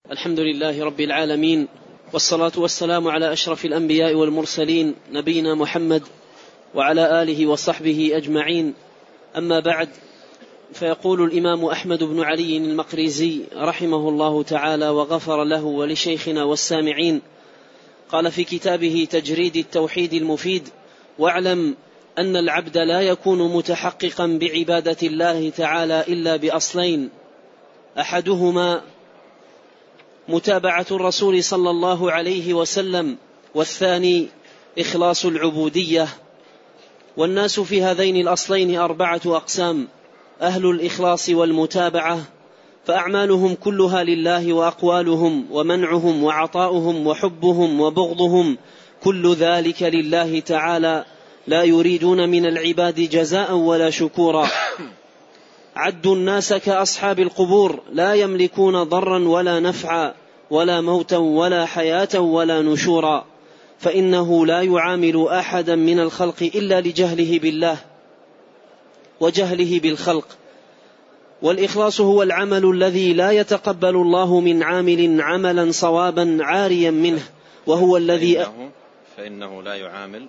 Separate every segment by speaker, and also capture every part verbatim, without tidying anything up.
Speaker 1: الحمد لله رب العالمين، والصلاة والسلام على أشرف الأنبياء والمرسلين نبينا محمد وعلى آله وصحبه أجمعين. أما بعد، فيقول الإمام أحمد بن علي المقريزي رحمه الله تعالى وغفر له ولشيخنا والسامعين، قال في كتابه تجريد التوحيد المفيد: واعلم أن العبد لا يكون متحققا بعبادة الله تعالى إلا بأصلين: أحدهما متابعة الرسول صلى الله عليه وسلم، والثاني إخلاص العبودية. والناس في هذين الأصلين أربعة أقسام: أهل الإخلاص والمتابعة، فأعمالهم كلها لله، وأقوالهم ومنعهم وعطاؤهم وحبهم وبغضهم كل ذلك لله تعالى، لا يريدون من العباد جزاء ولا شكورا. عدوا الناس كأصحاب القبور، لا يملكون ضرا ولا نفعا ولا موتا ولا حياة ولا نشورا، فإنه لا يعامل أحدا من الخلق إلا لجهله بالله وجهله بالخلق. والإخلاص هو العمل الذي لا يتقبل الله من عامل عملا صوابا عاريا منه، وهو الذي
Speaker 2: فإنه, فإنه لا يعامل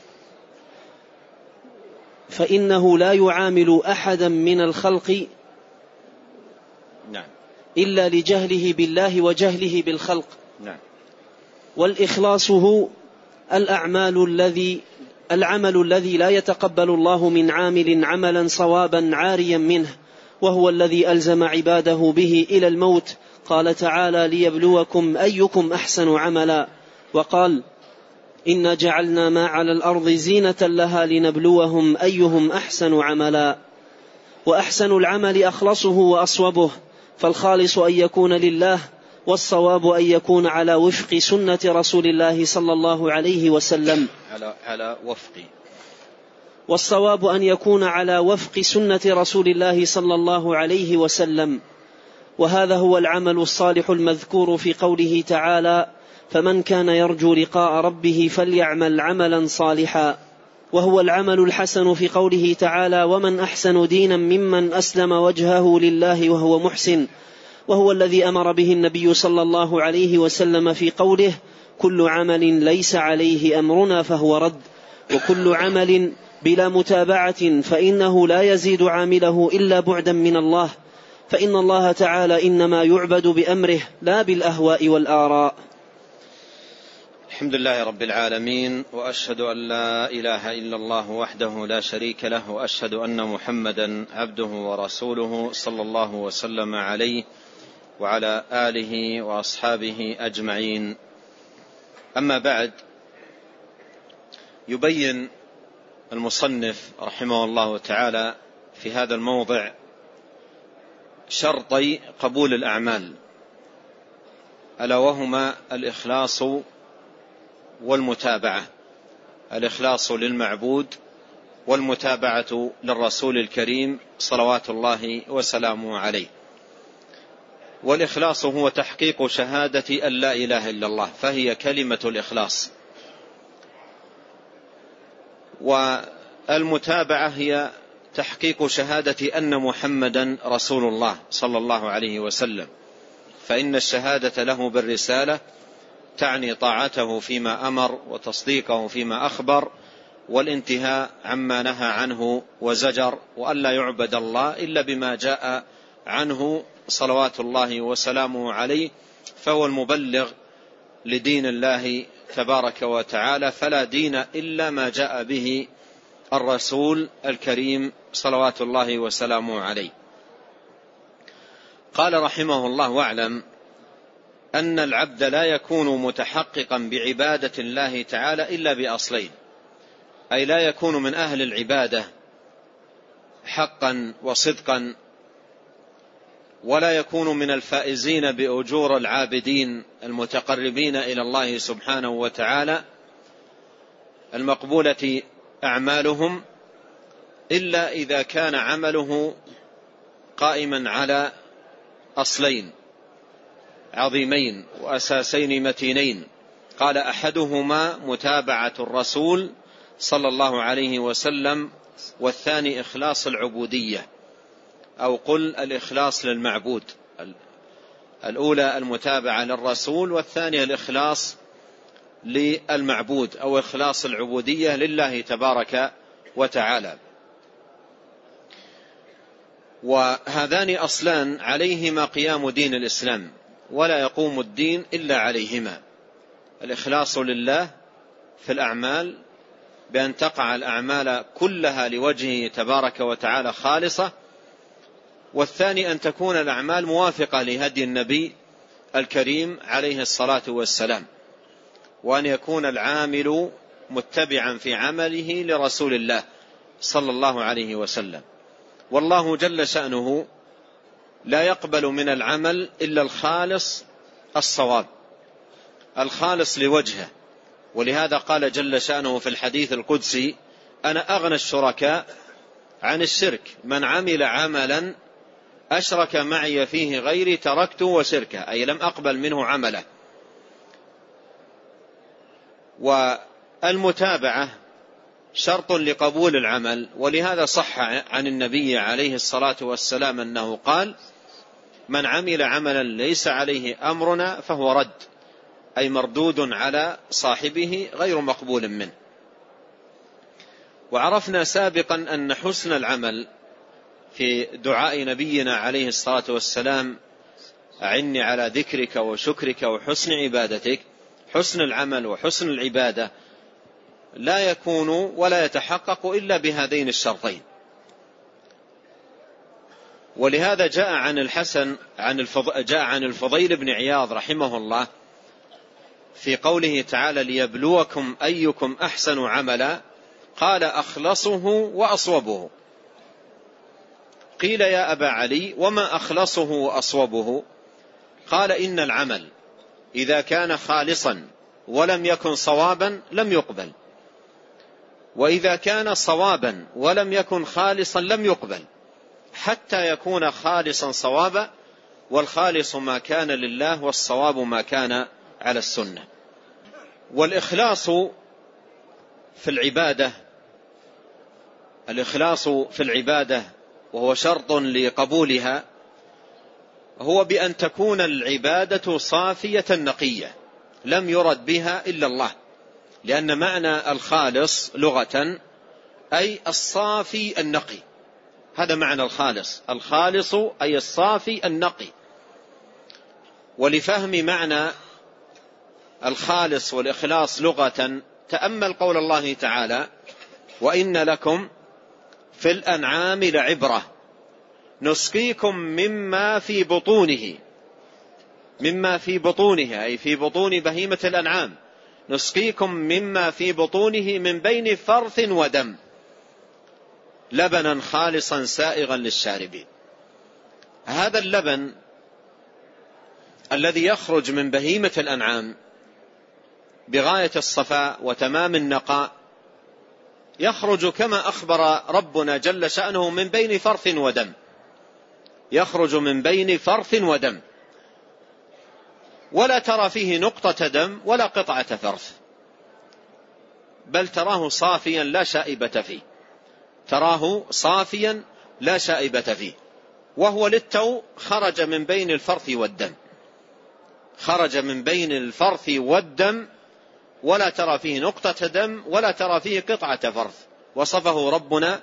Speaker 1: فإنه لا يعامل أحدا من الخلق
Speaker 2: نعم.
Speaker 1: إلا لجهله بالله وجهله بالخلق.
Speaker 2: نعم.
Speaker 1: والإخلاص هو الأعمال الذي العمل الذي لا يتقبل الله من عامل عملا صوابا عاريا منه، وهو الذي ألزم عباده به إلى الموت. قال تعالى: ليبلوكم أيكم أحسن عملا. وقال: إنا جعلنا ما على الأرض زينة لها لنبلوهم أيهم أحسن عملا. وأحسن العمل أخلصه وأصوبه، فالخالص أن يكون لله، والصواب أن يكون على وفق سنة رسول الله صلى الله عليه وسلم
Speaker 2: على, على وفق
Speaker 1: والصواب أن يكون على وفق سنة رسول الله صلى الله عليه وسلم. وهذا هو العمل الصالح المذكور في قوله تعالى: فمن كان يرجو لقاء ربه فليعمل عملا صالحا. وهو العمل الحسن في قوله تعالى: ومن أحسن دينا ممن أسلم وجهه لله وهو محسن. وهو الذي أمر به النبي صلى الله عليه وسلم في قوله: كل عمل ليس عليه أمرنا فهو رد. وكل عمل بلا متابعة فإنه لا يزيد عامله إلا بعدا من الله، فإن الله تعالى إنما يعبد بأمره لا بالأهواء والآراء.
Speaker 2: الحمد لله رب العالمين، وأشهد أن لا إله إلا الله وحده لا شريك له، وأشهد أن محمدا عبده ورسوله صلى الله وسلم عليه وعلى آله وأصحابه أجمعين. أما بعد، يبين المصنف رحمه الله تعالى في هذا الموضع شرطي قبول الأعمال، ألا وهما الإخلاص والمتابعة: الإخلاص للمعبود، والمتابعة للرسول الكريم صلوات الله وسلامه عليه. والإخلاص هو تحقيق شهادة أن لا إله إلا الله، فهي كلمة الإخلاص. والمتابعة هي تحقيق شهادة أن محمدا رسول الله صلى الله عليه وسلم، فإن الشهادة له بالرسالة تعني طاعته فيما أمر، وتصديقه فيما أخبر، والانتهاء عما نهى عنه وزجر، وأن لا يعبد الله إلا بما جاء عنه صلوات الله وسلامه عليه، فهو المبلغ لدين الله تبارك وتعالى، فلا دين إلا ما جاء به الرسول الكريم صلوات الله وسلامه عليه. قال رحمه الله: واعلم أن العبد لا يكون متحققا بعبادة الله تعالى إلا بأصلين، أي لا يكون من أهل العبادة حقا وصدقا، ولا يكون من الفائزين بأجور العابدين المتقربين إلى الله سبحانه وتعالى المقبولة أعمالهم، إلا إذا كان عمله قائما على أصلين عظيمين وأساسين متينين. قال: أحدهما متابعة الرسول صلى الله عليه وسلم، والثاني إخلاص العبودية، أو قل الإخلاص للمعبود. الأولى المتابعة للرسول، والثانية الإخلاص للمعبود أو إخلاص العبودية لله تبارك وتعالى. وهذان أصلان عليهما قيام دين الإسلام، ولا يقوم الدين إلا عليهما: الإخلاص لله في الأعمال بأن تقع الأعمال كلها لوجهه تبارك وتعالى خالصة، والثاني أن تكون الأعمال موافقة لهدي النبي الكريم عليه الصلاة والسلام، وأن يكون العامل متبعا في عمله لرسول الله صلى الله عليه وسلم. والله جل شأنه لا يقبل من العمل إلا الخالص الصواب، الخالص لوجهه. ولهذا قال جل شأنه في الحديث القدسي: أنا أغنى الشركاء عن الشرك، من عمل عملا أشرك معي فيه غيري تركته وشركه، أي لم أقبل منه عمله. والمتابعة شرط لقبول العمل، ولهذا صح عن النبي عليه الصلاة والسلام أنه قال: من عمل عملا ليس عليه أمرنا فهو رد، أي مردود على صاحبه غير مقبول منه. وعرفنا سابقا أن حسن العمل في دعاء نبينا عليه الصلاة والسلام: أعني على ذكرك وشكرك وحسن عبادتك، حسن العمل وحسن العبادة لا يكون ولا يتحقق إلا بهذين الشرطين. ولهذا جاء عن الحسن عن الفض... جاء عن الفضيل بن عياض رحمه الله في قوله تعالى: ليبلوكم أيكم أحسن عملا، قال: أخلصه وأصوبه. قيل: يا أبا علي وما أخلصه وأصوبه؟ قال: إن العمل إذا كان خالصا ولم يكن صوابا لم يقبل، وإذا كان صوابا ولم يكن خالصا لم يقبل، حتى يكون خالصا صوابا، والخالص ما كان لله والصواب ما كان على السنة. والإخلاص في العبادة الإخلاص في العبادة وهو شرط لقبولها، هو بأن تكون العبادة صافية نقية لم يرد بها إلا الله، لأن معنى الخالص لغة أي الصافي النقي، هذا معنى الخالص، الخالص أي الصافي النقي. ولفهم معنى الخالص والإخلاص لغة تأمل قول الله تعالى: وإن لكم في الأنعام لعبرة نسقيكم مما في بطونه، مما في بطونها أي في بطون بهيمة الأنعام، نسقيكم مما في بطونه من بين فرث ودم لبنا خالصا سائغا للشاربين. هذا اللبن الذي يخرج من بهيمة الأنعام بغاية الصفاء وتمام النقاء يخرج كما أخبر ربنا جل شأنه من بين فرث ودم، يخرج من بين فرث ودم، ولا ترى فيه نقطة دم ولا قطعة فرث، بل تراه صافيا لا شائبة فيه، تراه صافيا لا شائبة فيه، وهو للتو خرج من بين الفرث والدم، خرج من بين الفرث والدم، ولا ترى فيه نقطة دم ولا ترى فيه قطعة فرث. وصفه ربنا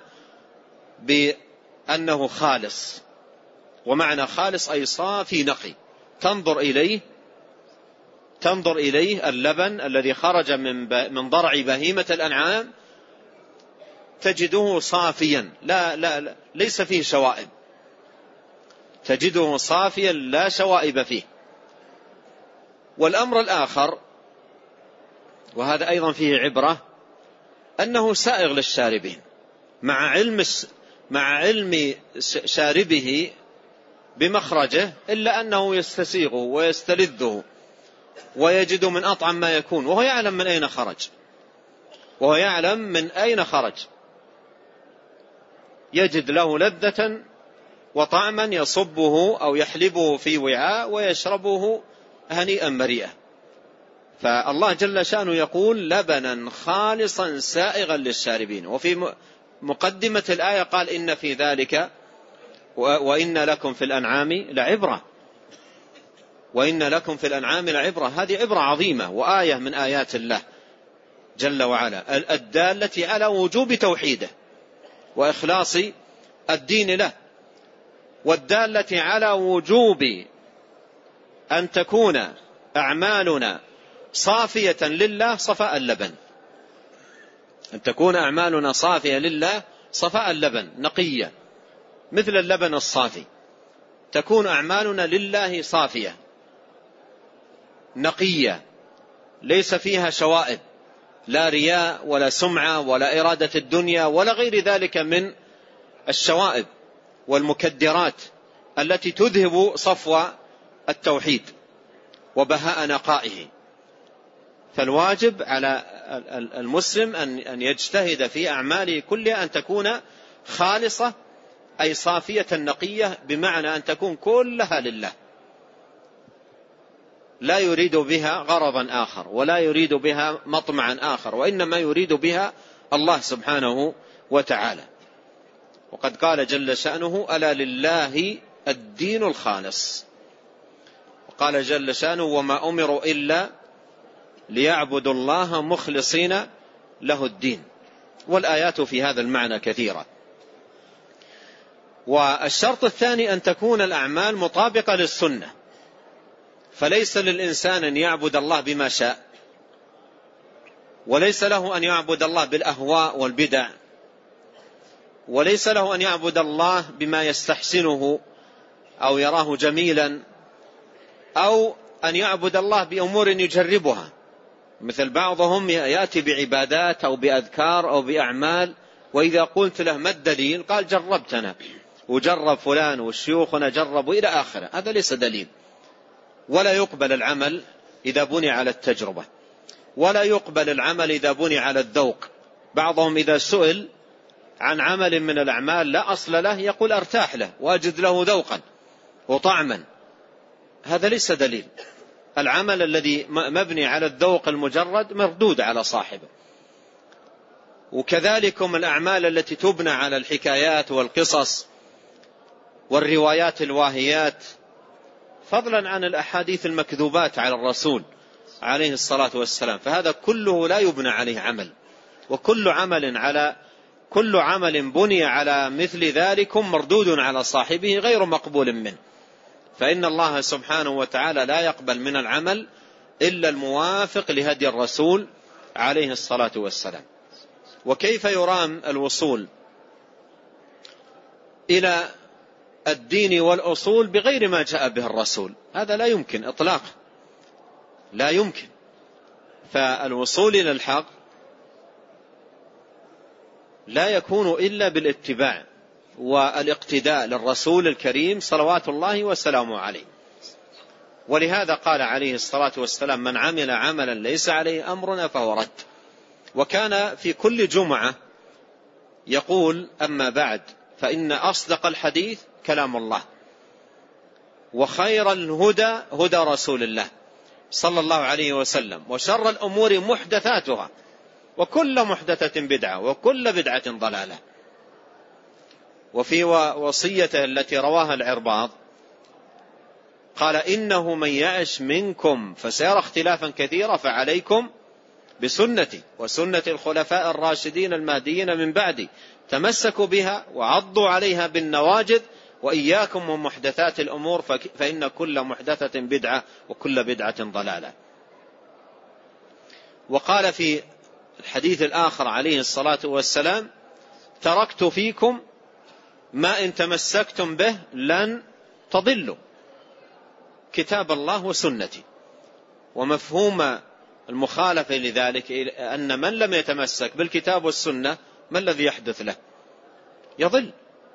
Speaker 2: بأنه خالص، ومعنى خالص أي صافي نقي، تنظر إليه تنظر إليه اللبن الذي خرج من من ضرع بهيمة الأنعام تجده صافيا لا لا, لا ليس فيه شوائب، تجده صافيا لا شوائب فيه. والأمر الآخر وهذا أيضا فيه عبرة أنه سائغ للشاربين، مع علم مع علم شاربه بمخرجه، إلا أنه يستسيغه ويستلذه ويجد من أطعم ما يكون، وهو يعلم من أين خرج وهو يعلم من أين خرج يجد له لذة وطعما يصبه أو يحلبه في وعاء ويشربه هنيئا مريئا. فالله جل شأنه يقول: لبنا خالصا سائغا للشاربين. وفي مقدمة الآية قال: إن في ذلك وإن لكم في الأنعام لعبرة. وإن لكم في الأنعام لعبرة. هذه عبرة عظيمة وآية من آيات الله جل وعلا، الدالة على وجوب توحيده وإخلاص الدين له، والدالة على وجوب أن تكون أعمالنا صافية لله صفاء اللبن، أن تكون أعمالنا صافية لله صفاء اللبن نقية مثل اللبن الصافي، تكون أعمالنا لله صافية نقية ليس فيها شوائب، لا رياء ولا سمعة ولا إرادة الدنيا ولا غير ذلك من الشوائب والمكدرات التي تذهب صفو التوحيد وبهاء نقائه. فالواجب على المسلم أن يجتهد في أعماله كلها أن تكون خالصة أي صافية نقية، بمعنى أن تكون كلها لله، لا يريد بها غرضا آخر ولا يريد بها مطمعا آخر، وإنما يريد بها الله سبحانه وتعالى. وقد قال جل شأنه: ألا لله الدين الخالص. وقال جل شأنه: وما أمروا إلا ليعبدوا الله مخلصين له الدين. والآيات في هذا المعنى كثيرة. والشرط الثاني أن تكون الأعمال مطابقة للسنة، فليس للإنسان أن يعبد الله بما شاء، وليس له أن يعبد الله بالأهواء والبدع، وليس له أن يعبد الله بما يستحسنه أو يراه جميلا، أو أن يعبد الله بأمور يجربها، مثل بعضهم يأتي بعبادات أو بأذكار أو بأعمال، وإذا قلت له ما الدليل قال جربتنا وجرب فلان والشيوخنا جربوا إلى آخره. هذا ليس دليل. ولا يقبل العمل إذا بني على التجربة، ولا يقبل العمل إذا بني على الذوق. بعضهم إذا سئل عن عمل من الأعمال لا أصل له يقول أرتاح له وأجد له ذوقا وطعما. هذا ليس دليل. العمل الذي مبني على الذوق المجرد مردود على صاحبه. وكذلكم الأعمال التي تبنى على الحكايات والقصص والروايات الواهيات، فضلا عن الأحاديث المكذوبات على الرسول عليه الصلاة والسلام، فهذا كله لا يبنى عليه عمل. وكل عمل على كل عمل بني على مثل ذلك مردود على صاحبه غير مقبول منه. فإن الله سبحانه وتعالى لا يقبل من العمل إلا الموافق لهدي الرسول عليه الصلاة والسلام. وكيف يرام الوصول إلى الدين والأصول بغير ما جاء به الرسول؟ هذا لا يمكن إطلاقا، لا يمكن. فالوصول إلى الحق لا يكون إلا بالاتباع والاقتداء للرسول الكريم صلوات الله وسلامه عليه. ولهذا قال عليه الصلاة والسلام: من عمل عملا ليس عليه أمرنا فهو رد. وكان في كل جمعة يقول: أما بعد فإن أصدق الحديث كلام الله، وخير الهدى هدى رسول الله صلى الله عليه وسلم، وشر الأمور محدثاتها، وكل محدثة بدعة، وكل بدعة ضلالة. وفي وصيته التي رواها العرباض قال: إنه من يعش منكم فسيرى اختلافا كثيرا فعليكم بسنتي وسنة الخلفاء الراشدين المهديين من بعدي، تمسكوا بها وعضوا عليها بالنواجذ، وإياكم ومحدثات الأمور فإن كل محدثة بدعة وكل بدعة ضلالة. وقال في الحديث الآخر عليه الصلاة والسلام: تركت فيكم ما إن تمسكتم به لن تضلوا، كتاب الله وسنتي. ومفهوم المخالفة لذلك أن من لم يتمسك بالكتاب والسنة ما الذي يحدث له؟ يضل،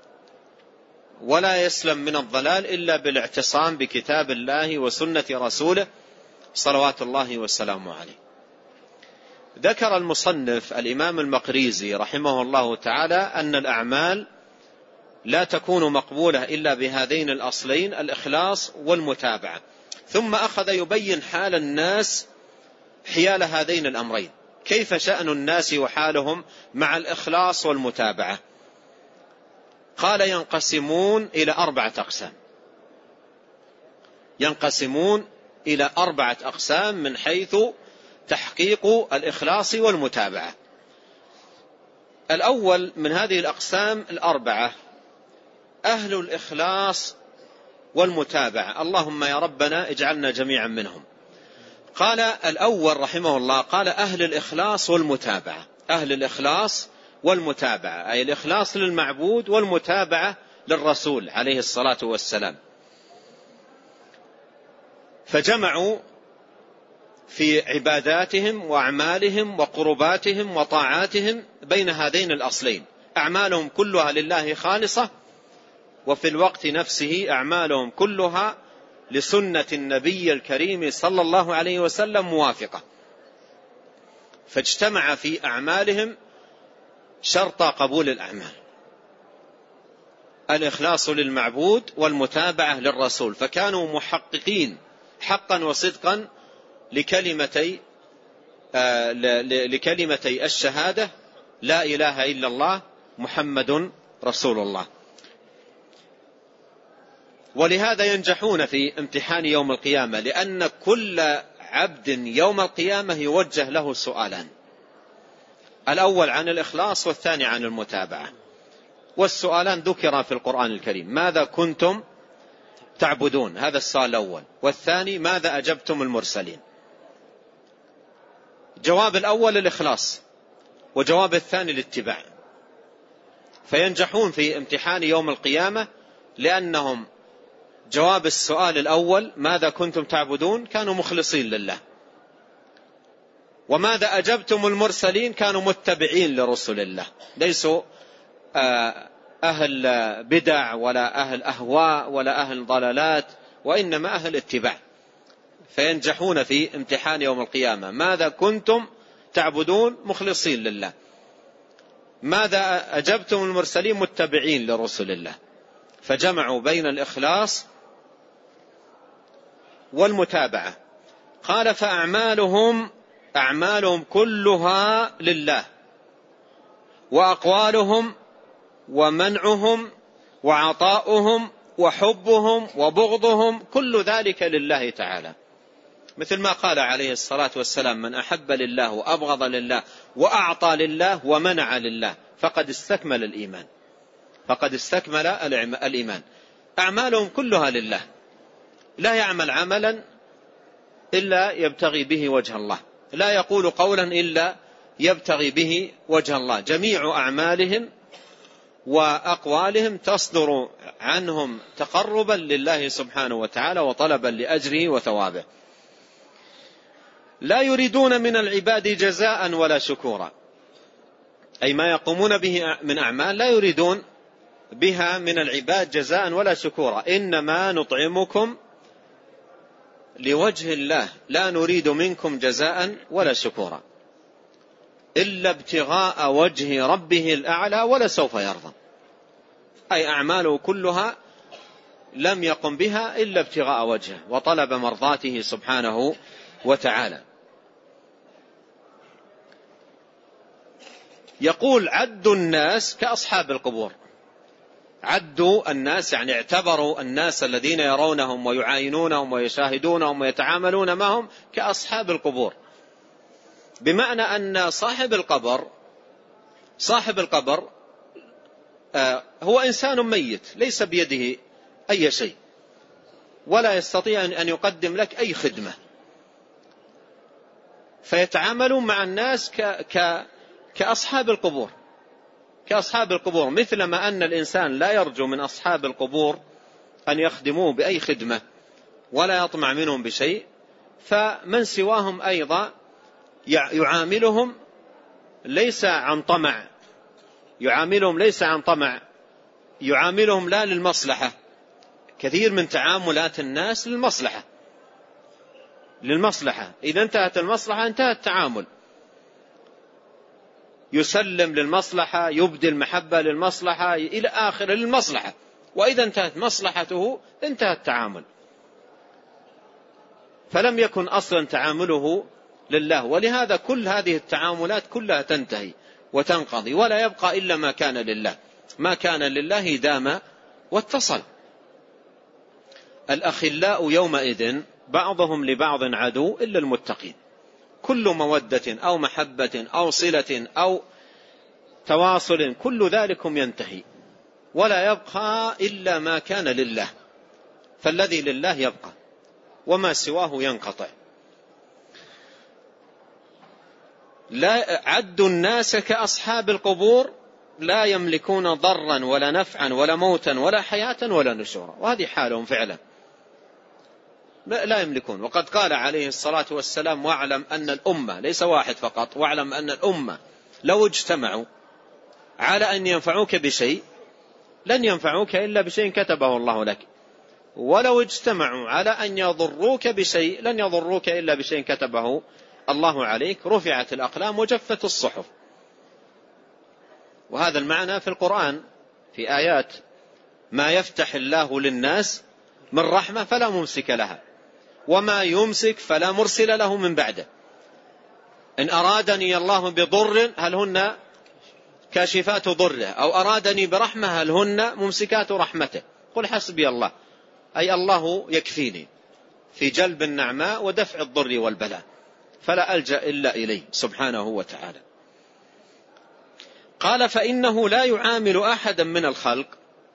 Speaker 2: ولا يسلم من الضلال إلا بالاعتصام بكتاب الله وسنة رسوله صلوات الله والسلام عليه. ذكر المصنف الإمام المقريزي رحمه الله تعالى أن الأعمال لا تكون مقبولة إلا بهذين الأصلين، الإخلاص والمتابعة. ثم أخذ يبين حال الناس حيال هذين الأمرين، كيف شأن الناس وحالهم مع الإخلاص والمتابعة. قال: ينقسمون إلى أربعة أقسام. ينقسمون إلى أربعة أقسام من حيث تحقيق الإخلاص والمتابعة. الأول من هذه الأقسام الأربعة أهل الإخلاص والمتابعة، اللهم يا ربنا اجعلنا جميعا منهم. قال الأول رحمه الله قال أهل الإخلاص والمتابعة، أهل الإخلاص والمتابعة أي الإخلاص للمعبود والمتابعة للرسول عليه الصلاة والسلام. فجمعوا في عباداتهم وأعمالهم وقرباتهم وطاعاتهم بين هذين الأصلين، أعمالهم كلها لله خالصة، وفي الوقت نفسه أعمالهم كلها لسنة النبي الكريم صلى الله عليه وسلم موافقة. فاجتمع في أعمالهم شرط قبول الأعمال، الإخلاص للمعبود والمتابعة للرسول، فكانوا محققين حقا وصدقا لكلمتي آه لكلمتي الشهادة لا إله إلا الله محمد رسول الله. ولهذا ينجحون في امتحان يوم القيامة، لأن كل عبد يوم القيامة يوجه له سؤالان، الأول عن الإخلاص والثاني عن المتابعة. والسؤالان ذكر في القرآن الكريم، ماذا كنتم تعبدون، هذا السؤال الأول، والثاني ماذا أجبتم المرسلين. جواب الأول الإخلاص، وجواب الثاني الاتباع. فينجحون في امتحان يوم القيامة لأنهم جواب السؤال الأول ماذا كنتم تعبدون كانوا مخلصين لله، وماذا أجبتم المرسلين كانوا متبعين لرسل الله، ليسوا أهل بدع ولا أهل أهواء ولا أهل ضلالات، وإنما أهل اتباع. فينجحون في امتحان يوم القيامة، ماذا كنتم تعبدون مخلصين لله، ماذا أجبتم المرسلين متبعين لرسل الله. فجمعوا بين الإخلاص والمتابعة. قال فأعمالهم أعمالهم كلها لله، وأقوالهم ومنعهم وعطاؤهم وحبهم وبغضهم كل ذلك لله تعالى، مثل ما قال عليه الصلاة والسلام من أحب لله وأبغض لله وأعطى لله ومنع لله فقد استكمل الإيمان، فقد استكمل الإيمان. أعمالهم كلها لله، لا يعمل عملا إلا يبتغي به وجه الله، لا يقول قولا إلا يبتغي به وجه الله. جميع أعمالهم وأقوالهم تصدر عنهم تقربا لله سبحانه وتعالى وطلبا لأجره وثوابه. لا يريدون من العباد جزاء ولا شكورا، أي ما يقومون به من أعمال لا يريدون بها من العباد جزاء ولا شكورا، إنما نطعمكم لوجه الله لا نريد منكم جزاء ولا شكورا إلا ابتغاء وجه ربه الأعلى ولسوف يرضى. أي أعماله كلها لم يقم بها إلا ابتغاء وجهه وطلب مرضاته سبحانه وتعالى. يقول عدوا الناس كأصحاب القبور، عدوا الناس يعني اعتبروا الناس الذين يرونهم ويعاينونهم ويشاهدونهم ويتعاملون معهم كأصحاب القبور، بمعنى أن صاحب القبر صاحب القبر آه هو إنسان ميت ليس بيده أي شيء ولا يستطيع أن يقدم لك أي خدمة، فيتعاملون مع الناس ك ك كأصحاب القبور كأصحاب القبور مثلما أن الإنسان لا يرجو من أصحاب القبور أن يخدموه بأي خدمة ولا يطمع منهم بشيء، فمن سواهم أيضا يعاملهم ليس عن طمع يعاملهم ليس عن طمع يعاملهم لا للمصلحة. كثير من تعاملات الناس للمصلحة للمصلحة إذا انتهت المصلحة انتهى التعامل، يسلم للمصلحة، يبدي المحبة للمصلحة إلى آخر للمصلحة، وإذا انتهت مصلحته انتهى التعامل. فلم يكن أصلا تعامله لله، ولهذا كل هذه التعاملات كلها تنتهي وتنقضي ولا يبقى إلا ما كان لله، ما كان لله دام واتصل. الأخلاء يومئذ بعضهم لبعض عدو إلا المتقين. كل مودة أو محبة أو صلة أو تواصل كل ذلكم ينتهي، ولا يبقى إلا ما كان لله، فالذي لله يبقى وما سواه ينقطع. لا عدوا الناس كأصحاب القبور لا يملكون ضرا ولا نفعا ولا موتا ولا حياة ولا نشورا، وهذه حالهم فعلا، لا يملكون. وقد قال عليه الصلاة والسلام: واعلم أن الأمة، ليس واحد فقط، واعلم أن الأمة لو اجتمعوا على أن ينفعوك بشيء لن ينفعوك إلا بشيء كتبه الله لك، ولو اجتمعوا على أن يضروك بشيء لن يضروك إلا بشيء كتبه الله عليك، رفعت الأقلام وجفت الصحف. وهذا المعنى في القرآن في آيات: ما يفتح الله للناس من رحمة فلا ممسك لها، وما يمسك فلا مرسل له من بعده، إن أرادني الله بضر هل هن كاشفات ضره، أو أرادني برحمة هل هن ممسكات رحمته، قل حسبي الله، أي الله يكفيني في جلب النعماء ودفع الضر والبلاء، فلا ألجأ إلا إليه سبحانه وتعالى. قال: فإنه لا يعامل أحدا من الخلق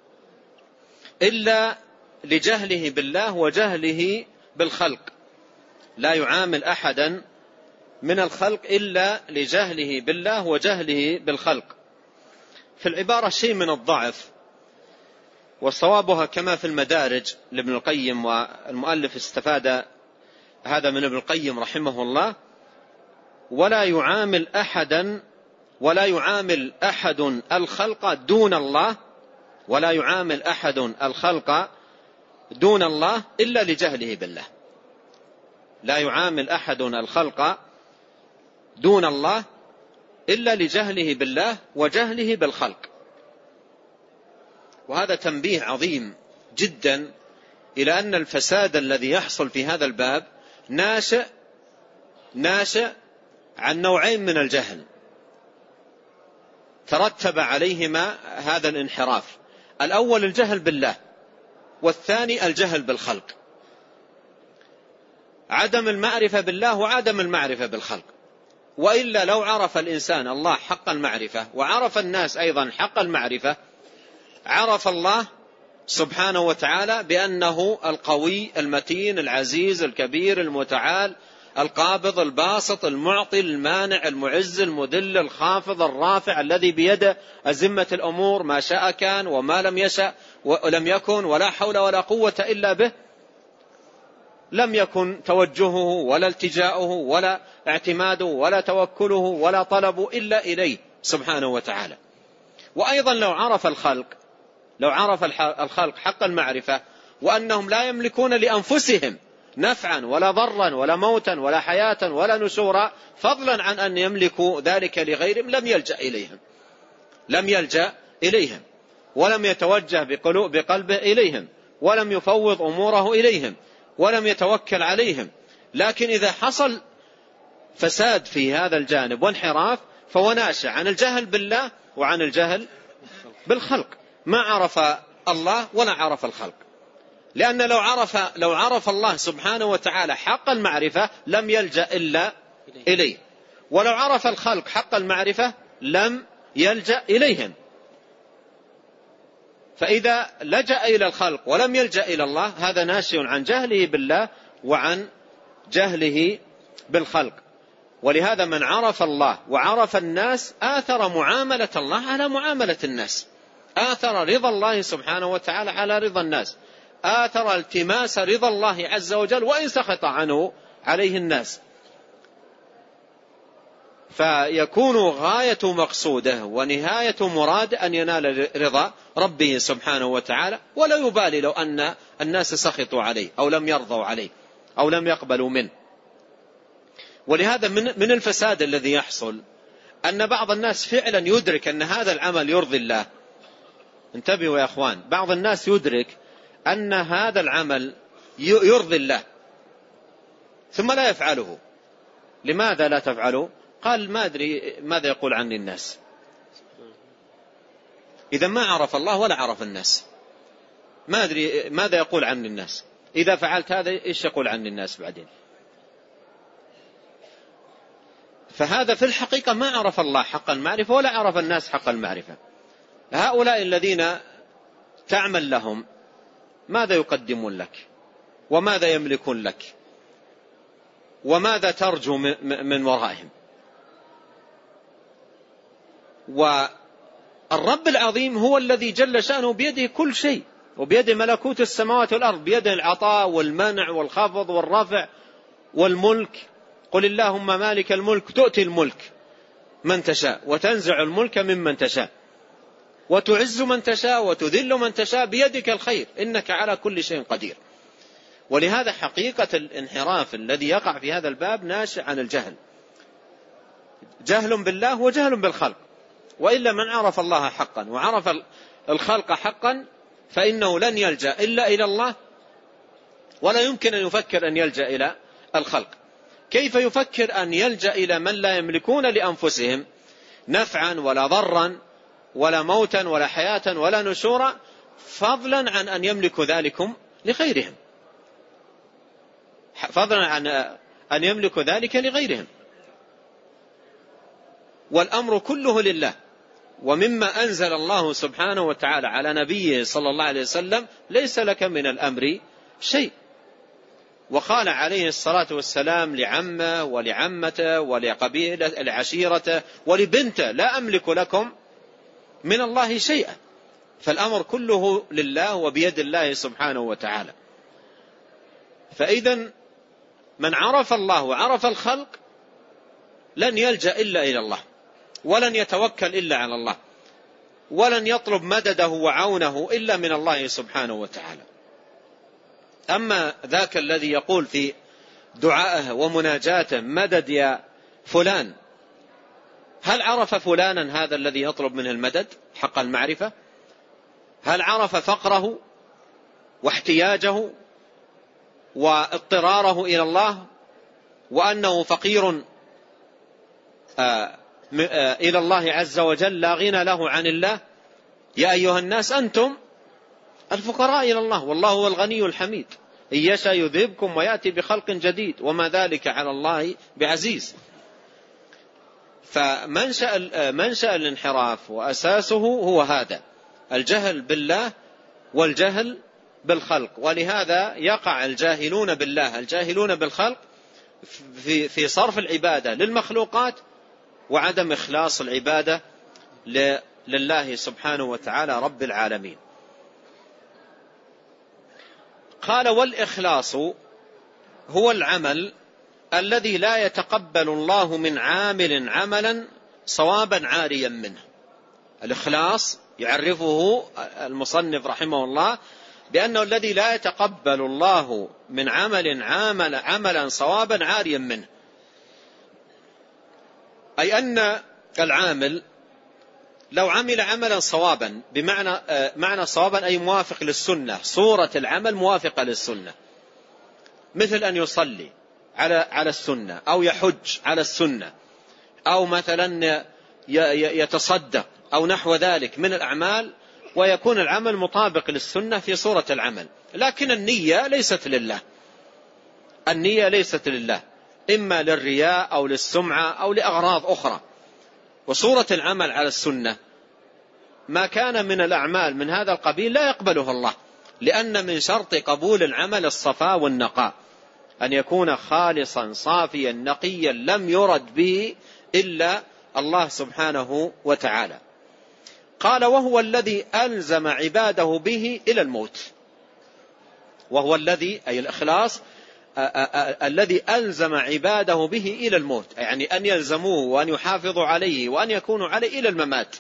Speaker 2: إلا لجهله بالله وجهله بالخلق. لا يعامل أحدا من الخلق إلا لجهله بالله وجهله بالخلق. في العبارة شيء من الضعف، وصوابها كما في المدارج لابن القيم، والمؤلف استفاد هذا من ابن القيم رحمه الله: ولا يعامل أحدا ولا يعامل أحد الخلق دون الله ولا يعامل أحد الخلق دون الله إلا لجهله بالله. لا يعامل أحد الخلق دون الله إلا لجهله بالله وجهله بالخلق. وهذا تنبيه عظيم جدا إلى أن الفساد الذي يحصل في هذا الباب ناشئ ناشئ عن نوعين من الجهل ترتب عليهما هذا الانحراف: الأول الجهل بالله، والثاني الجهل بالخلق، عدم المعرفة بالله وعدم المعرفة بالخلق. وإلا لو عرف الإنسان الله حق المعرفة وعرف الناس أيضا حق المعرفة، عرف الله سبحانه وتعالى بأنه القوي المتين العزيز الكبير المتعال القابض الباسط المعطي المانع المعز المذل الخافض الرافع الذي بيده أزمة الأمور، ما شاء كان وما لم يشأ ولم يكن، ولا حول ولا قوة إلا به. لم يكن توجهه ولا التجاؤه ولا اعتماده ولا توكله ولا طلبه إلا إليه سبحانه وتعالى. وأيضا لو عرف الخلق لو عرف الخلق حق المعرفة وأنهم لا يملكون لأنفسهم نفعا ولا ضرا ولا موتا ولا حياة ولا نشورا، فضلا عن أن يملكوا ذلك لغيرهم، لم يلجأ إليهم لم يلجأ إليهم ولم يتوجه بقلبه إليهم، ولم يفوض أموره إليهم، ولم يتوكل عليهم. لكن إذا حصل فساد في هذا الجانب وانحراف فهو ناشئ عن الجهل بالله وعن الجهل بالخلق، ما عرف الله ولا عرف الخلق. لأن لو عرف لو عرف الله سبحانه وتعالى حق المعرفة لم يلجأ إلا إليه، ولو عرف الخلق حق المعرفة لم يلجأ إليهم. فإذا لجأ إلى الخلق ولم يلجأ إلى الله هذا ناشئ عن جهله بالله وعن جهله بالخلق. ولهذا من عرف الله وعرف الناس آثر معاملة الله على معاملة الناس، آثر رضا الله سبحانه وتعالى على رضا الناس، آثر التماس رضا الله عز وجل وإن سخط عنه عليه الناس. فيكون غاية مقصوده ونهاية مراد أن ينال رضا ربه سبحانه وتعالى، ولا يبالي لو أن الناس سخطوا عليه أو لم يرضوا عليه أو لم يقبلوا منه. ولهذا من من الفساد الذي يحصل أن بعض الناس فعلا يدرك أن هذا العمل يرضي الله. انتبهوا يا أخوان، بعض الناس يدرك أن هذا العمل يرضي الله ثم لا يفعله. لماذا لا تفعله؟ قال ما أدري ماذا يقول عني الناس. إذا ما عرف الله ولا عرف الناس، ما أدري ماذا يقول عني الناس. إذا فعلت هذا إيش يقول عني الناس بعدين؟ فهذا في الحقيقة ما عرف الله حق المعرفة ولا عرف الناس حق المعرفة. هؤلاء الذين تعمل لهم ماذا يقدمون لك وماذا يملكون لك وماذا ترجو من ورائهم؟ والرب العظيم هو الذي جل شأنه بيده كل شيء، وبيده ملكوت السماوات والأرض، بيده العطاء والمنع والخفض والرفع والملك. قل اللهم مالك الملك تؤتي الملك من تشاء وتنزع الملك ممن تشاء وتعز من تشاء وتذل من تشاء بيدك الخير إنك على كل شيء قدير. ولهذا حقيقة الانحراف الذي يقع في هذا الباب ناشئ عن الجهل، جهل بالله وجهل بالخلق. وإلا من عرف الله حقا وعرف الخلق حقا فإنه لن يلجأ إلا إلى الله، ولا يمكن أن يفكر أن يلجأ إلى الخلق. كيف يفكر أن يلجأ إلى من لا يملكون لأنفسهم نفعا ولا ضرا ولا موتا ولا حياة ولا نشورا، فضلا عن أن يملكوا ذلكم لغيرهم، فضلا عن أن يملكوا ذلك لغيرهم. والأمر كله لله. ومما أنزل الله سبحانه وتعالى على نبيه صلى الله عليه وسلم ليس لك من الأمر شيء. وقال عليه الصلاة والسلام لعمه ولعمته ولقبيلة العشيرة ولبنته لا أملك لكم من الله شيئا. فالأمر كله لله وبيد الله سبحانه وتعالى. فإذا من عرف الله وعرف الخلق لن يلجأ إلا إلى الله، ولن يتوكل إلا على الله، ولن يطلب مدده وعونه إلا من الله سبحانه وتعالى. أما ذاك الذي يقول في دعائه ومناجاته مدد يا فلان، هل عرف فلانا هذا الذي يطلب منه المدد حق المعرفة؟ هل عرف فقره واحتياجه واضطراره إلى الله وأنه فقير إلى الله عز وجل لا غنى له عن الله؟ يا أيها الناس أنتم الفقراء إلى الله والله هو الغني الحميد، إن يشاء يذهبكم ويأتي بخلق جديد وما ذلك على الله بعزيز. فمنشأ منشأ الانحراف وأساسه هو هذا الجهل بالله والجهل بالخلق. ولهذا يقع الجاهلون بالله الجاهلون بالخلق في في صرف العبادة للمخلوقات وعدم إخلاص العبادة لله سبحانه وتعالى رب العالمين. قال والإخلاص هو العمل الذي لا يتقبل الله من عامل عملا صوابا عاريا منه. الإخلاص يعرفه المصنف رحمه الله بأنه الذي لا يتقبل الله من عمل عمل عملا صوابا عاريا منه، أي أن العامل لو عمل عملا صوابا بمعنى معنى صوابا أي موافق للسنة، صورة العمل موافقة للسنة، مثل أن يصلي على على السنة أو يحج على السنة أو مثلا يتصدق أو نحو ذلك من الأعمال، ويكون العمل مطابق للسنة في صورة العمل، لكن النية ليست لله، النية ليست لله، إما للرياء أو للسمعة أو لأغراض أخرى. وصورة العمل على السنة ما كان من الأعمال من هذا القبيل لا يقبله الله، لأن من شرط قبول العمل الصفاء والنقاء، أن يكون خالصا صافيا نقيا لم يرد به إلا الله سبحانه وتعالى. قال وهو الذي ألزم عباده به إلى الموت، وهو الذي أي الإخلاص الذي ألزم عباده به إلى الموت، يعني أن يلزموه وأن يحافظوا عليه وأن يكونوا عليه إلى الممات.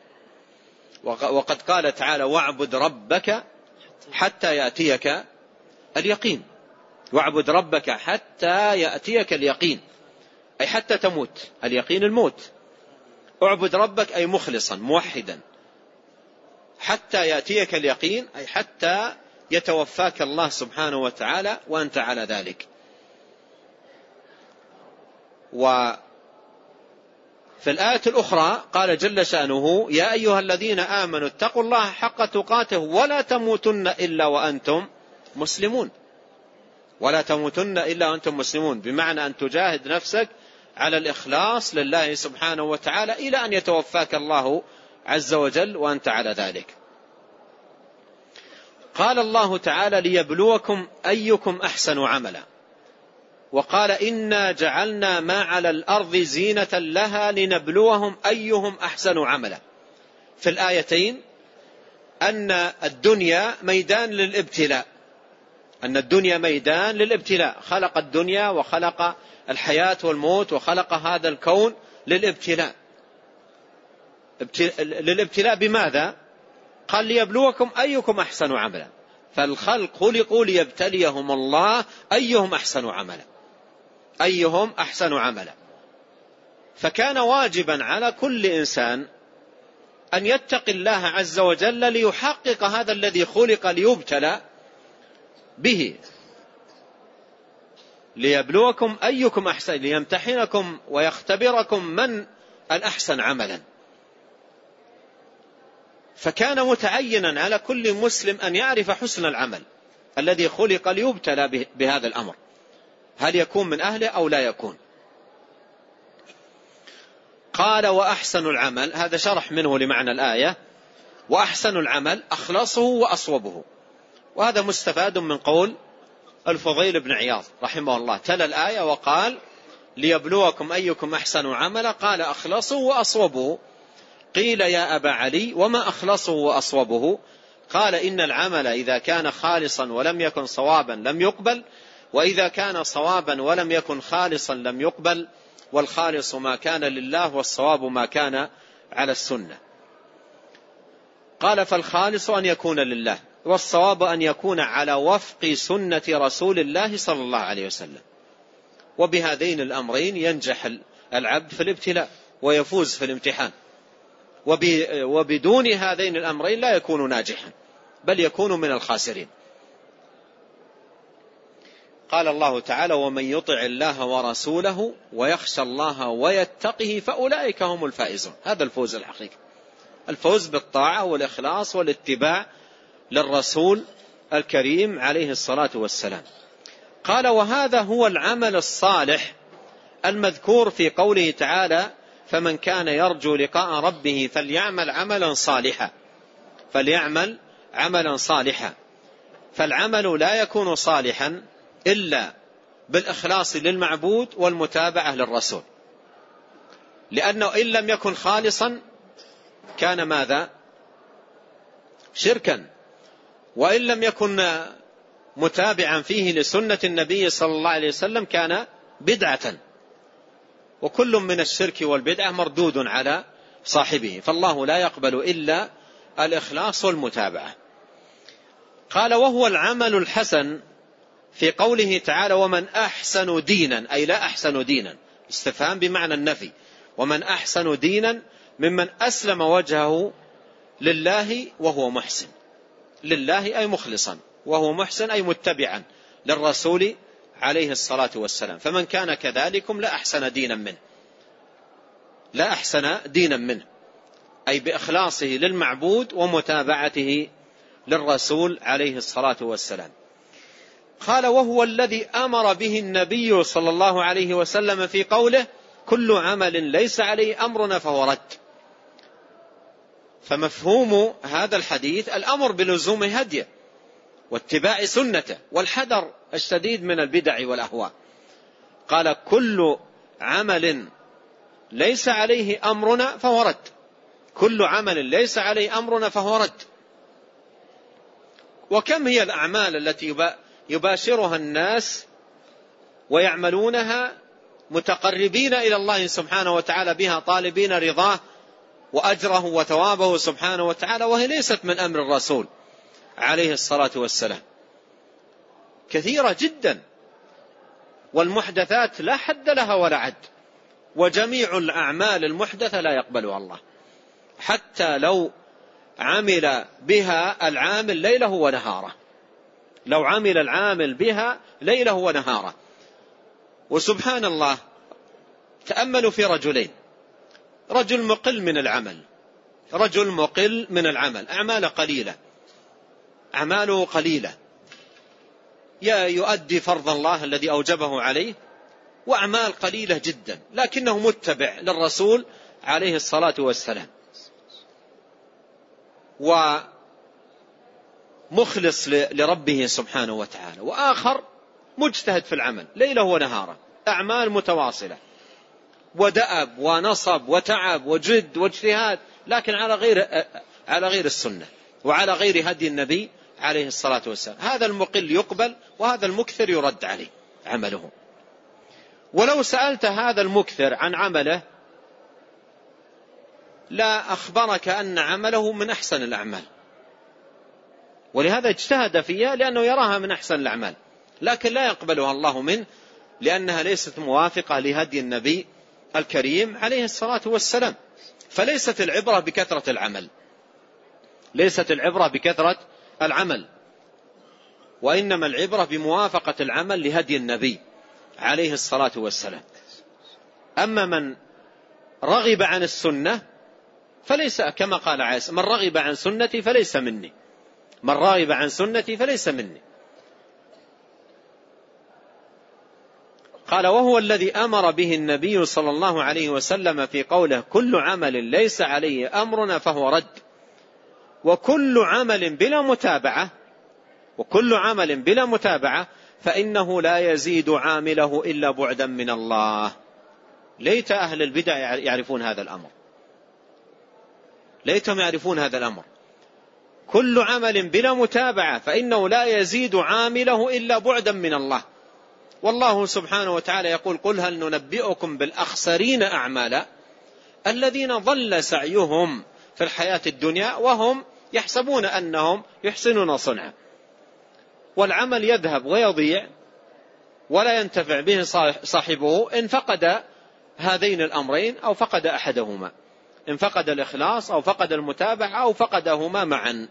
Speaker 2: وقد قال تعالى واعبد ربك حتى يأتيك اليقين، واعبد ربك حتى يأتيك اليقين أي حتى تموت، اليقين الموت. اعبد ربك أي مخلصا موحدا، حتى يأتيك اليقين أي حتى يتوفاك الله سبحانه وتعالى وأنت على ذلك. وفي الآية الأخرى قال جل شأنه يا أيها الذين آمنوا اتقوا الله حق تقاته ولا تموتن إلا وأنتم مسلمون. ولا تموتن إلا وأنتم مسلمون، بمعنى أن تجاهد نفسك على الإخلاص لله سبحانه وتعالى إلى أن يتوفاك الله عز وجل وأنت على ذلك. قال الله تعالى ليبلوكم أيكم أحسن عملا، وقال إنا جعلنا ما على الأرض زينة لها لنبلوهم أيهم أحسن عملا. في الآيتين أن الدنيا ميدان للابتلاء، أن الدنيا ميدان للابتلاء، خلق الدنيا وخلق الحياة والموت وخلق هذا الكون للابتلاء. للابتلاء بماذا؟ قال ليبلوكم أيكم أحسن عملا، فالخلق خلقوا ليبتليهم الله أيهم أحسن عملا، أيهم أحسن عملا. فكان واجبا على كل إنسان أن يتقي الله عز وجل ليحقق هذا الذي خلق ليبتلى به، ليبلوكم أيكم أحسن، ليمتحنكم ويختبركم من الأحسن عملا. فكان متعينا على كل مسلم أن يعرف حسن العمل الذي خلق ليبتلى بهذا الأمر، هل يكون من أهله أو لا يكون. قال وأحسن العمل، هذا شرح منه لمعنى الآية، وأحسن العمل أخلصه وأصوبه. وهذا مستفاد من قول الفضيل بن عياض رحمه الله، تلا الآية وقال ليبلوكم أيكم أحسن عملا، قال أخلصه وأصوبه. قيل يا أبا علي وما أخلصه وأصوبه؟ قال إن العمل إذا كان خالصا ولم يكن صوابا لم يقبل، وإذا كان صوابا ولم يكن خالصا لم يقبل، والخالص ما كان لله والصواب ما كان على السنة. قال فالخالص أن يكون لله، والصواب أن يكون على وفق سنة رسول الله صلى الله عليه وسلم. وبهذين الأمرين ينجح العبد في الابتلاء ويفوز في الامتحان، وبدون هذين الأمرين لا يكون ناجحا بل يكون من الخاسرين. قال الله تعالى ومن يطع الله ورسوله ويخشى الله ويتقه فأولئك هم الفائزون. هذا الفوز الحقيقي، الفوز بالطاعة والإخلاص والاتباع للرسول الكريم عليه الصلاة والسلام. قال وهذا هو العمل الصالح المذكور في قوله تعالى فمن كان يرجو لقاء ربه فليعمل عملا صالحا، فليعمل عملا صالحا. فالعمل لا يكون صالحا إلا بالإخلاص للمعبود والمتابعة للرسول، لأنه إن لم يكن خالصا كان ماذا؟ شركا، وإن لم يكن متابعا فيه لسنة النبي صلى الله عليه وسلم كان بدعة، وكل من الشرك والبدعة مردود على صاحبه، فالله لا يقبل إلا الإخلاص والمتابعة. قال وهو العمل الحسن في قوله تعالى ومن أحسن دينا، أي لا أحسن دينا، استفهام بمعنى النفي، ومن أحسن دينا ممن أسلم وجهه لله وهو محسن، لله أي مخلصا، وهو محسن أي متبعا للرسول عليه الصلاة والسلام. فمن كان كذلكم لا أحسن دينا منه، لا أحسن دينا منه، أي بإخلاصه للمعبود ومتابعته للرسول عليه الصلاة والسلام. قال وهو الذي أمر به النبي صلى الله عليه وسلم في قوله كل عمل ليس عليه أمرنا فهو رد. فمفهوم هذا الحديث الأمر بلزوم هديه واتباع سنته والحذر الشديد من البدع والأهواء. قال كل عمل ليس عليه أمرنا فهو رد، كل عمل ليس عليه أمرنا فهو رد. وكم هي الأعمال التي يباشرها الناس ويعملونها متقربين إلى الله سبحانه وتعالى بها، طالبين رضاه وأجره وثوابه سبحانه وتعالى، وهي ليست من أمر الرسول عليه الصلاة والسلام، كثيرة جدا. والمحدثات لا حد لها ولا عد، وجميع الأعمال المحدثة لا يقبلها الله، حتى لو عمل بها العامل ليله ونهاره، لو عمل العامل بها ليله ونهاره. وسبحان الله، تأملوا في رجلين، رجل مقل من العمل، رجل مقل من العمل، أعماله قليلة، أعماله قليلة، يؤدي فرض الله الذي أوجبه عليه، وأعمال قليلة جدا، لكنه متبع للرسول عليه الصلاة والسلام ومخلص لربه سبحانه وتعالى. وآخر مجتهد في العمل ليله ونهاره، أعمال متواصلة ودأب ونصب وتعب وجد واجتهاد، لكن على غير على غير السنة وعلى غير هدي النبي عليه الصلاة والسلام. هذا المقل يقبل، وهذا المكثر يرد عليه عمله. ولو سألت هذا المكثر عن عمله لا أخبرك أن عمله من أحسن الأعمال، ولهذا اجتهد فيها لأنه يراها من أحسن الأعمال، لكن لا يقبلها الله منه لأنها ليست موافقة لهدي النبي الكريم عليه الصلاة والسلام. فليست العبرة بكثرة العمل، ليست العبرة بكثرة العمل، وإنما العبرة بموافقة العمل لهدي النبي عليه الصلاة والسلام. أما من رغب عن السنة فليس، كما قال عيسى: من رغب عن سنتي فليس مني، من رغب عن سنتي فليس مني. قال: وهو الذي أمر به النبي صلى الله عليه وسلم في قوله: كل عمل ليس عليه أمرنا فهو رد. وكل عمل بلا متابعة وكل عمل بلا متابعة فإنه لا يزيد عامله إلا بعدا من الله. ليت أهل البدع يعرفون هذا الأمر، ليتهم يعرفون هذا الأمر. كل عمل بلا متابعة فإنه لا يزيد عامله إلا بعدا من الله. والله سبحانه وتعالى يقول: قل هل ننبئكم بالأخسرين أعمالا الذين ضل سعيهم في الحياة الدنيا وهم يحسبون أنهم يحسنون صنعا. والعمل يذهب ويضيع ولا ينتفع به صاحبه إن فقد هذين الأمرين أو فقد أحدهما، إن فقد الإخلاص أو فقد المتابعة أو فقدهما معا.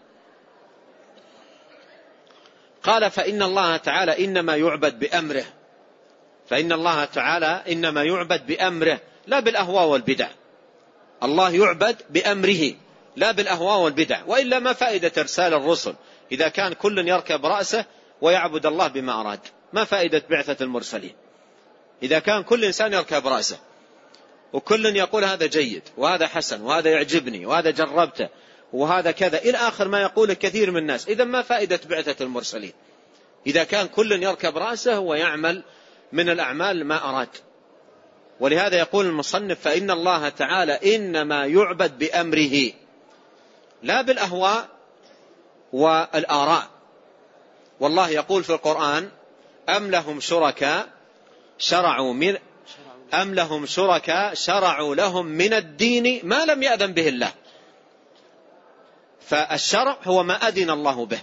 Speaker 2: قال: فإن الله تعالى إنما يعبد بأمره، فإن الله تعالى إنما يعبد بأمره لا بالأهواء والبدع. الله يعبد بأمره لا بالأهواء والبدع، وإلا ما فائدة إرسال الرسل إذا كان كل يركب رأسه ويعبد الله بما أراد؟ ما فائدة بعثة المرسلين إذا كان كل إنسان يركب رأسه وكل يقول هذا جيد وهذا حسن وهذا يعجبني وهذا جربته وهذا كذا إلى آخر ما يقول كثير من الناس؟ إذا ما فائدة بعثة المرسلين إذا كان كل يركب رأسه ويعمل من الأعمال ما أراد. ولهذا يقول المصنف: فإن الله تعالى إنما يعبد بأمره لا بالأهواء والآراء. والله يقول في القرآن: أم لهم شركاء شرعوا من أم لهم شركاء شرعوا لهم من الدين ما لم يأذن به الله. فالشرع هو ما أذن الله به،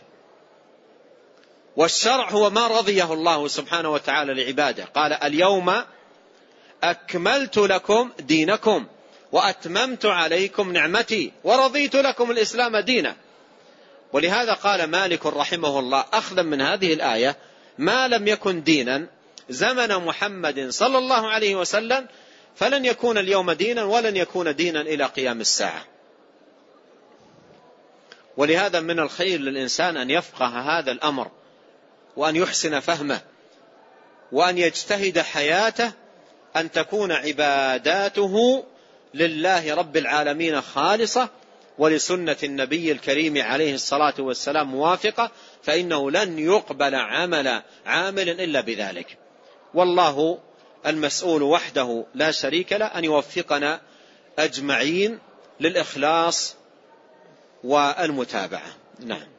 Speaker 2: والشرع هو ما رضيه الله سبحانه وتعالى لعباده. قال: اليوم أكملت لكم دينكم وأتممت عليكم نعمتي ورضيت لكم الإسلام دينا. ولهذا قال مالك رحمه الله أخذا من هذه الآية: ما لم يكن دينا زمن محمد صلى الله عليه وسلم فلن يكون اليوم دينا ولن يكون دينا إلى قيام الساعة. ولهذا من الخير للإنسان أن يفقه هذا الأمر وأن يحسن فهمه وأن يجتهد حياته أن تكون عباداته لله رب العالمين خالصة ولسنة النبي الكريم عليه الصلاة والسلام موافقة، فإنه لن يقبل عمل عامل إلا بذلك. والله المسؤول وحده لا شريك له أن يوفقنا أجمعين للإخلاص والمتابعة. نعم.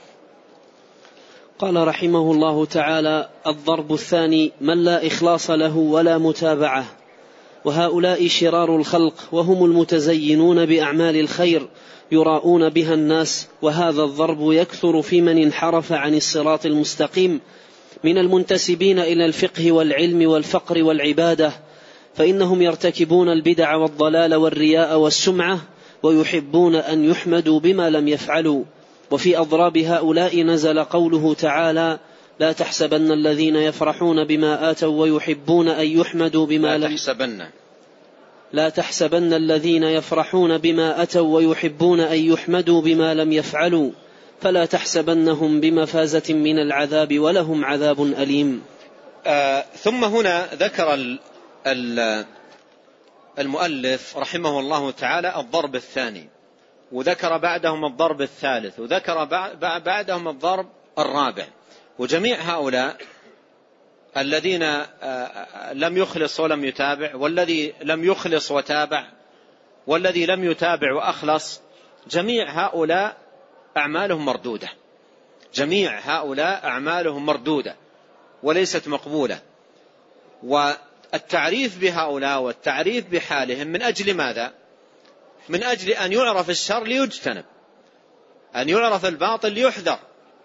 Speaker 1: قال رحمه الله تعالى: الضرب الثاني من لا إخلاص له ولا متابعة، وهؤلاء شرار الخلق، وهم المتزينون بأعمال الخير يراؤون بها الناس. وهذا الضرب يكثر في من انحرف عن الصراط المستقيم من المنتسبين إلى الفقه والعلم والفقر والعبادة، فإنهم يرتكبون البدع والضلال والرياء والسمعة، ويحبون أن يحمدوا بما لم يفعلوا. وفي أضراب هؤلاء نزل قوله تعالى: لا تحسبن الذين يفرحون بما آتوا ويحبون أن يحمدوا بما لم
Speaker 2: تحسبن
Speaker 1: لا تحسبن الذين يفرحون بما أتوا ويحبون أن يحمدوا بما لم يفعلوا فلا تحسبنهم بمفازة من العذاب ولهم عذاب أليم.
Speaker 2: آه ثم هنا ذكر ال ال المؤلف رحمه الله تعالى الضرب الثاني، وذكر بعدهم الضرب الثالث، وذكر بعدهم الضرب الرابع. وجميع هؤلاء الذين لم يخلص ولم يتابع، والذي لم يخلص وتابع، والذي لم يتابع وأخلص، جميع هؤلاء أعمالهم مردودة، جميع هؤلاء أعمالهم مردودة وليست مقبولة. والتعريف بهؤلاء والتعريف بحالهم من أجل ماذا؟ من أجل أن يعرف الشر ليجتنب، أن يعرف الباطل ليحذر.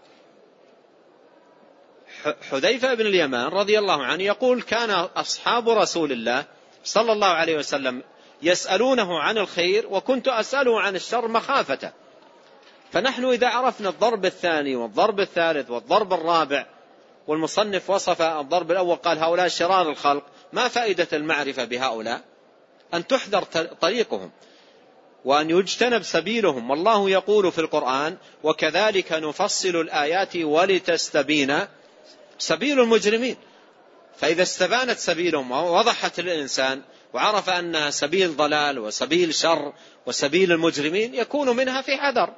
Speaker 2: حذيفة بن اليمان رضي الله عنه يقول: كان أصحاب رسول الله صلى الله عليه وسلم يسألونه عن الخير وكنت أسأله عن الشر مخافته. فنحن إذا عرفنا الضرب الثاني والضرب الثالث والضرب الرابع، والمصنف وصف الضرب الأول قال: هؤلاء شرار الخلق، ما فائدة المعرفة بهؤلاء؟ أن تحذر طريقهم وأن يجتنب سبيلهم. والله يقول في القرآن: وكذلك نفصل الآيات ولتستبين سبيل المجرمين. فإذا استبانت سبيلهم ووضحت الإنسان وعرف أنها سبيل ضلال وسبيل شر وسبيل المجرمين، يكون منها في حذر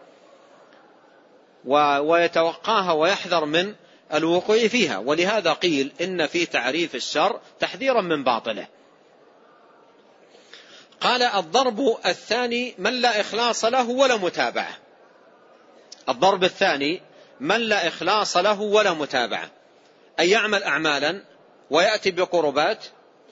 Speaker 2: ويتوقاها ويحذر من الوقوع فيها. ولهذا قيل إن في تعريف الشر تحذيرا من باطله. قال: الضرب الثاني من لا إخلاص له ولا متابعة. الضرب الثاني من لا إخلاص له ولا متابعة، أن يعمل أعمالا ويأتي بقربات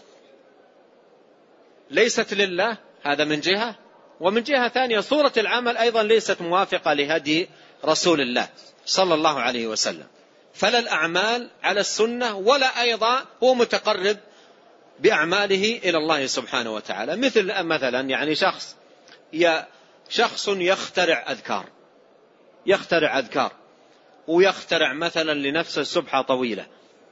Speaker 2: ليست لله، هذا من جهة، ومن جهة ثانية صورة العمل أيضا ليست موافقة لهدي رسول الله صلى الله عليه وسلم. فلا الأعمال على السنة ولا أيضا هو متقرب بأعماله إلى الله سبحانه وتعالى. مثل مثلا يعني شخص شخص يخترع أذكار يخترع أذكار ويخترع مثلا لنفسه سبحة طويلة،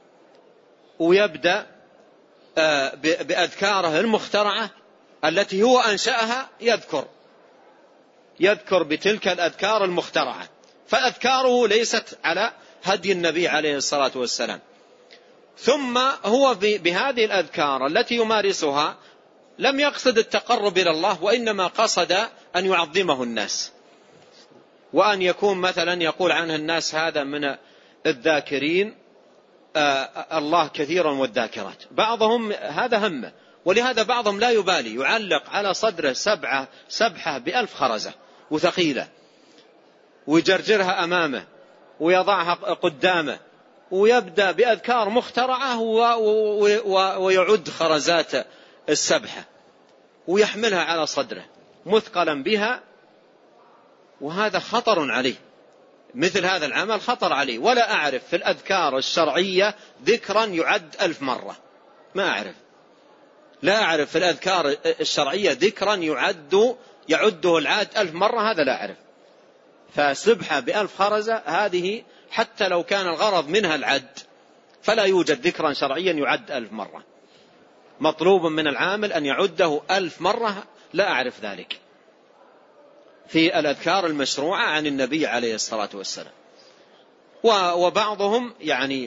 Speaker 2: ويبدأ بأذكاره المخترعة التي هو أنشأها، يذكر يذكر بتلك الأذكار المخترعة، فأذكاره ليست على هدي النبي عليه الصلاة والسلام. ثم هو بهذه الأذكار التي يمارسها لم يقصد التقرب إلى الله، وإنما قصد أن يعظمه الناس، وأن يكون مثلا يقول عنه الناس هذا من الذاكرين الله كثيرا والذاكرات. بعضهم هذا همه، ولهذا بعضهم لا يبالي، يعلق على صدره سبعة سبحة بألف خرزة وثقيلة، ويجرجرها أمامه ويضعها قدامه، ويبدأ بأذكار مخترعة ويعد خرزات السبحة ويحملها على صدره مثقلا بها، وهذا خطر عليه. مثل هذا العمل خطر عليه. ولا أعرف في الأذكار الشرعية ذكرا يعد ألف مرة، ما أعرف، لا أعرف في الأذكار الشرعية ذكرا يعد يعده العاد ألف مرة، هذا لا أعرف. فسبحة بألف خرزة هذه حتى لو كان الغرض منها العد فلا يوجد ذكرا شرعيا يعد ألف مرة. مطلوب من العامل أن يعده ألف مرة، لا أعرف ذلك في الأذكار المشروعة عن النبي عليه الصلاة والسلام. وبعضهم يعني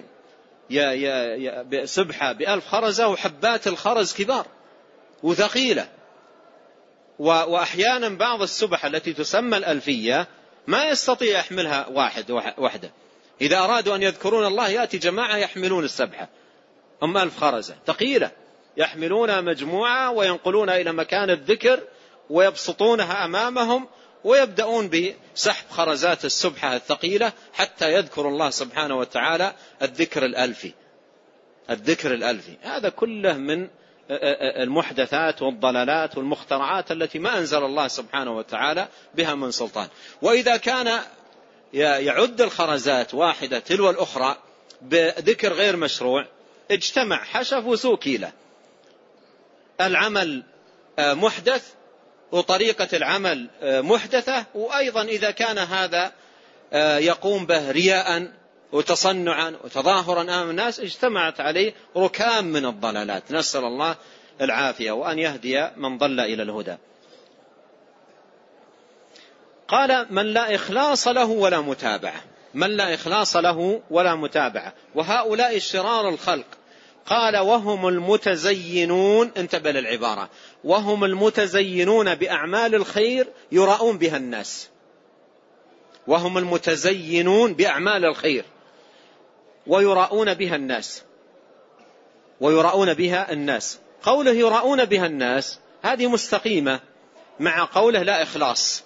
Speaker 2: سبحة بألف خرزة وحبات الخرز كبار وثقيلة، وأحيانا بعض السبح التي تسمى الألفية ما يستطيع يحملها واحد وحده. إذا أرادوا أن يذكرون الله يأتي جماعة يحملون السبحة هم ألف خرزة ثقيلة، يحملونها مجموعة وينقلون إلى مكان الذكر ويبسطونها أمامهم، ويبدأون بسحب خرزات السبحة الثقيلة حتى يذكر الله سبحانه وتعالى الذكر الألفي الذكر الألفي. هذا كله من المحدثات والضلالات والمخترعات التي ما أنزل الله سبحانه وتعالى بها من سلطان. وإذا كان يعد الخرزات واحدة تلو الأخرى بذكر غير مشروع اجتمع حشف وسوء كيلة. العمل محدث وطريقة العمل محدثة، وأيضا إذا كان هذا يقوم به رياء وتصنعا وتظاهرا أمام الناس اجتمعت عليه ركام من الضلالات، نسأل الله العافية وأن يهدي من ضل إلى الهدى. قال من لا إخلاص له ولا متابعة، من لا إخلاص له ولا متابعة، وهؤلاء شرار الخلق. قال وهم المتزينون، انتبه للعبارة، وهم المتزينون بأعمال الخير يراؤون بها الناس، وهم المتزينون بأعمال الخير ويراؤون بها الناس، ويراؤون بها الناس. قوله يراؤون بها الناس هذه مستقيمة مع قوله لا إخلاص،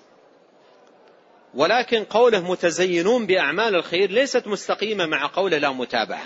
Speaker 2: ولكن قوله متزينون بأعمال الخير ليست مستقيمة مع قوله لا متابعة،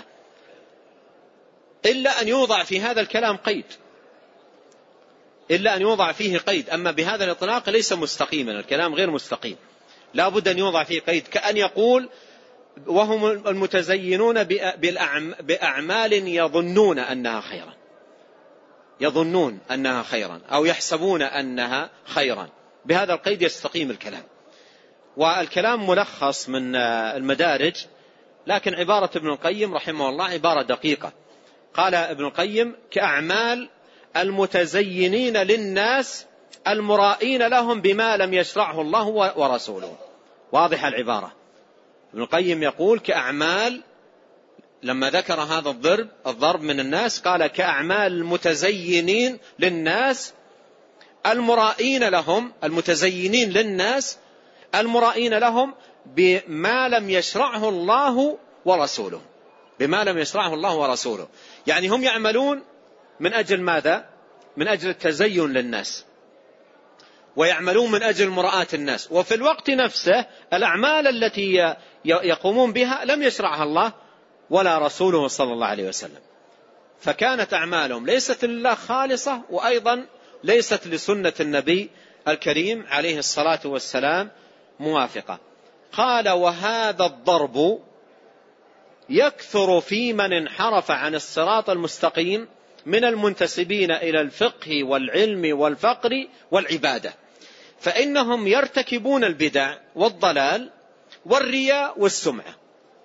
Speaker 2: إلا أن يوضع في هذا الكلام قيد، إلا أن يوضع فيه قيد. أما بهذا الإطلاق ليس مستقيما، الكلام غير مستقيم، لا بد أن يوضع فيه قيد، كأن يقول وهم المتزينون بأعمال يظنون أنها خيرا، يظنون أنها خيرا أو يحسبون أنها خيرا، بهذا القيد يستقيم الكلام. والكلام ملخص من المدارج، لكن عبارة ابن القيم رحمه الله عبارة دقيقة. قال ابن القيم كأعمال المتزينين للناس المرائين لهم بما لم يشرعه الله ورسوله. واضح العبارة. ابن القيم يقول كأعمال، لما ذكر هذا الضرب الضرب من الناس قال كأعمال المتزينين للناس المرائين لهم، المتزينين للناس المرائين لهم بما لم يشرعه الله ورسوله، بما لم يشرعه الله ورسوله. يعني هم يعملون من أجل ماذا؟ من أجل التزين للناس، ويعملون من أجل مراءة الناس، وفي الوقت نفسه الأعمال التي يقومون بها لم يشرعها الله ولا رسوله صلى الله عليه وسلم، فكانت أعمالهم ليست لله خالصة، وأيضا ليست لسنة النبي الكريم عليه الصلاة والسلام موافقة. قال وهذا الضرب يكثر في من انحرف عن الصراط المستقيم من المنتسبين إلى الفقه والعلم والفقر والعبادة، فإنهم يرتكبون البدع والضلال والرياء والسمعة،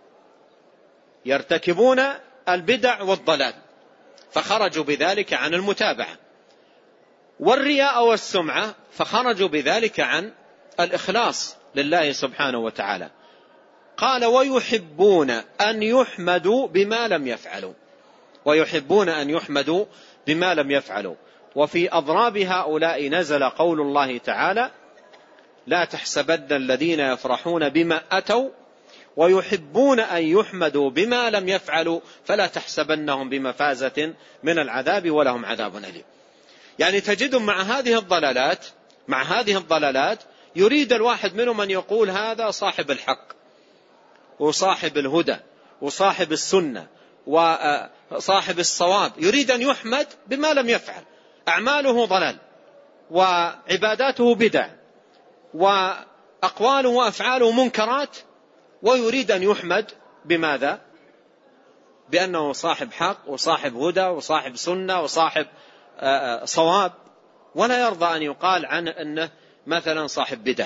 Speaker 2: يرتكبون البدع والضلال فخرجوا بذلك عن المتابعة، والرياء والسمعة فخرجوا بذلك عن الإخلاص لله سبحانه وتعالى. قال ويحبون أن يحمدوا بما لم يفعلوا، ويحبون أن يحمدوا بما لم يفعلوا. وفي أضراب هؤلاء نزل قول الله تعالى لا تحسبن الذين يفرحون بما أتوا ويحبون أن يحمدوا بما لم يفعلوا فلا تحسبنهم بمفازة من العذاب ولهم عذاب أليم. يعني تجدهم مع هذه الضلالات مع هذه الضلالات يريد الواحد منهم أن يقول هذا صاحب الحق وصاحب الهدى وصاحب السنة وصاحب الصواب، يريد أن يحمد بما لم يفعل، أعماله ضلال وعباداته بدع وأقواله وأفعاله منكرات، ويريد أن يحمد بماذا؟ بأنه صاحب حق وصاحب هدى وصاحب سنة وصاحب صواب، ولا يرضى أن يقال عنه أنه مثلا صاحب بدع.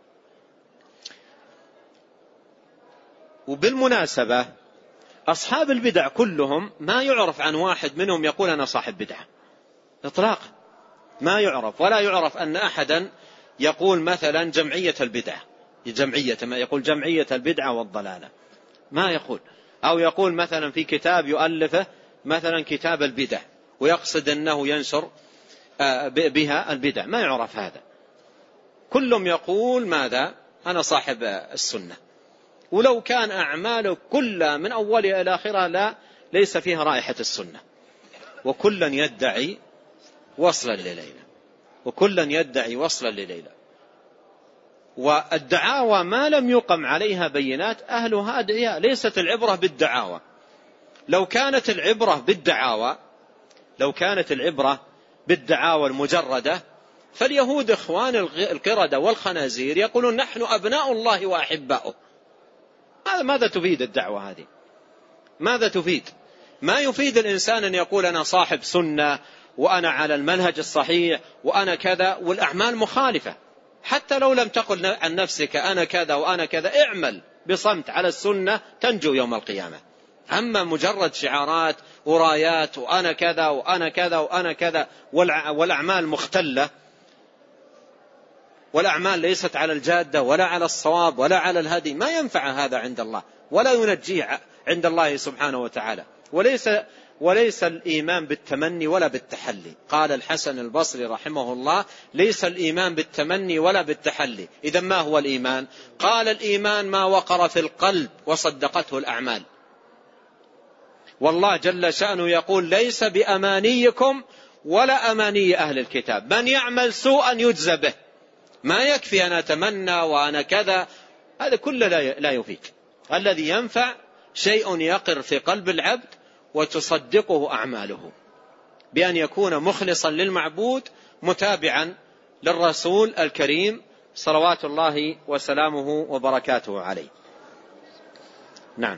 Speaker 2: وبالمناسبة أصحاب البدع كلهم ما يعرف عن واحد منهم يقول أنا صاحب بدعة إطلاقا، ما يعرف، ولا يعرف أن أحدا يقول مثلا جمعية البدعة، جمعية ما يقول جمعية البدعة والضلالة، ما يقول، أو يقول مثلا في كتاب يؤلفه مثلا كتاب البدع ويقصد أنه ينشر بها البدع، ما يعرف هذا. كلهم يقول ماذا؟ أنا صاحب السنة، ولو كان أعماله كلها من أولها إلى آخرها لا ليس فيها رائحة السنة، وكلا يدعي وصلا لليلى، وكلا يدعي وصلا لليلى. والدعاوى ما لم يقم عليها بينات أهلها أدعياء، ليست العبرة بالدعاوى. لو كانت العبرة بالدعاوى لو كانت العبرة بالدعاوى المجردة فاليهود إخوان القردة والخنازير يقولون نحن أبناء الله وأحباؤه. ماذا تفيد الدعوة هذه؟ ماذا تفيد؟ ما يفيد الإنسان أن يقول أنا صاحب سنة وأنا على المنهج الصحيح وأنا كذا والأعمال مخالفة. حتى لو لم تقل عن نفسك أنا كذا وأنا كذا، اعمل بصمت على السنة تنجو يوم القيامة. أما مجرد شعارات ورايات وأنا كذا وأنا كذا وأنا كذا والأعمال مختلة، والأعمال ليست على الجادة ولا على الصواب ولا على الهدي، ما ينفع هذا عند الله ولا ينجيه عند الله سبحانه وتعالى. وليس وليس الإيمان بالتمني ولا بالتحلي. قال الحسن البصري رحمه الله: ليس الإيمان بالتمني ولا بالتحلي. إذا ما هو الإيمان؟ قال: الإيمان ما وقر في القلب وصدقته الأعمال. والله جل شأنه يقول: ليس بأمانيكم ولا أماني أهل الكتاب، من يعمل سوءا يجزى به. ما يكفي أنا أتمنى وأنا كذا، هذا كله لا يفيد. الذي ينفع شيء يقر في قلب العبد وتصدقه أعماله، بأن يكون مخلصا للمعبود متابعا للرسول الكريم صلوات الله وسلامه وبركاته عليه. نعم.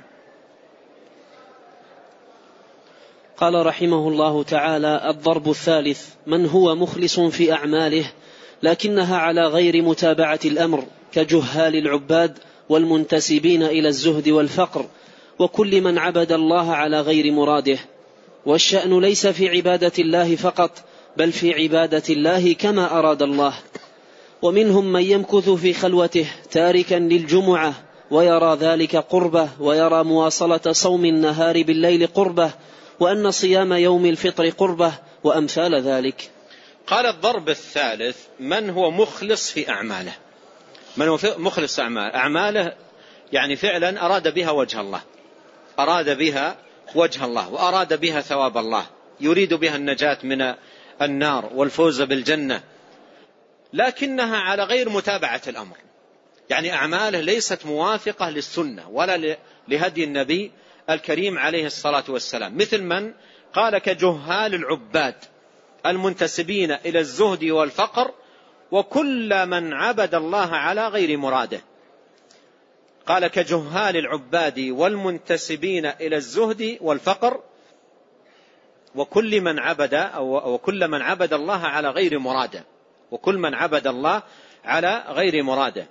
Speaker 1: قال رحمه الله تعالى: الضرب الثالث: من هو مخلص في أعماله لكنها على غير متابعة الأمر، كجهال العباد والمنتسبين إلى الزهد والفقر وكل من عبد الله على غير مراده. والشأن ليس في عبادة الله فقط، بل في عبادة الله كما أراد الله. ومنهم من يمكث في خلوته تاركا للجمعة ويرى ذلك قربة، ويرى مواصلة صوم النهار بالليل قربة، وأن صيام يوم الفطر قربة، وأمثال ذلك.
Speaker 2: قال: الضرب الثالث: من هو مخلص في أعماله. من هو مخلص أعماله؟ أعماله يعني فعلا أراد بها وجه الله، أراد بها وجه الله وأراد بها ثواب الله، يريد بها النجاة من النار والفوز بالجنة، لكنها على غير متابعة الأمر. يعني أعماله ليست موافقة للسنة ولا لهدي النبي الكريم عليه الصلاة والسلام. مثل من؟ قال: كجهال العباد المنتسبين إلى الزهد والفقر وكل من عبد الله على غير مراده. قال: كجهال العباد والمنتسبين إلى الزهد والفقر وكل من عبد أو وكل من عبد الله على غير مراده. وكل من عبد الله على غير مراده.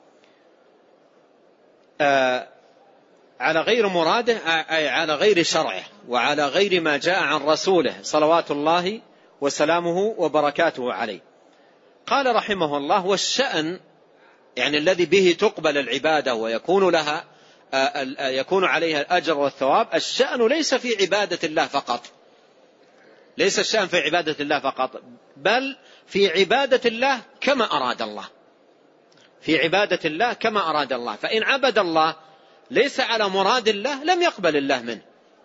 Speaker 2: آه على غير مراده أي على غير شرعه وعلى غير ما جاء عن رسوله صلوات الله وسلامه وبركاته عليه. قال رحمه الله: والشأن يعني الذي به تقبل العبادة ويكون لها يكون عليها الأجر والثواب. الشأن ليس في عبادة الله فقط، ليس الشأن في عبادة الله فقط، بل في عبادة الله كما أراد الله. في عبادة الله كما أراد الله. فإن عبد الله ليس على مراد الله لم يقبل الله منه،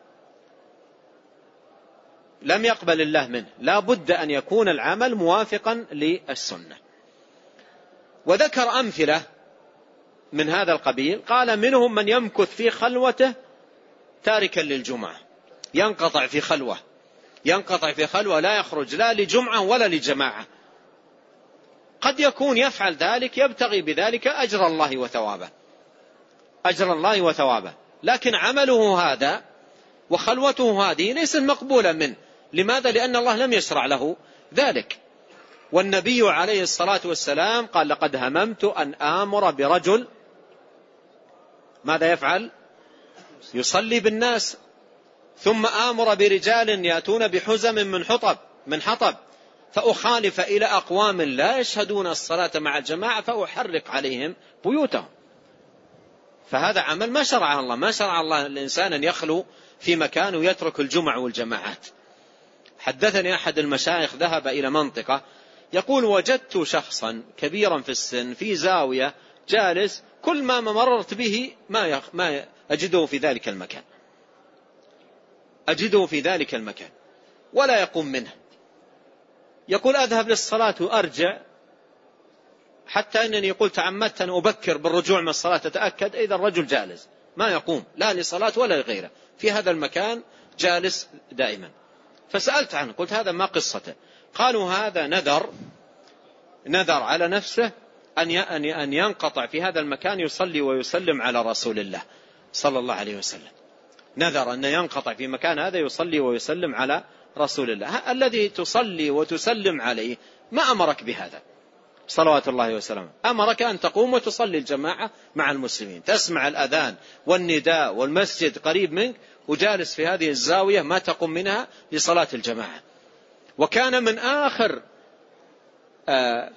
Speaker 2: لم يقبل الله منه. لا بد أن يكون العمل موافقا للسنة. وذكر أمثلة من هذا القبيل. قال: منهم من يمكث في خلوته تاركا للجمعة، ينقطع في خلوة ينقطع في خلوة لا يخرج لا لجمعة ولا لجماعة. قد يكون يفعل ذلك يبتغي بذلك أجر الله وثوابه أجر الله وثوابه لكن عمله هذا وخلوته هذه ليس مقبولا منه. لماذا؟ لأن الله لم يشرع له ذلك. والنبي عليه الصلاة والسلام قال: لقد هممت أن آمر برجل ماذا يفعل؟ يصلي بالناس، ثم آمر برجال يأتون بحزم من حطب من حطب فأخالف إلى أقوام لا يشهدون الصلاة مع الجماعة فأحرق عليهم بيوتهم. فهذا عمل ما شرعه الله. ما شرع الله الإنسان أن يخلو في مكان ويترك الجمع والجماعات. حدثني أحد المشايخ ذهب إلى منطقة يقول: وجدت شخصا كبيرا في السن في زاوية جالس، كل ما مررت به ما ما أجده في ذلك المكان أجده في ذلك المكان ولا يقوم منه. يقول: أذهب للصلاة وأرجع، حتى أنني يقول تعمدت أن أبكر بالرجوع من الصلاة تتأكد إذا الرجل جالس ما يقوم لا لصلاة ولا لغيره، في هذا المكان جالس دائما. فسألت عنه قلت: هذا ما قصته؟ قالوا: هذا نذر نذر على نفسه أن ينقطع في هذا المكان يصلي ويسلم على رسول الله صلى الله عليه وسلم. نذر أن ينقطع في مكان هذا يصلي ويسلم على رسول الله. الذي تصلي وتسلم عليه ما أمرك بهذا صلوات الله وسلامه، أمرك أن تقوم وتصلي الجماعة مع المسلمين، تسمع الأذان والنداء والمسجد قريب منك وجالس في هذه الزاوية ما تقوم منها لصلاة الجماعة. وكان من آخر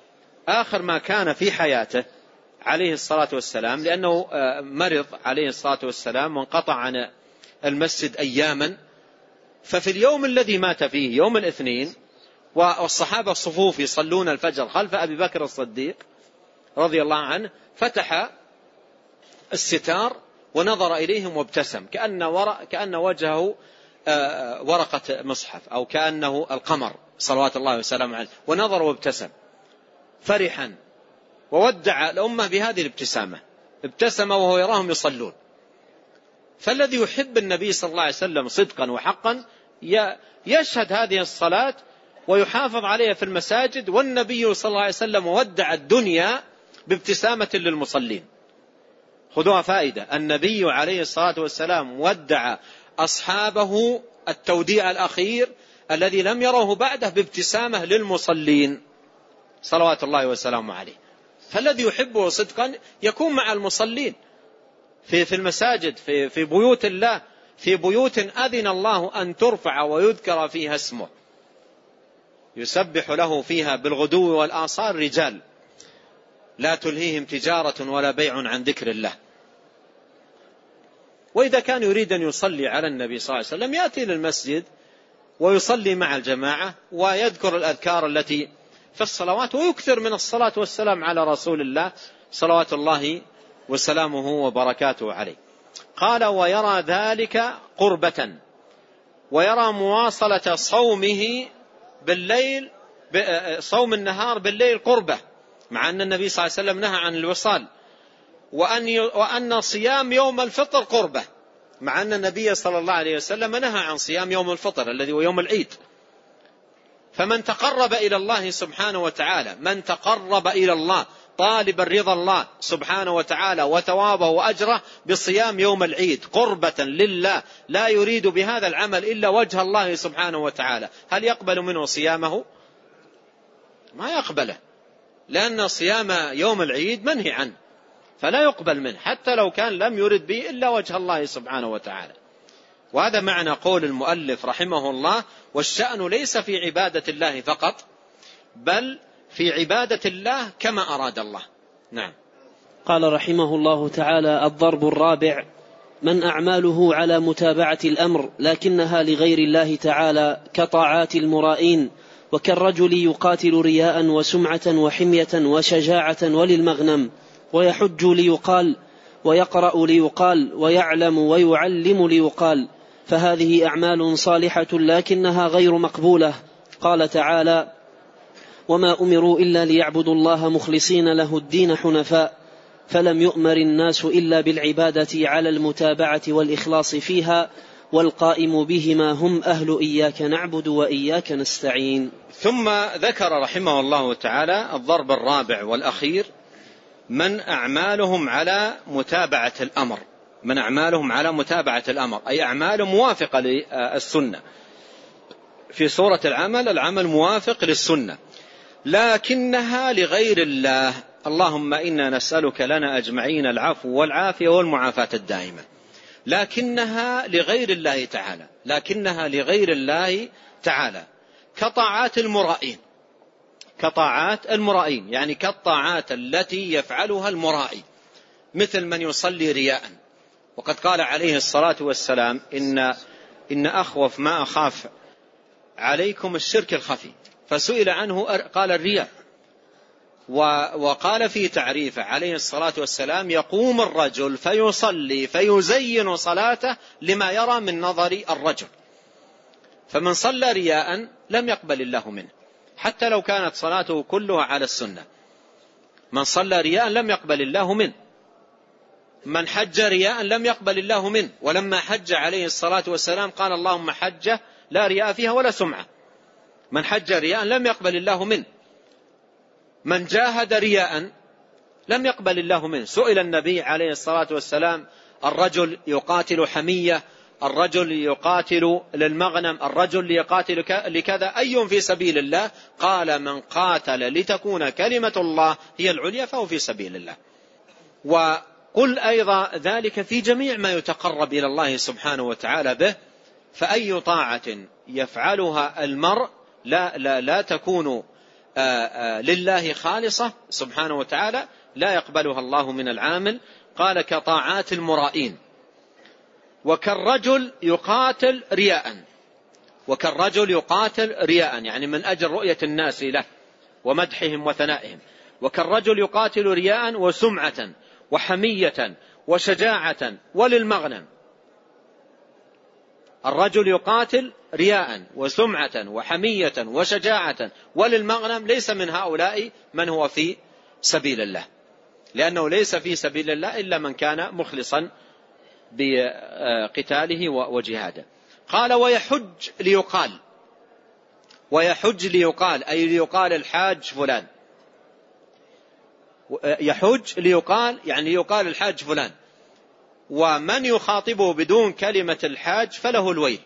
Speaker 2: آخر ما كان في حياته عليه الصلاة والسلام، لأنه مرض عليه الصلاة والسلام وانقطع عن المسجد أياما، ففي اليوم الذي مات فيه يوم الاثنين والصحابة الصفوف يصلون الفجر خلف أبي بكر الصديق رضي الله عنه، فتح الستار ونظر إليهم وابتسم كأن, ورق كأن وجهه ورقة مصحف أو كأنه القمر صلوات الله وسلامه عليه، ونظر وابتسم فرحا وودع الأمة بهذه الابتسامة، ابتسم وهو يراهم يصلون. فالذي يحب النبي صلى الله عليه وسلم صدقا وحقا يشهد هذه الصلاة ويحافظ عليها في المساجد، والنبي صلى الله عليه وسلم ودع الدنيا بابتسامة للمصلين. خذوها فائدة، النبي عليه الصلاة والسلام ودع أصحابه التوديع الأخير الذي لم يروه بعده بابتسامة للمصلين صلوات الله وسلامه عليه. فالذي يحبه صدقا يكون مع المصلين في في المساجد، في في بيوت الله، في بيوت أذن الله أن ترفع ويذكر فيها اسمه، يسبح له فيها بالغدو والآصال رجال لا تلهيهم تجارة ولا بيع عن ذكر الله. وإذا كان يريد أن يصلي على النبي صلى الله عليه وسلم يأتي للمسجد ويصلي مع الجماعة ويذكر الأذكار التي في الصلوات، ويكثر من الصلاة والسلام على رسول الله صلوات الله وسلامه وبركاته عليه. قال ويرى ذلك قربة، ويرى مواصلة صومه بالليل، صوم النهار بالليل قربة، مع أن النبي صلى الله عليه وسلم نهى عن الوصال، وأن وأن صيام يوم الفطر قربة، مع أن النبي صلى الله عليه وسلم نهى عن صيام يوم الفطر الذي هو يوم العيد. فمن تقرب إلى الله سبحانه وتعالى، من تقرب إلى الله طالبا رضا الله سبحانه وتعالى وثوابه وأجره بصيام يوم العيد قربة لله، لا يريد بهذا العمل إلا وجه الله سبحانه وتعالى، هل يقبل منه صيامه؟ ما يقبله، لأن صيام يوم العيد منهي عنه، فلا يقبل منه حتى لو كان لم يرد به إلا وجه الله سبحانه وتعالى. وهذا معنى قول المؤلف رحمه الله: والشأن ليس في عبادة الله فقط، بل في عبادة الله كما أراد الله. نعم.
Speaker 1: قال رحمه الله تعالى: الضرب الرابع: من أعماله على متابعة الأمر لكنها لغير الله تعالى كطاعات المرائين، وكالرجل يقاتل رياء وسمعة وحمية وشجاعة وللمغنم، ويحج ليقال، ويقرأ ليقال، ويعلم ويعلم ليقال، فهذه أعمال صالحة لكنها غير مقبولة. قال تعالى: وما أمروا إلا ليعبدوا الله مخلصين له الدين حنفاء، فلم يؤمر الناس إلا بالعبادة على المتابعة والإخلاص فيها، والقائم بهما هم أهل إياك نعبد وإياك نستعين.
Speaker 2: ثم ذكر رحمه الله تعالى الضرب الرابع والأخير: من أعمالهم على متابعة الأمر، من أعمالهم على متابعة الأمر أي أعمال موافقة للسنة. في صورة العمل العمل موافق للسنة، لكنها لغير الله. اللهم إنا نسألك لنا أجمعين العفو والعافية والمعافاة الدائمة. لكنها لغير الله تعالى، لكنها لغير الله تعالى كطاعات المرائين، كطاعات المرائين يعني كالطاعات التي يفعلها المرائي، مثل من يصلي رياء. وقد قال عليه الصلاة والسلام: إن, إن أخوف ما أخاف عليكم الشرك الخفي، فسئل عنه قال الرياء. وقال في تعريفه عليه الصلاة والسلام: يقوم الرجل فيصلي فيزين صلاته لما يرى من نظر الرجل. فمن صلى رياء لم يقبل الله منه حتى لو كانت صلاته كلها على السنة. من صلى رياء لم يقبل الله منه. من حج رياء لم يقبل الله منه، ولما حج عليه الصلاة والسلام قال: اللهم حجة لا رياء فيها ولا سمعة. من حج رياء لم يقبل الله منه. من جاهد رياء لم يقبل الله منه. سئل النبي عليه الصلاة والسلام: الرجل يقاتل حمية، الرجل يقاتل للمغنم، الرجل يقاتل لكذا، أي في سبيل الله؟ قال: من قاتل لتكون كلمة الله هي العليا فهو في سبيل الله. وقل أيضا ذلك في جميع ما يتقرب إلى الله سبحانه وتعالى به. فأي طاعة يفعلها المرء لا, لا, لا تكون لله خالصة سبحانه وتعالى لا يقبلها الله من العامل. قال كطاعات المرائين. وكالرجل يقاتل رياء، وكالرجل يقاتل رياء يعني من أجل رؤية الناس له ومدحهم وثنائهم. وكالرجل يقاتل رياء وسمعة وحمية وشجاعة وللمغنم. الرجل يقاتل رياء وسمعة وحمية وشجاعة وللمغنم، ليس من هؤلاء من هو في سبيل الله، لأنه ليس في سبيل الله إلا من كان مخلصا بقتاله وجهاده. قال ويحج ليقال، ويحج ليقال أي ليقال الحاج فلان، يحج ليقال يعني ليقال الحاج فلان. ومن يخاطبه بدون كلمة الحاج فله الويل،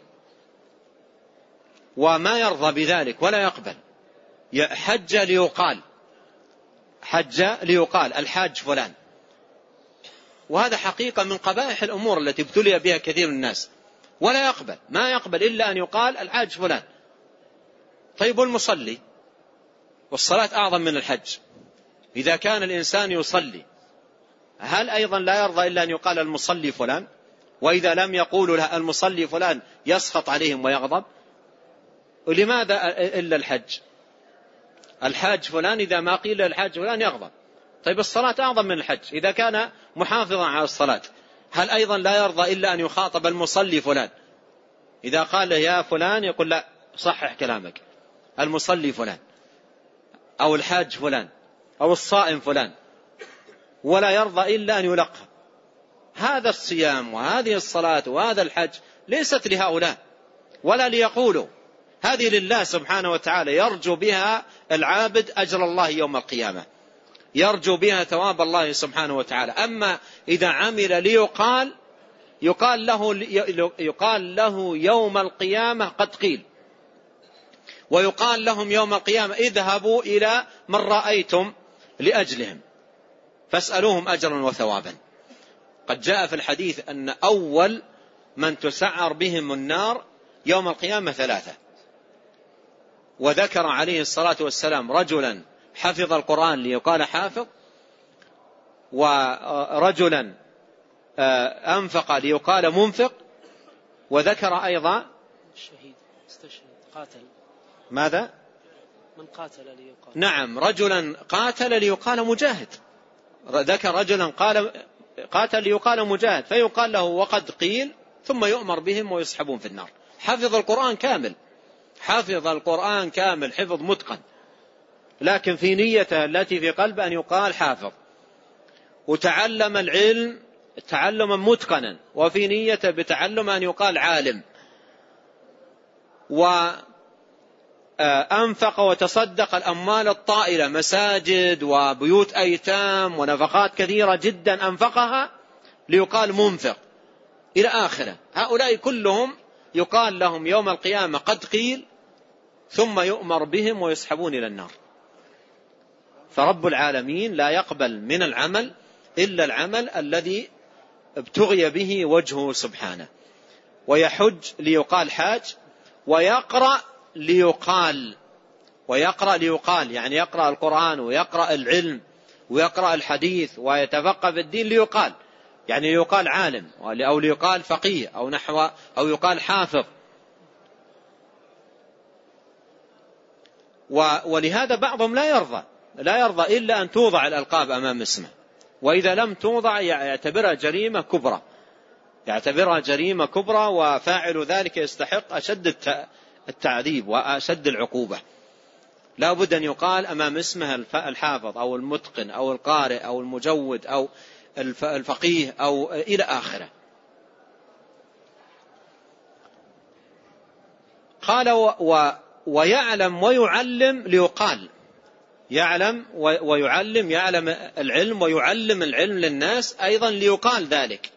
Speaker 2: وما يرضى بذلك ولا يقبل. حج ليقال، حج ليقال الحاج فلان، وهذا حقيقة من قبائح الأمور التي ابتلي بها كثير من الناس، ولا يقبل، ما يقبل إلا أن يقال الحاج فلان. طيب المصلي، والصلاة أعظم من الحج، إذا كان الإنسان يصلي هل أيضا لا يرضى إلا أن يقال المصلي فلان؟ وإذا لم يقولوا له المصلي فلان يسخط عليهم ويغضب. ولماذا إلا الحج؟ الحاج فلان إذا ما قيل الحاج فلان يغضب. طيب الصلاة أعظم من الحج، إذا كان محافظا على الصلاة هل أيضا لا يرضى إلا أن يخاطب المصلي فلان؟ إذا قال يا فلان يقول لا صحح كلامك، المصلي فلان أو الحاج فلان أو الصائم فلان، ولا يرضى إلا أن يلقى. هذا الصيام وهذه الصلاة وهذا الحج ليست لهؤلاء ولا ليقولوا، هذه لله سبحانه وتعالى، يرجو بها العابد أجر الله يوم القيامة، يرجو بها ثواب الله سبحانه وتعالى. أما إذا عمل ليقال يقال له, يقال له يوم القيامة قد قيل، ويقال لهم يوم القيامة اذهبوا إلى من رأيتم لأجلهم فاسألوهم أجرا وثوابا. قد جاء في الحديث أن أول من تسعر بهم النار يوم القيامة ثلاثة، وذكر عليه الصلاة والسلام رجلا حفظ القرآن ليقال حافظ، ورجلا أنفق ليقال منفق، وذكر أيضا
Speaker 1: الشهيد استشهد قاتل.
Speaker 2: ماذا؟
Speaker 1: من قاتل ليقال.
Speaker 2: نعم، رجلا قاتل ليقال مجاهد، ذكر رجلا قال قاتل ليقال مجاهد، فيقال له وقد قيل، ثم يؤمر بهم ويسحبون في النار. حفظ القرآن كامل، حفظ القرآن كامل حفظ متقن، لكن في نيته التي في قلبه أن يقال حافظ، وتعلم العلم تعلما متقنا، وفي نيته بتعلم أن يقال عالم، وأنفق وتصدق الأموال الطائلة، مساجد وبيوت أيتام ونفقات كثيرة جدا أنفقها ليقال منفق إلى آخره. هؤلاء كلهم يقال لهم يوم القيامة قد قيل، ثم يؤمر بهم ويسحبون إلى النار. فرب العالمين لا يقبل من العمل إلا العمل الذي ابتغي به وجهه سبحانه. ويحج ليقال حاج، ويقرأ ليقال، ويقرأ ليقال يعني يقرأ القرآن ويقرأ العلم ويقرأ الحديث ويتفقه في الدين ليقال، يعني ليقال عالم أو ليقال فقيه أو نحو أو يقال حافظ. ولهذا بعضهم لا يرضى لا يرضى إلا أن توضع الألقاب أمام اسمه، وإذا لم توضع يعتبرها جريمة كبرى، يعتبرها جريمة كبرى، وفاعل ذلك يستحق أشد التعذيب وأشد العقوبة. لا بد أن يقال أمام اسمه الحافظ أو المتقن أو القارئ أو المجود أو الفقيه أو إلى آخره. قال و ويعلم ويعلم ليقال، يعلم ويعلم، يعلم العلم ويعلم العلم للناس أيضا ليقال ذلك.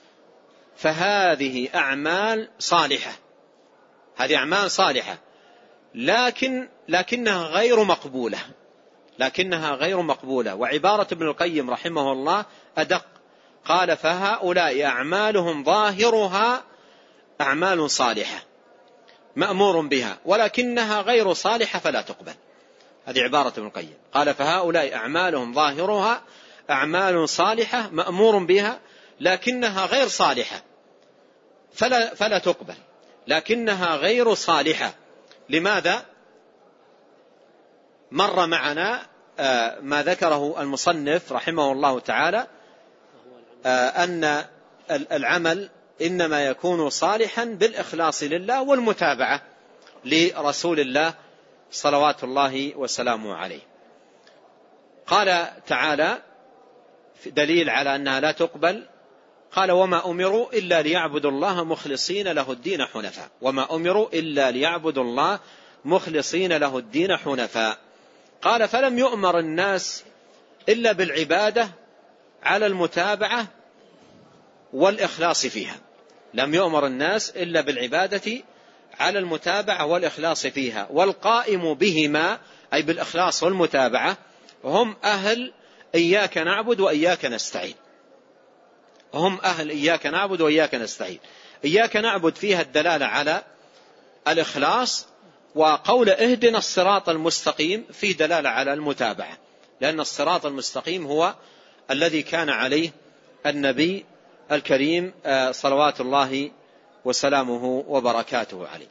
Speaker 2: فهذه أعمال صالحة، هذه أعمال صالحة، لكن لكنها غير مقبولة، لكنها غير مقبولة. وعبارة ابن القيم رحمه الله أدق، قال فهؤلاء أعمالهم ظاهرها أعمال صالحة مأمور بها، ولكنها غير صالحة فلا تقبل. هذه عبارة ابن القيم. قال فهؤلاء أعمالهم ظاهرها أعمال صالحة مأمور بها لكنها غير صالحة فلا, فلا تقبل، لكنها غير صالحة. لماذا؟ مر معنا ما ذكره المصنف رحمه الله تعالى أن العمل إنما يكون صالحا بالإخلاص لله والمتابعة لرسول الله صلوات الله وسلامه عليه. قال تعالى دليل على أنها لا تقبل، قال وما أمروا إلا ليعبدوا الله مخلصين له الدين حنفاء، وما أمروا إلا ليعبدوا الله مخلصين له الدين حنفاء. قال فلم يؤمر الناس إلا بالعبادة على المتابعة والإخلاص فيها، لم يؤمر الناس إلا بالعبادة على المتابعة والإخلاص فيها، والقائم بهما أي بالإخلاص والمتابعة هم أهل إياك نعبد وإياك نستعين. هم أهل إياك نعبد وإياك نستعين. إياك نعبد فيها الدلالة على الإخلاص، وقول اهدنا الصراط المستقيم في دلالة على المتابعة، لأن الصراط المستقيم هو الذي كان عليه النبي الكريم صلوات الله وسلامه وبركاته عليه.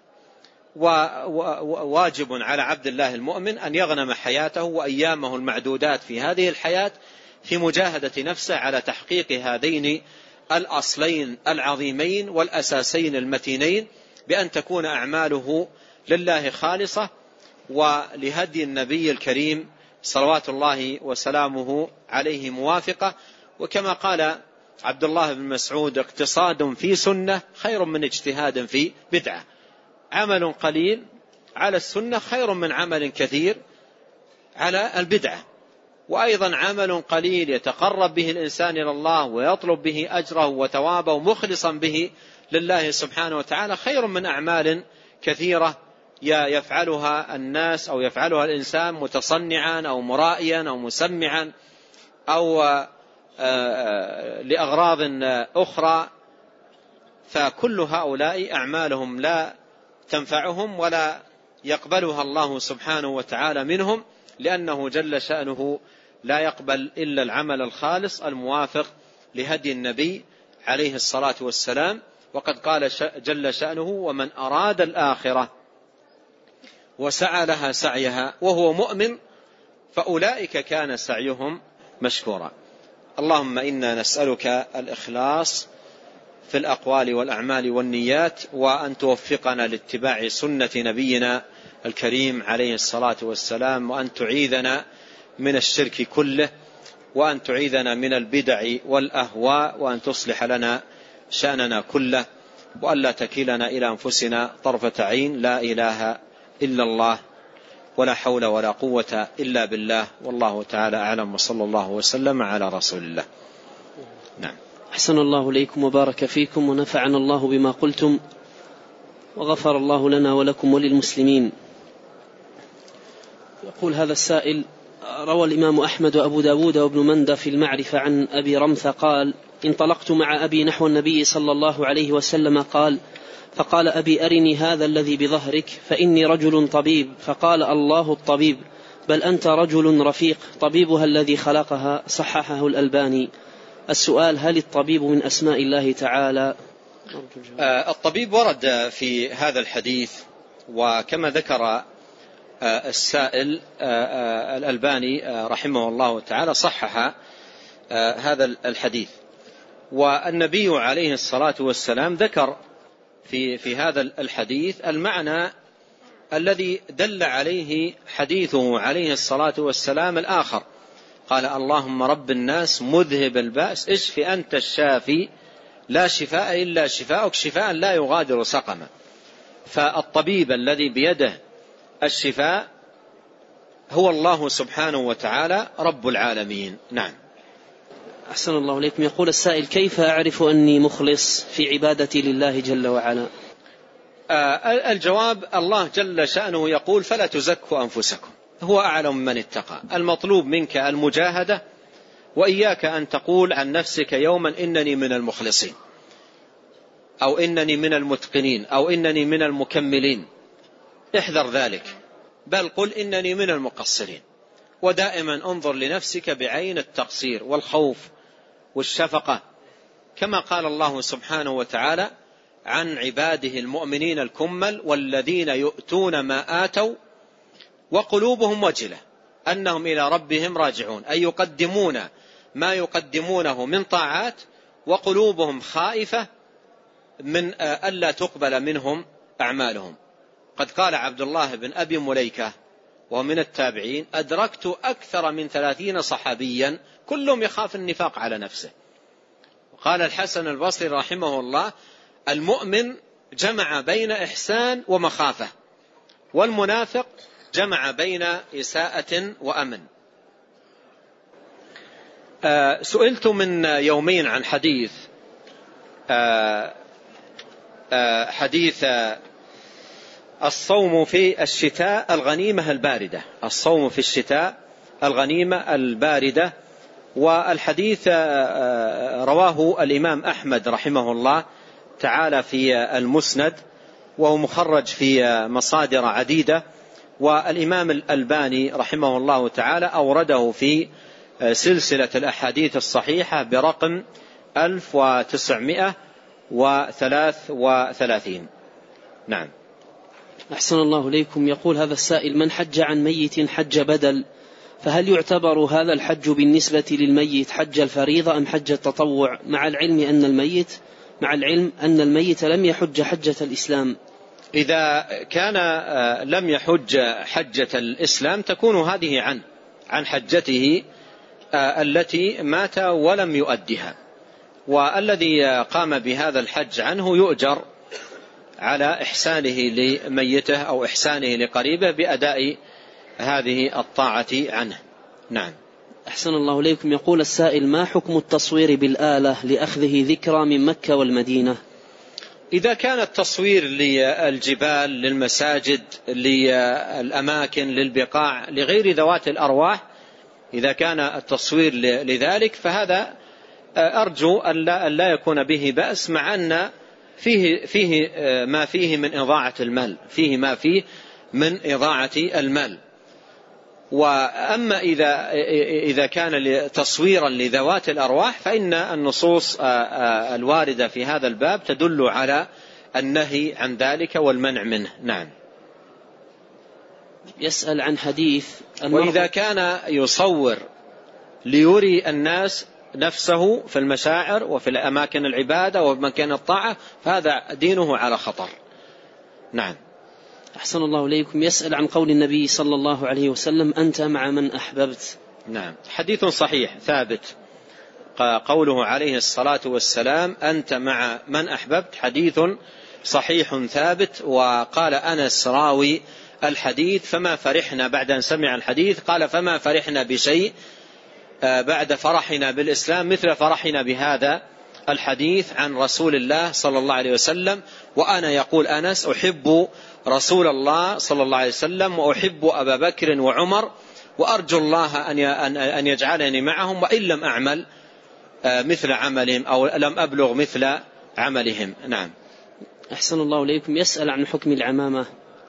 Speaker 2: وواجب على عبد الله المؤمن أن يغنم حياته وأيامه المعدودات في هذه الحياة في مجاهدة نفسه على تحقيق هذين الأصلين العظيمين والأساسين المتينين، بأن تكون أعماله لله خالصة ولهدي النبي الكريم صلوات الله وسلامه عليه موافقة. وكما قال عبد الله بن مسعود اقتصاد في سنة خير من اجتهاد في بدعة. عمل قليل على السنة خير من عمل كثير على البدعة. وأيضا عمل قليل يتقرب به الإنسان إلى الله ويطلب به أجره وثوابه مخلصا به لله سبحانه وتعالى خير من أعمال كثيرة يفعلها الناس أو يفعلها الإنسان متصنعا أو مرائيا أو مسمعا أو لأغراض أخرى. فكل هؤلاء أعمالهم لا تنفعهم ولا يقبلها الله سبحانه وتعالى منهم، لأنه جل شأنه لا يقبل إلا العمل الخالص الموافق لهدي النبي عليه الصلاة والسلام. وقد قال جل شأنه ومن أراد الآخرة وسعى لها سعيها وهو مؤمن فأولئك كان سعيهم مشكورا. اللهم إنا نسألك الإخلاص في الأقوال والأعمال والنيات، وأن توفقنا لاتباع سنة نبينا الكريم عليه الصلاة والسلام، وأن تعيذنا من الشرك كله، وأن تعيذنا من البدع والأهواء، وأن تصلح لنا شأننا كله، وأن لا تكلنا إلى أنفسنا طرفة عين. لا إله إلا الله ولا حول ولا قوة إلا بالله، والله تعالى أعلم، وصلى الله وسلم على رسول الله. نعم.
Speaker 1: أحسن الله إليكم وبارك فيكم ونفعنا الله بما قلتم وغفر الله لنا ولكم وللمسلمين. يقول هذا السائل: روى الإمام أحمد وأبو داود وابن مندى في المعرفة عن أبي رمثة قال: انطلقت مع أبي نحو النبي صلى الله عليه وسلم قال فقال أبي أرني هذا الذي بظهرك فإني رجل طبيب، فقال الله الطبيب، بل أنت رجل رفيق، طبيبها الذي خلقها. صححه الألباني. السؤال: هل الطبيب من أسماء الله تعالى؟
Speaker 2: الطبيب ورد في هذا الحديث، وكما ذكر السائل الألباني رحمه الله تعالى صحح هذا الحديث. والنبي عليه الصلاة والسلام ذكر في في هذا الحديث المعنى الذي دل عليه حديثه عليه الصلاة والسلام الآخر. قال: اللهم رب الناس مذهب البأس اشف أنت الشافي لا شفاء إلا شفاءك شفاء لا يغادر سقما. فالطبيب الذي بيده الشفاء هو الله سبحانه وتعالى رب العالمين. نعم.
Speaker 1: أحسن الله إليكم. يقول السائل: كيف أعرف أني مخلص في عبادتي لله جل وعلا؟
Speaker 2: آه الجواب: الله جل شأنه يقول: فلا تزكوا أنفسكم هو أعلم من اتقى. المطلوب منك المجاهدة، وإياك أن تقول عن نفسك يوما إنني من المخلصين أو إنني من المتقنين أو إنني من المكملين. احذر ذلك، بل قل إنني من المقصرين. ودائما انظر لنفسك بعين التقصير والخوف والشفقة، كما قال الله سبحانه وتعالى عن عباده المؤمنين الكمل: والذين يؤتون ما آتوا وقلوبهم وجلة أنهم إلى ربهم راجعون، أي يقدمون ما يقدمونه من طاعات وقلوبهم خائفة من ألا تقبل منهم أعمالهم. قد قال عبد الله بن أبي مليكة ومن التابعين: أدركت أكثر من ثلاثين صحابيا كلهم يخاف النفاق على نفسه. وقال الحسن البصري رحمه الله: المؤمن جمع بين إحسان ومخافة، والمنافق جمع بين إساءة وأمن. آه سئلت من يومين عن حديث آه آه حديث آه الصوم في الشتاء الغنيمة الباردة، الصوم في الشتاء الغنيمة الباردة. والحديث رواه الإمام أحمد رحمه الله تعالى في المسند، وهو مخرج في مصادر عديدة. والإمام الألباني رحمه الله تعالى أورده في سلسلة الأحاديث الصحيحة برقم ألف وتسعمائة وثلاث وثلاثين. نعم.
Speaker 1: أحسن الله إليكم. يقول هذا السائل: من حج عن ميت حج بدل، فهل يعتبر هذا الحج بالنسبة للميت حج الفريضة أم حج التطوع، مع العلم أن الميت مع العلم أن الميت لم يحج حجة الإسلام؟
Speaker 2: إذا كان لم يحج حجة الإسلام تكون هذه عن عن حجته التي مات ولم يؤدها، والذي قام بهذا الحج عنه يؤجر على إحسانه لميته أو إحسانه لقريبه بأداء هذه الطاعة عنه. نعم.
Speaker 1: أحسن الله إليكم. يقول السائل: ما حكم التصوير بالآلة لأخذه ذكرى من مكة والمدينة؟
Speaker 2: إذا كان التصوير للجبال، للمساجد، للأماكن، للبقاع، لغير ذوات الأرواح، إذا كان التصوير لذلك فهذا أرجو أن لا يكون به بأس، مع أن فيه, فيه ما فيه من إضاعة المال، فيه ما فيه من إضاعة المال. وأما إذا, إذا كان تصويرا لذوات الأرواح فإن النصوص الواردة في هذا الباب تدل على النهي عن ذلك والمنع منه. نعم.
Speaker 1: يسأل عن حديث:
Speaker 2: وإذا كان يصور ليري الناس نفسه في المشاعر وفي الأماكن العبادة ومكان الطاعة فهذا دينه على خطر. نعم.
Speaker 1: أحسن الله إليكم. يسأل عن قول النبي صلى الله عليه وسلم: أنت مع من أحببت.
Speaker 2: نعم، حديث صحيح ثابت، قوله عليه الصلاة والسلام: أنت مع من أحببت، حديث صحيح ثابت. وقال أنس راوي الحديث: فما فرحنا بعد أن سمع الحديث، قال: فما فرحنا بشيء بعد فرحنا بالإسلام مثل فرحنا بهذا الحديث عن رسول الله صلى الله عليه وسلم. وأنا يقول أنس أحب رسول الله صلى الله عليه وسلم وأحب أبا بكر وعمر، وأرجو الله أن يجعلني معهم وإن لم أعمل مثل عملهم أو لم أبلغ مثل عملهم. نعم.
Speaker 1: أحسن الله إليكم. يسأل عن حكم العمامة.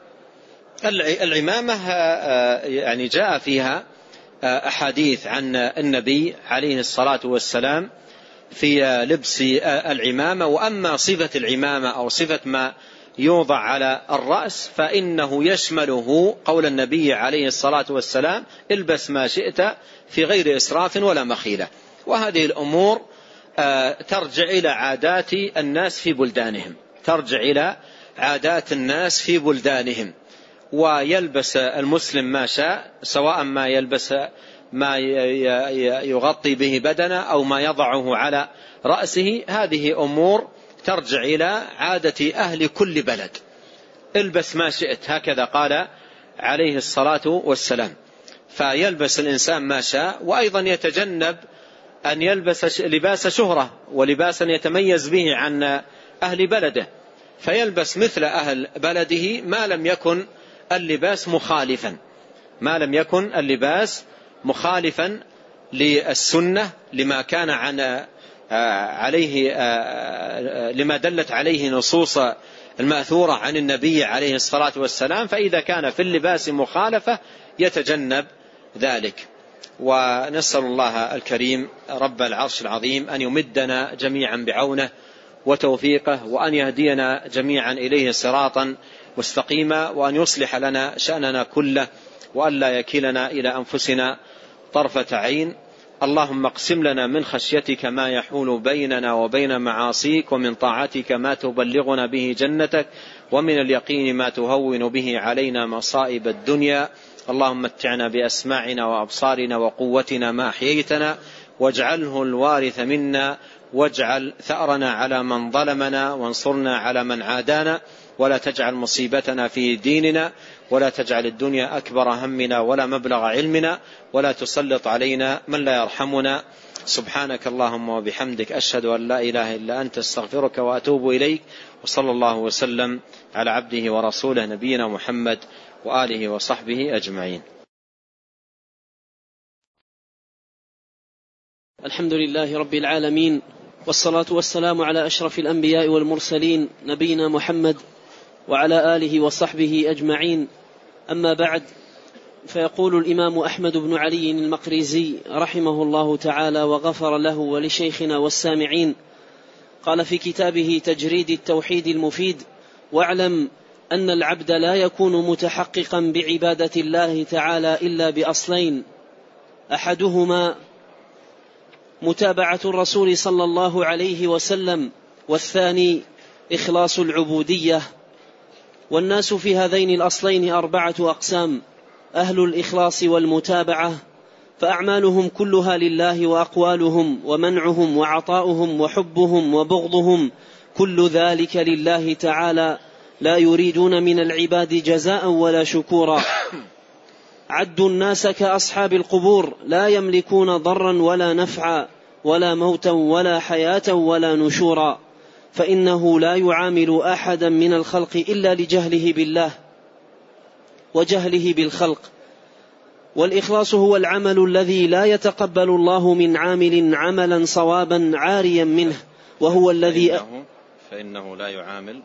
Speaker 2: العمامة يعني جاء فيها أحاديث عن النبي عليه الصلاة والسلام في لبس العمامة. وأما صفة العمامة أو صفة ما يوضع على الرأس فإنه يشمله قول النبي عليه الصلاة والسلام: البس ما شئت في غير إسراف ولا مخيلة. وهذه الأمور ترجع إلى عادات الناس في بلدانهم، ترجع إلى عادات الناس في بلدانهم. ويلبس المسلم ما شاء، سواء ما يلبس ما يغطي به بدنه أو ما يضعه على رأسه، هذه أمور ترجع إلى عادة أهل كل بلد. البس ما شئت، هكذا قال عليه الصلاة والسلام. فيلبس الإنسان ما شاء، وأيضا يتجنب أن يلبس لباس شهرة ولباسا يتميز به عن أهل بلده، فيلبس مثل أهل بلده ما لم يكن اللباس مخالفا ما لم يكن اللباس مخالفا للسنة، لما كان عن عليه لما دلت عليه نصوص المأثورة عن النبي عليه الصلاة والسلام، فإذا كان في اللباس مخالفة يتجنب ذلك. ونسأل الله الكريم رب العرش العظيم أن يمدنا جميعا بعونه وتوفيقه، وأن يهدينا جميعا إليه صراطا مستقيما، وأن يصلح لنا شأننا كله، وأن لا يكلنا إلى أنفسنا طرفة عين. اللهم اقسم لنا من خشيتك ما يحول بيننا وبين معاصيك، ومن طاعتك ما تبلغنا به جنتك، ومن اليقين ما تهون به علينا مصائب الدنيا. اللهم متعنا بأسماعنا وأبصارنا وقوتنا ما أحييتنا، واجعله الوارث منا، واجعل ثأرنا على من ظلمنا، وانصرنا على من عادانا، ولا تجعل مصيبتنا في ديننا، ولا تجعل الدنيا أكبر همنا ولا مبلغ علمنا، ولا تسلط علينا من لا يرحمنا. سبحانك اللهم وبحمدك، أشهد أن لا إله إلا أنت، استغفرك وأتوب إليك. وصلى الله وسلم على عبده ورسوله نبينا محمد وآله وصحبه أجمعين.
Speaker 1: الحمد لله رب العالمين، والصلاة والسلام على أشرف الأنبياء والمرسلين نبينا محمد وعلى آله وصحبه أجمعين. أما بعد، فيقول الإمام أحمد بن علي المقريزي رحمه الله تعالى وغفر له ولشيخنا والسامعين، قال في كتابه تجريد التوحيد المفيد: واعلم أن العبد لا يكون متحققا بعبادة الله تعالى إلا بأصلين: أحدهما متابعة الرسول صلى الله عليه وسلم، والثاني إخلاص العبودية. والناس في هذين الأصلين أربعة أقسام: أهل الإخلاص والمتابعة، فأعمالهم كلها لله، وأقوالهم ومنعهم وعطاؤهم وحبهم وبغضهم كل ذلك لله تعالى، لا يريدون من العباد جزاء ولا شكورا. عدوا الناس كأصحاب القبور، لا يملكون ضرا ولا نفعا، ولا موتا ولا حياة ولا نشورا، فإنه لا يعامل أحدا من الخلق إلا لجهله بالله وجهله بالخلق. والإخلاص هو العمل الذي لا يتقبل الله من عامل عملا صوابا عاريا منه، وهو الذي
Speaker 2: فإنه, فإنه لا يعامل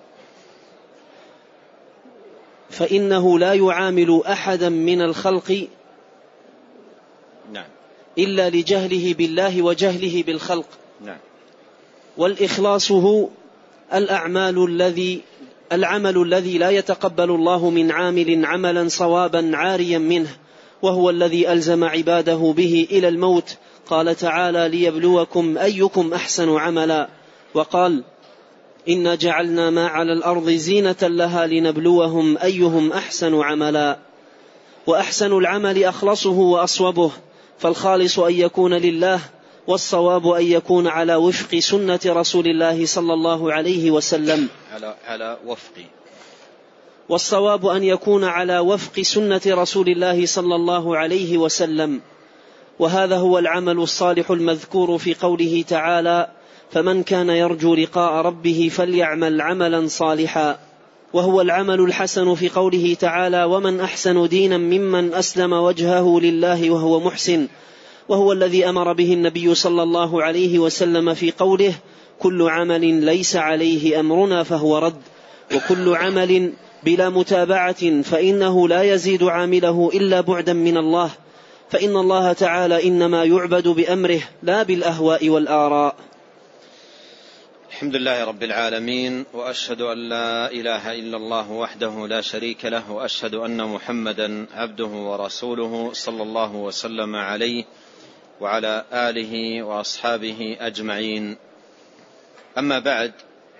Speaker 1: فإنه لا يعامل أحدا من الخلق
Speaker 2: نعم.
Speaker 1: إلا لجهله بالله وجهله بالخلق.
Speaker 2: نعم.
Speaker 1: والإخلاص هو الأعمال الذي العمل الذي لا يتقبل الله من عامل عملا صوابا عاريا منه، وهو الذي ألزم عباده به إلى الموت. قال تعالى: ليبلوكم أيكم أحسن عملا. وقال: إنا جعلنا ما على الأرض زينة لها لنبلوهم أيهم أحسن عملا. وأحسن العمل أخلصه وأصوبه، فالخالص أن يكون لله، والصواب أن يكون على وفق سنة رسول الله صلى الله عليه وسلم
Speaker 2: على, على وفق
Speaker 1: والصواب أن يكون على وفق سنة رسول الله صلى الله عليه وسلم. وهذا هو العمل الصالح المذكور في قوله تعالى: فمن كان يرجو لقاء ربه فليعمل عملا صالحا. وهو العمل الحسن في قوله تعالى: ومن أحسن دينا ممن أسلم وجهه لله وهو محسن. وهو الذي أمر به النبي صلى الله عليه وسلم في قوله: كل عمل ليس عليه أمرنا فهو رد. وكل عمل بلا متابعة فإنه لا يزيد عامله إلا بعدا من الله، فإن الله تعالى إنما يعبد بأمره لا بالأهواء والآراء.
Speaker 2: الحمد لله رب العالمين، وأشهد أن لا إله إلا الله وحده لا شريك له، وأشهد أن محمدا عبده ورسوله صلى الله وسلم عليه وعلى آله وأصحابه أجمعين. أما بعد،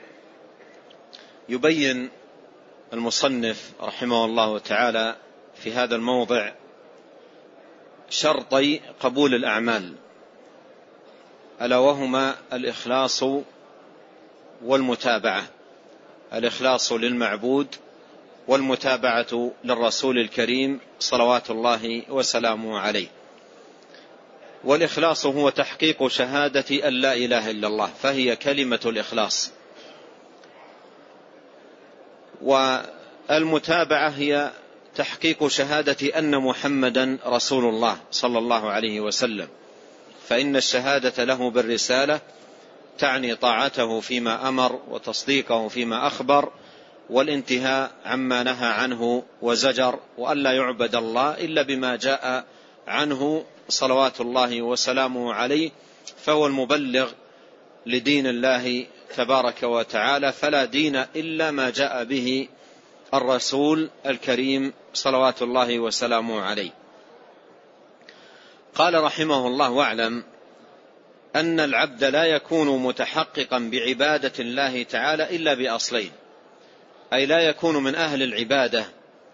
Speaker 2: يبين المصنف رحمه الله تعالى في هذا الموضع شرطي قبول الأعمال، ألا وهما الإخلاص والمتابعة: الإخلاص للمعبود، والمتابعة للرسول الكريم صلوات الله وسلامه عليه. والإخلاص هو تحقيق شهادة أن لا إله إلا الله، فهي كلمة الإخلاص. والمتابعة هي تحقيق شهادة أن محمدا رسول الله صلى الله عليه وسلم، فإن الشهادة له بالرسالة تعني طاعته فيما أمر، وتصديقه فيما أخبر، والانتهاء عما نهى عنه وزجر، وأن لا يعبد الله إلا بما جاء عنه صلوات الله وسلامه عليه، فهو المبلغ لدين الله تبارك وتعالى، فلا دين إلا ما جاء به الرسول الكريم صلوات الله وسلامه عليه. قال رحمه الله: واعلم أن العبد لا يكون متحققا بعبادة الله تعالى إلا بأصلين، أي لا يكون من أهل العبادة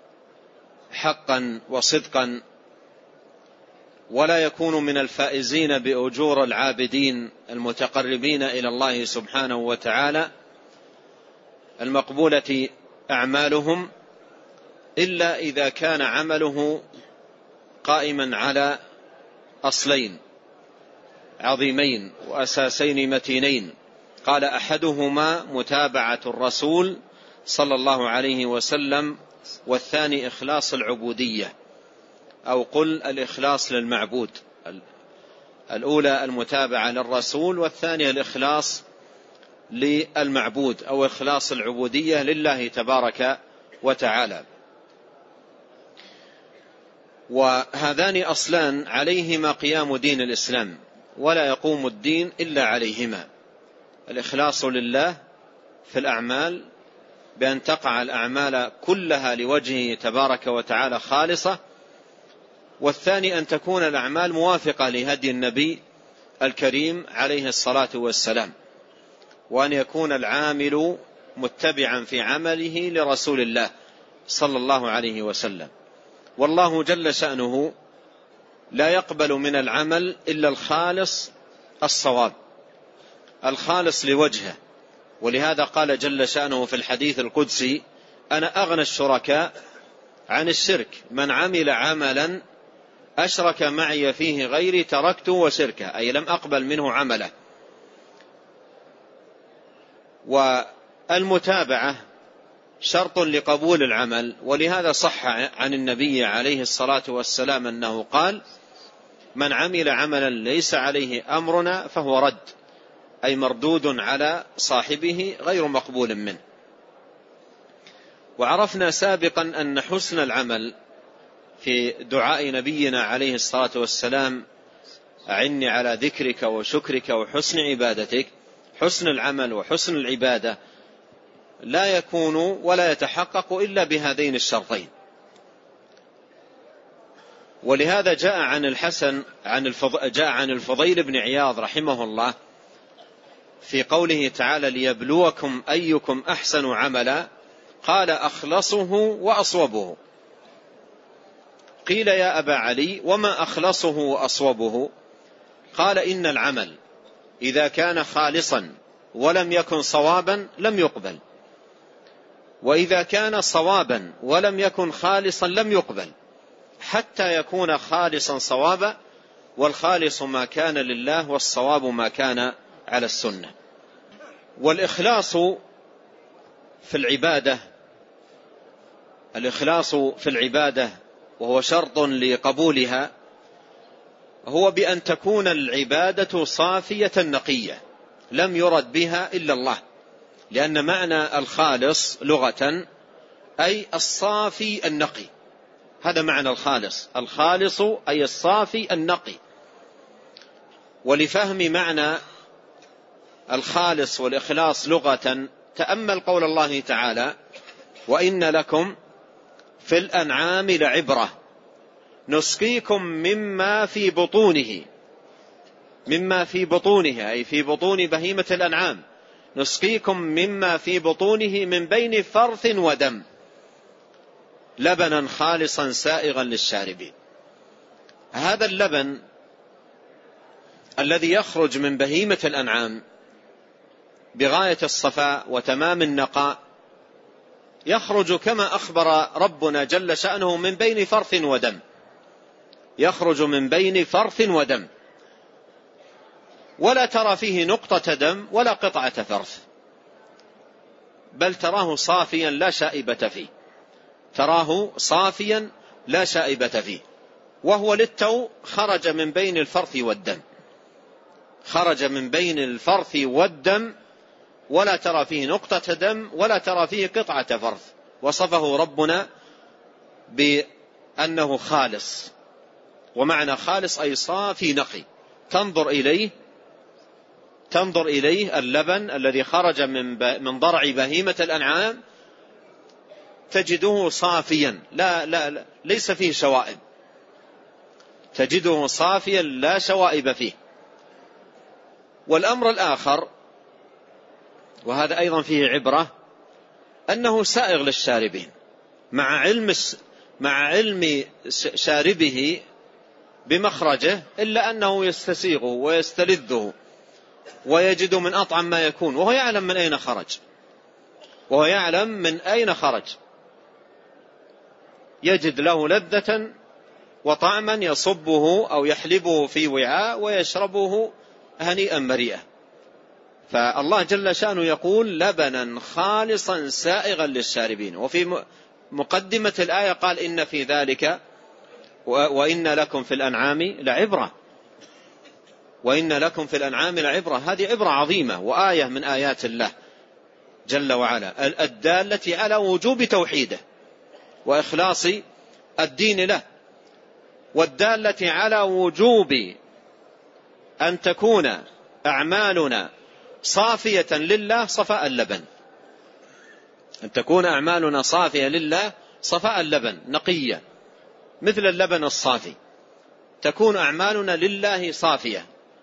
Speaker 2: حقا وصدقا، ولا يكون من الفائزين بأجور العابدين المتقربين إلى الله سبحانه وتعالى المقبولة أعمالهم، إلا إذا كان عمله قائما على أصلين عظيمين وأساسين متينين. قال: أحدهما متابعة الرسول صلى الله عليه وسلم، والثاني إخلاص العبودية، أو قل الإخلاص للمعبود. الأولى المتابعة للرسول، والثانية الإخلاص للمعبود أو إخلاص العبودية لله تبارك وتعالى. وهذان أصلان عليهما قيام دين الإسلام، ولا يقوم الدين إلا عليهما: الإخلاص لله في الأعمال بأن تقع الأعمال كلها لوجهه تبارك وتعالى خالصة، والثاني أن تكون الأعمال موافقة لهدي النبي الكريم عليه الصلاة والسلام، وأن يكون العامل متبعا في عمله لرسول الله صلى الله عليه وسلم. والله جل شأنه لا يقبل من العمل إلا الخالص الصواب، الخالص لوجهه. ولهذا قال جل شأنه في الحديث القدسي: أنا أغنى الشركاء عن الشرك، من عمل عملا أشرك معي فيه غيري تركته وشركه، أي لم أقبل منه عمله. والمتابعة شرط لقبول العمل، ولهذا صح عن النبي عليه الصلاة والسلام أنه قال: من عمل عملا ليس عليه أمرنا فهو رد، أي مردود على صاحبه غير مقبول منه. وعرفنا سابقا أن حسن العمل في دعاء نبينا عليه الصلاة والسلام: أعني على ذكرك وشكرك وحسن عبادتك، حسن العمل وحسن العبادة لا يكون ولا يتحقق إلا بهذين الشرطين. ولهذا جاء عن الحسن عن الفض... جاء عن الفضيل بن عياض رحمه الله في قوله تعالى: ليبلوكم أيكم أحسن عملا، قال: أخلصه وأصوبه. قيل: يا أبا علي وما أخلصه وأصوبه؟ قال: إن العمل إذا كان خالصا ولم يكن صوابا لم يقبل، وإذا كان صوابا ولم يكن خالصا لم يقبل، حتى يكون خالصا صوابا، والخالص ما كان لله والصواب ما كان على السنة. والإخلاص في العبادة الإخلاص في العبادة وهو شرط لقبولها، هو بأن تكون العبادة صافية نقية لم يرد بها إلا الله، لأن معنى الخالص لغة أي الصافي النقي، هذا معنى الخالص، الخالص أي الصافي النقي. ولفهم معنى الخالص والإخلاص لغة تأمل قول الله تعالى: وإن لكم في الأنعام لعبرة نسقيكم مما في بطونه، مما في بطونها أي في بطون بهيمة الأنعام، نسقيكم مما في بطونه من بين فرث ودم لبنا خالصا سائغا للشاربين. هذا اللبن الذي يخرج من بهيمة الأنعام بغاية الصفاء وتمام النقاء يخرج كما أخبر ربنا جل شأنه من بين فرث ودم، يخرج من بين فرث ودم، ولا ترى فيه نقطة دم ولا قطعة فرث، بل تراه صافيا لا شائبة فيه، تراه صافيا لا شائبة فيه، وهو للتو خرج من بين الفرث والدم، خرج من بين الفرث والدم ولا ترى فيه نقطة دم ولا ترى فيه قطعة فرث. وصفه ربنا بأنه خالص، ومعنى خالص أي صافي نقي، تنظر إليه تنظر إليه اللبن الذي خرج من من ضرع بهيمة الأنعام تجده صافيا، لا لا لا ليس فيه شوائب، تجده صافيا لا شوائب فيه. والأمر الآخر، وهذا أيضا فيه عبرة، أنه سائغ للشاربين، مع علم مع علم شاربه بمخرجه، إلا أنه يستسيغه ويستلذه ويجد من أطعم ما يكون، وهو يعلم من أين خرج وهو يعلم من أين خرج يجد له لذة وطعما يصبه أو يحلبه في وعاء ويشربه هنيئا مريئا. فالله جل شأنه يقول لبنا خالصا سائغا للشاربين. وفي مقدمة الآية قال إن في ذلك وإن لكم في الأنعام لعبرة، وإن لكم في الأنعام لعبرة. هذه عبرة عظيمة وآية من آيات الله جل وعلا، الدالة على وجوب توحيده وإخلاص الدين له، والدالة على وجوب أن تكون أعمالنا صافية لله صفاء اللبن، أن تكون أعمالنا صافية لله صفاء اللبن نقية مثل اللبن الصافي، تكون أعمالنا لله صافية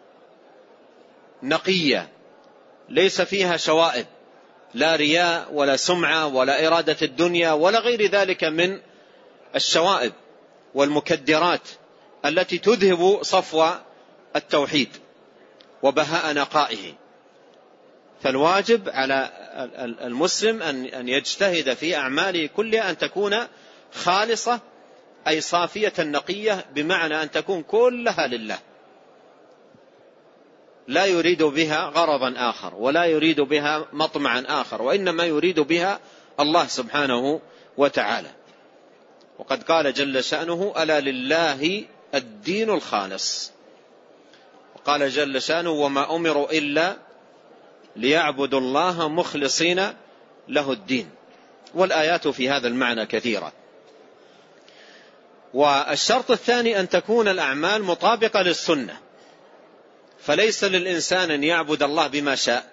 Speaker 2: نقية ليس فيها شوائب، لا رياء ولا سمعة ولا إرادة الدنيا ولا غير ذلك من الشوائب والمكدرات التي تذهب صفو التوحيد وبهاء نقائه. فالواجب على المسلم أن يجتهد في أعماله كلها أن تكون خالصة أي صافية نقية، بمعنى أن تكون كلها لله، لا يريد بها غرضا آخر ولا يريد بها مطمعا آخر، وإنما يريد بها الله سبحانه وتعالى. وقد قال جل شأنه ألا لله الدين الخالص، وقال جل شأنه وما أمروا إلا ليعبدوا الله مخلصين له الدين. والآيات في هذا المعنى كثيرة. والشرط الثاني أن تكون الأعمال مطابقة للسنة، فليس للإنسان أن يعبد الله بما شاء،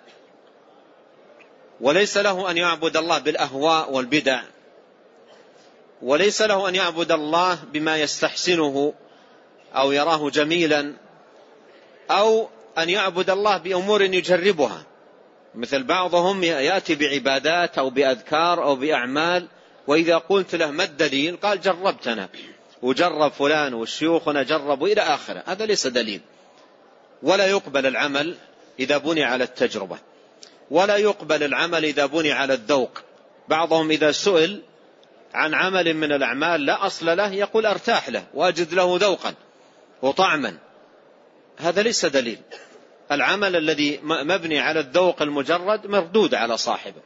Speaker 2: وليس له أن يعبد الله بالأهواء والبدع، وليس له أن يعبد الله بما يستحسنه أو يراه جميلا، أو أن يعبد الله بأمور يجربها، مثل بعضهم يأتي بعبادات أو بأذكار أو بأعمال، وإذا قلت له ما الدليل قال جربتنا وجرب فلان والشيوخنا جربوا إلى آخره. هذا ليس دليل، ولا يقبل العمل إذا بني على التجربة، ولا يقبل العمل إذا بني على الذوق. بعضهم إذا سئل عن عمل من الأعمال لا أصل له يقول أرتاح له وأجد له ذوقا وطعما، هذا ليس دليل. العمل الذي مبني على الذوق المجرد مردود على صاحبه.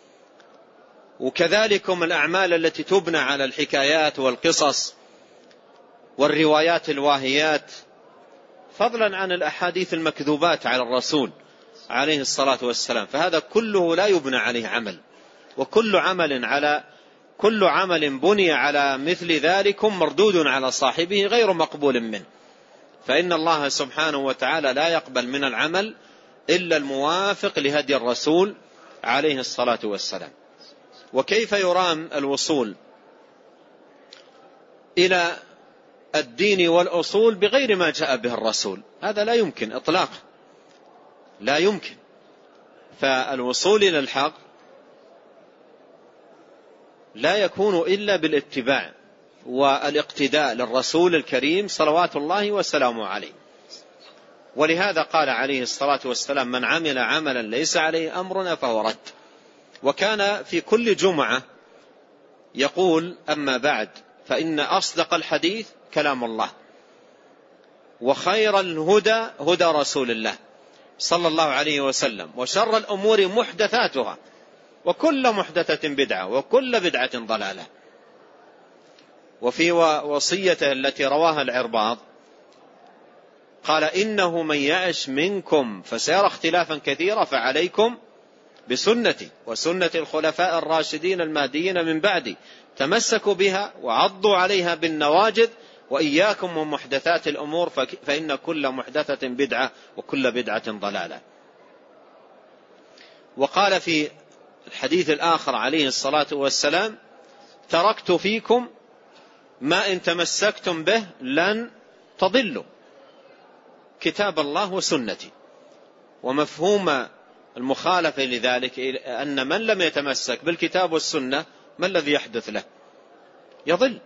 Speaker 2: وكذلكم الأعمال التي تبنى على الحكايات والقصص والروايات الواهيات، فضلا عن الأحاديث المكذوبات على الرسول عليه الصلاة والسلام، فهذا كله لا يبنى عليه عمل. وكل عمل على كل عمل بني على مثل ذلك مردود على صاحبه غير مقبول منه. فإن الله سبحانه وتعالى لا يقبل من العمل إلا الموافق لهدي الرسول عليه الصلاة والسلام. وكيف يرام الوصول إلى الدين والأصول بغير ما جاء به الرسول؟ هذا لا يمكن إطلاقا، لا يمكن. فالوصول إلى الحق لا يكون إلا بالاتباع والاقتداء للرسول الكريم صلوات الله وسلامه عليه. ولهذا قال عليه الصلاة والسلام من عمل عملا ليس عليه أمرنا فهو رد. وكان في كل جمعة يقول أما بعد فإن أصدق الحديث كلام الله، وخير الهدى هدى رسول الله صلى الله عليه وسلم، وشر الأمور محدثاتها، وكل محدثة بدعة، وكل بدعة ضلالة. وفي وصيته التي رواها العرباض قال إنه من يعش منكم فسيرى اختلافا كثيرا فعليكم بسنتي وسنة الخلفاء الراشدين المهديين من بعدي، تمسكوا بها وعضوا عليها بالنواجذ، وإياكم ومحدثات الأمور فإن كل محدثة بدعة وكل بدعة ضلالة. وقال في الحديث الآخر عليه الصلاة والسلام: تركت فيكم ما إن تمسكتم به لن تضلوا، كتاب الله وسنتي. ومفهوم المخالفة لذلك أن من لم يتمسك بالكتاب والسنة ما الذي يحدث له؟ يضل،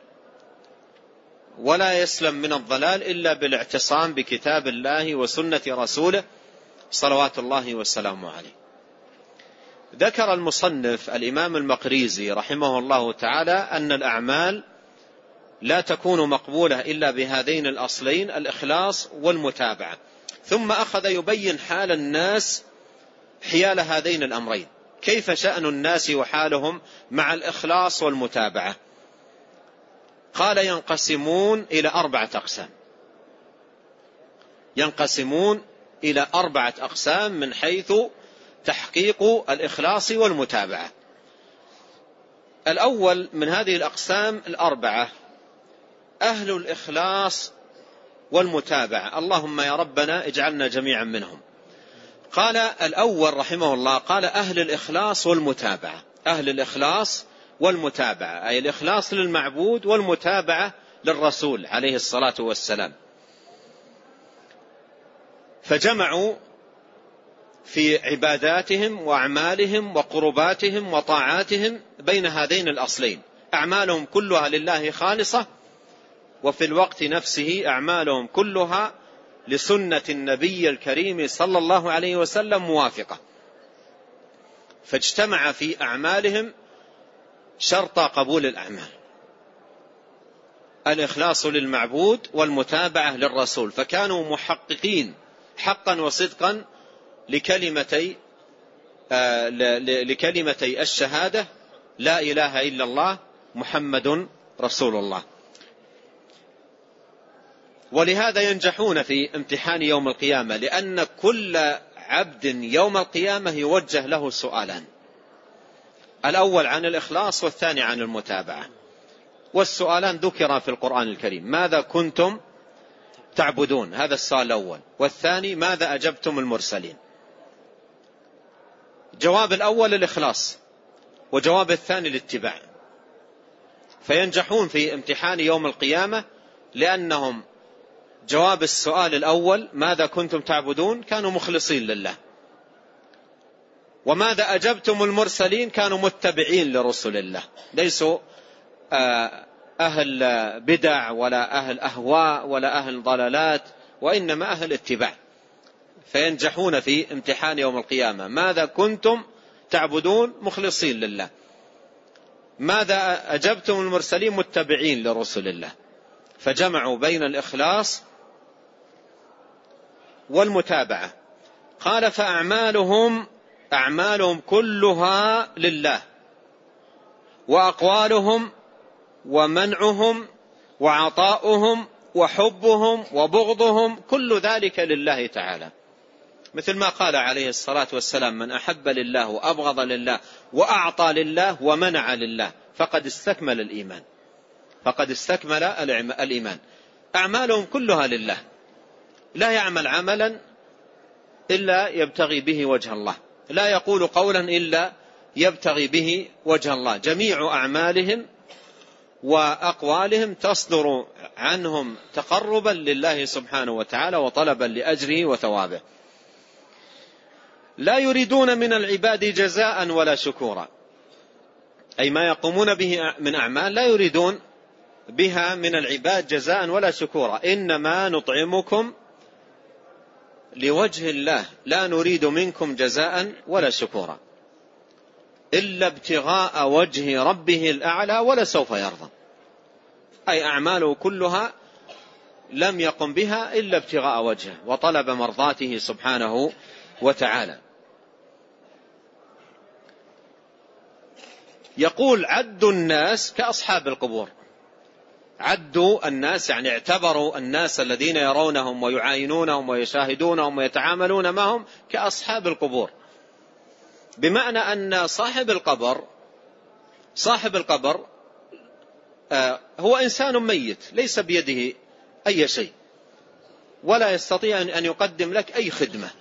Speaker 2: ولا يسلم من الضلال إلا بالاعتصام بكتاب الله وسنة رسوله صلوات الله والسلام عليه. ذكر المصنف الإمام المقريزي رحمه الله تعالى أن الأعمال لا تكون مقبولة إلا بهذين الأصلين، الإخلاص والمتابعة، ثم أخذ يبين حال الناس حيال هذين الأمرين، كيف شأن الناس وحالهم مع الإخلاص والمتابعة. قال: ينقسمون إلى أربعة أقسام، ينقسمون إلى أربعة أقسام من حيث تحقيق الإخلاص والمتابعة. الأول من هذه الأقسام الأربعة أهل الإخلاص والمتابعة، اللهم يا ربنا اجعلنا جميعا منهم. قال الأول رحمه الله قال: أهل الإخلاص والمتابعة. أهل الإخلاص والمتابعة أي الإخلاص للمعبود والمتابعة للرسول عليه الصلاة والسلام. فجمعوا في عباداتهم وأعمالهم وقرباتهم وطاعاتهم بين هذين الأصلين، أعمالهم كلها لله خالصة، وفي الوقت نفسه أعمالهم كلها لسنة النبي الكريم صلى الله عليه وسلم موافقة. فاجتمع في أعمالهم شرط قبول الأعمال: الإخلاص للمعبود والمتابعة للرسول، فكانوا محققين حقا وصدقا لكلمتي آه لكلمتي الشهادة لا إله إلا الله محمد رسول الله. ولهذا ينجحون في امتحان يوم القيامة، لأن كل عبد يوم القيامة يوجه له سؤالان: الأول عن الإخلاص والثاني عن المتابعة. والسؤالان ذكر في القرآن الكريم: ماذا كنتم تعبدون؟ هذا السؤال الأول. والثاني: ماذا أجبتم المرسلين؟ جواب الأول الإخلاص، وجواب الثاني الاتباع. فينجحون في امتحان يوم القيامة لأنهم جواب السؤال الأول ماذا كنتم تعبدون كانوا مخلصين لله، وماذا أجبتم المرسلين كانوا متبعين لرسل الله، ليسوا أهل بدع ولا أهل أهواء ولا أهل ضلالات، وإنما أهل اتباع. فينجحون في امتحان يوم القيامة: ماذا كنتم تعبدون مخلصين لله، ماذا أجبتم المرسلين متبعين لرسل الله. فجمعوا بين الإخلاص والمتابعة. قال: فأعمالهم أعمالهم كلها لله، وأقوالهم ومنعهم وعطاؤهم وحبهم وبغضهم كل ذلك لله تعالى، مثل ما قال عليه الصلاة والسلام: من أحب لله وأبغض لله وأعطى لله ومنع لله فقد استكمل الإيمان، فقد استكمل الإيمان. أعمالهم كلها لله، لا يعمل عملا إلا يبتغي به وجه الله، لا يقول قولا إلا يبتغي به وجه الله. جميع أعمالهم وأقوالهم تصدر عنهم تقربا لله سبحانه وتعالى وطلبا لأجره وثوابه. لا يريدون من العباد جزاء ولا شكورا، أي ما يقومون به من أعمال لا يريدون بها من العباد جزاء ولا شكورا، إنما نطعمكم لوجه الله لا نريد منكم جزاء ولا شكورا إلا ابتغاء وجه ربه الأعلى ولسوف يرضى. أي أعماله كلها لم يقم بها إلا ابتغاء وجهه وطلب مرضاته سبحانه وتعالى. يقول: عدوا الناس كأصحاب القبور. عدوا الناس يعني اعتبروا الناس الذين يرونهم ويعاينونهم ويشاهدونهم ويتعاملون معهم كأصحاب القبور، بمعنى أن صاحب القبر صاحب القبر هو إنسان ميت ليس بيده أي شيء، ولا يستطيع أن يقدم لك أي خدمة،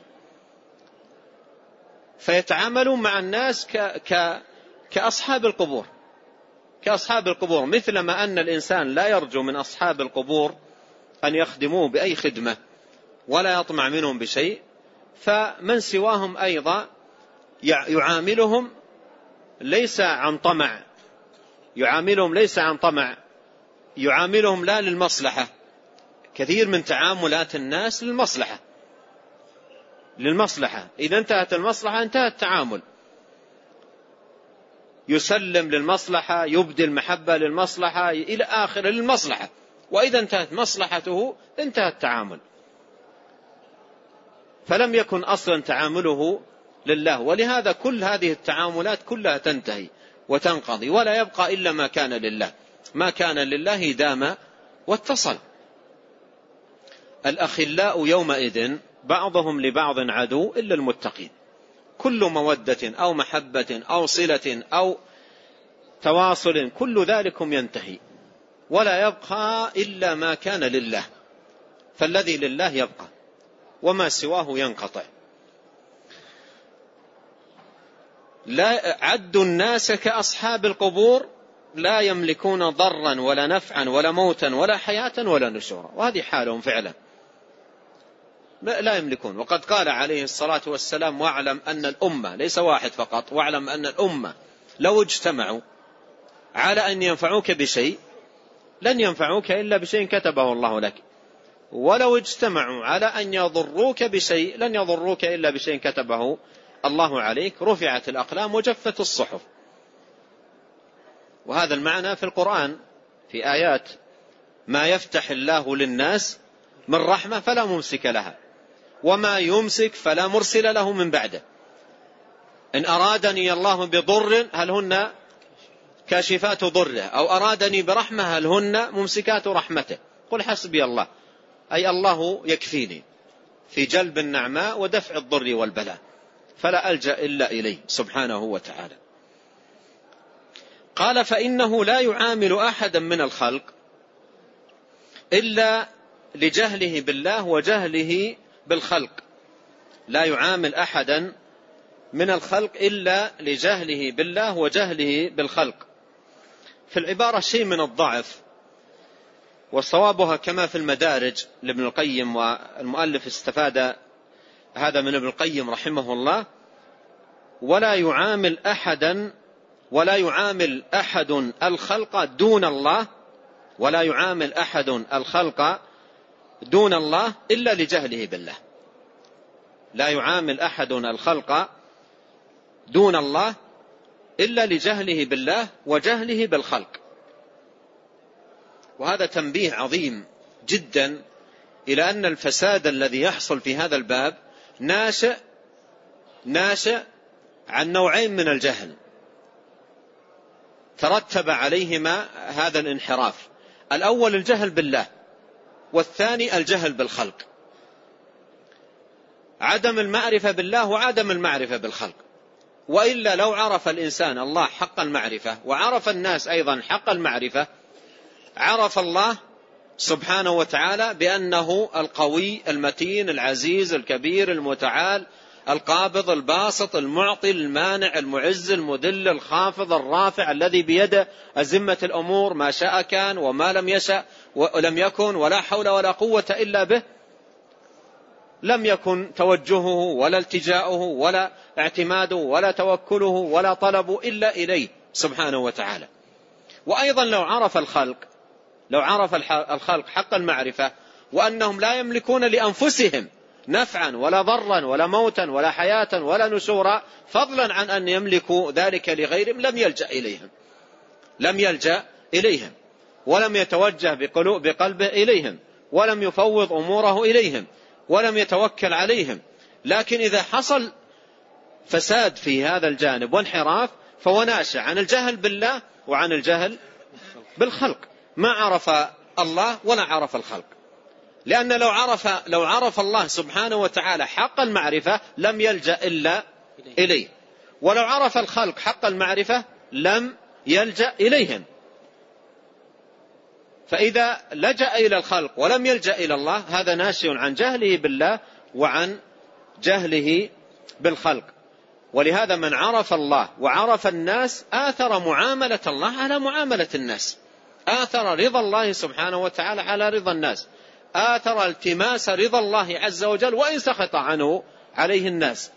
Speaker 2: فيتعاملون مع الناس ك ك كأصحاب القبور كأصحاب القبور مثلما أن الإنسان لا يرجو من أصحاب القبور أن يخدموه بأي خدمة ولا يطمع منهم بشيء، فمن سواهم أيضا يعاملهم ليس عن طمع يعاملهم ليس عن طمع يعاملهم لا للمصلحة. كثير من تعاملات الناس للمصلحة للمصلحة إذا انتهت المصلحة انتهى التعامل، يسلم للمصلحة، يبدي المحبة للمصلحة إلى آخر للمصلحة، وإذا انتهت مصلحته انتهى التعامل، فلم يكن أصلا تعامله لله. ولهذا كل هذه التعاملات كلها تنتهي وتنقضي، ولا يبقى إلا ما كان لله. ما كان لله دام واتصل. الأخلاء يومئذ بعضهم لبعض عدو إلا المتقين. كل مودة أو محبة أو صلة أو تواصل كل ذلكم ينتهي، ولا يبقى إلا ما كان لله، فالذي لله يبقى وما سواه ينقطع. لا عد الناس كأصحاب القبور لا يملكون ضرا ولا نفعا ولا موتا ولا حياة ولا نشورا، وهذه حالهم فعلا لا يملكون. وقد قال عليه الصلاة والسلام: واعلم أن الأمة ليس واحد فقط، واعلم أن الأمة لو اجتمعوا على أن ينفعوك بشيء لن ينفعوك إلا بشيء كتبه الله لك، ولو اجتمعوا على أن يضروك بشيء لن يضروك إلا بشيء كتبه الله عليك. رفعت الأقلام وجفت الصحف. وهذا المعنى في القرآن في آيات: ما يفتح الله للناس من رحمة فلا ممسك لها وما يمسك فلا مرسل له من بعده. إن أرادني الله بضر هل هن كاشفات ضره، أو أرادني برحمة هل هن ممسكات رحمته. قل حسبي الله، أي الله يكفيني في جلب النعماء ودفع الضر والبلاء، فلا ألجأ إلا إليه سبحانه وتعالى. قال: فإنه لا يعامل أحدا من الخلق إلا لجهله بالله وجهله بالخلق. لا يعامل أحدا من الخلق إلا لجهله بالله وجهله بالخلق. في العبارة شيء من الضعف، وصوابها كما في المدارج لابن القيم، والمؤلف استفاد هذا من ابن القيم رحمه الله: ولا يعامل أحدا ولا يعامل أحد الخلق دون الله ولا يعامل أحد الخلق دون الله إلا لجهله بالله. لا يعامل أحد الخلق دون الله إلا لجهله بالله وجهله بالخلق. وهذا تنبيه عظيم جدا إلى أن الفساد الذي يحصل في هذا الباب ناشئ ناشئ عن نوعين من الجهل ترتب عليهما هذا الانحراف: الأول الجهل بالله، والثاني الجهل بالخلق. عدم المعرفة بالله وعدم المعرفة بالخلق. وإلا لو عرف الإنسان الله حق المعرفة وعرف الناس أيضا حق المعرفة، عرف الله سبحانه وتعالى بأنه القوي المتين العزيز الكبير المتعال القابض الباسط المعطي المانع المعز المذل الخافض الرافع الذي بيده أزمة الأمور، ما شاء كان وما لم يشأ ولم يكن، ولا حول ولا قوة إلا به. لم يكن توجهه ولا التجاؤه ولا اعتماده ولا توكله ولا طلبه إلا إليه سبحانه وتعالى. وأيضا لو عرف الخلق لو عرف الخلق حق المعرفة وأنهم لا يملكون لأنفسهم نفعا ولا ضرا ولا موتا ولا حياة ولا نشورا، فضلا عن أن يملكوا ذلك لغيرهم، لم يلجأ إليهم لم يلجأ إليهم ولم يتوجه بقلبه إليهم ولم يفوض أموره إليهم ولم يتوكل عليهم. لكن إذا حصل فساد في هذا الجانب وانحراف فهو ناشئ عن الجهل بالله وعن الجهل بالخلق. ما عرف الله ولا عرف الخلق، لأن لو عرف لو عرف الله سبحانه وتعالى حق المعرفة لم يلجأ إلا إليه ولو عرف الخلق حق المعرفة لم يلجأ إليهم. فإذا لجأ إلى الخلق ولم يلجأ إلى الله هذا ناشئ عن جهله بالله وعن جهله بالخلق. ولهذا من عرف الله وعرف الناس آثر معاملة الله على معاملة الناس، آثر رضا الله سبحانه وتعالى على رضا الناس، آثر التماس رضا الله عز وجل وإن سخط عنه عليه الناس.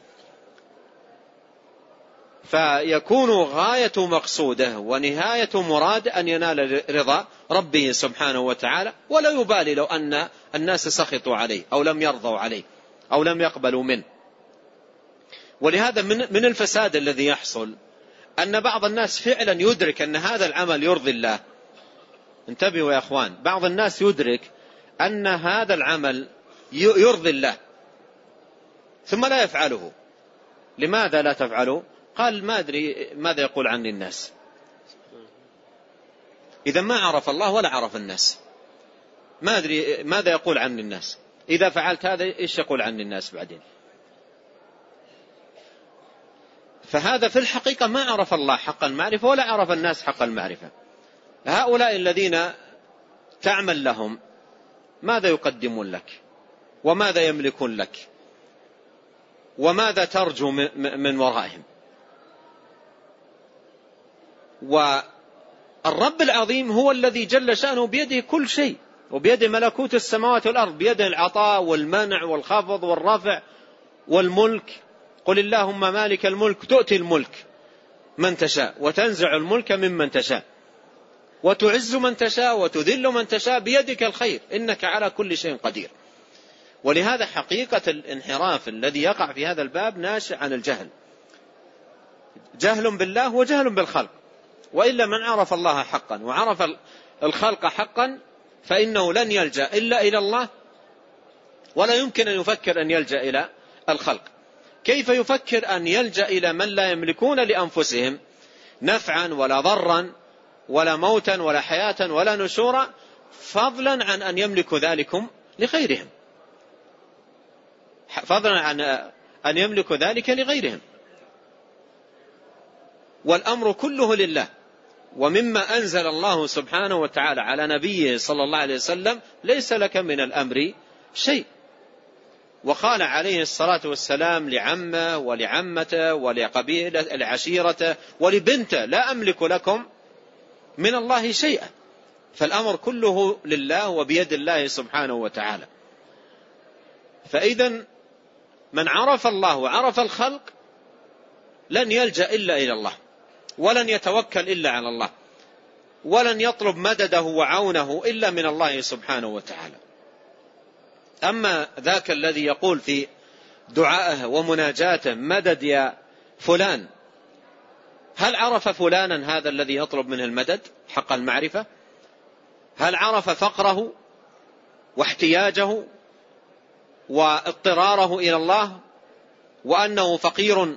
Speaker 2: فيكون غاية مقصوده ونهاية مراد أن ينال رضا ربه سبحانه وتعالى، ولا يبالي لو أن الناس سخطوا عليه أو لم يرضوا عليه أو لم يقبلوا منه. ولهذا من من الفساد الذي يحصل أن بعض الناس فعلا يدرك أن هذا العمل يرضي الله. انتبهوا يا أخوان، بعض الناس يدرك أن هذا العمل يرضي الله ثم لا يفعله. لماذا لا تفعله؟ قال ما أدري ماذا يقول عني الناس. إذا ما عرف الله ولا عرف الناس، ما أدري ماذا يقول عني الناس، إذا فعلت هذا إيش يقول عني الناس بعدين. فهذا في الحقيقة ما عرف الله حق المعرفة ولا عرف الناس حق المعرفة. هؤلاء الذين تعمل لهم ماذا يقدمون لك وماذا يملكون لك وماذا ترجو من ورائهم؟ والرب العظيم هو الذي جل شأنه بيده كل شيء، وبيده ملكوت السماوات والأرض، بيده العطاء والمنع والخفض والرفع والملك. قل اللهم مالك الملك تؤتي الملك من تشاء وتنزع الملك ممن تشاء وتعز من تشاء وتذل من تشاء بيدك الخير إنك على كل شيء قدير. ولهذا حقيقة الانحراف الذي يقع في هذا الباب ناشئ عن الجهل، جهل بالله وجهل بالخلق. وإلا من عرف الله حقا وعرف الخلق حقا فإنه لن يلجأ إلا إلى الله، ولا يمكن أن يفكر أن يلجأ إلى الخلق. كيف يفكر أن يلجأ إلى من لا يملكون لأنفسهم نفعا ولا ضرا ولا موتا ولا حياة ولا نشورا، فضلا عن أن يملك ذلكم لغيرهم، فضلا عن أن يملك ذلك لغيرهم. والأمر كله لله. ومما أنزل الله سبحانه وتعالى على نبيه صلى الله عليه وسلم ليس لك من الأمر شيء. وقال عليه الصلاة والسلام لعمه ولعمته ولقبيلة العشيرة ولبنته لا أملك لكم من الله شيئا. فالأمر كله لله وبيد الله سبحانه وتعالى. فإذا من عرف الله وعرف الخلق لن يلجأ إلا إلى الله، ولن يتوكل إلا على الله، ولن يطلب مدده وعونه إلا من الله سبحانه وتعالى. أما ذاك الذي يقول في دعائه ومناجاته مدد يا فلان، هل عرف فلانا هذا الذي يطلب منه المدد حق المعرفة؟ هل عرف فقره واحتياجه واضطراره إلى الله وأنه فقير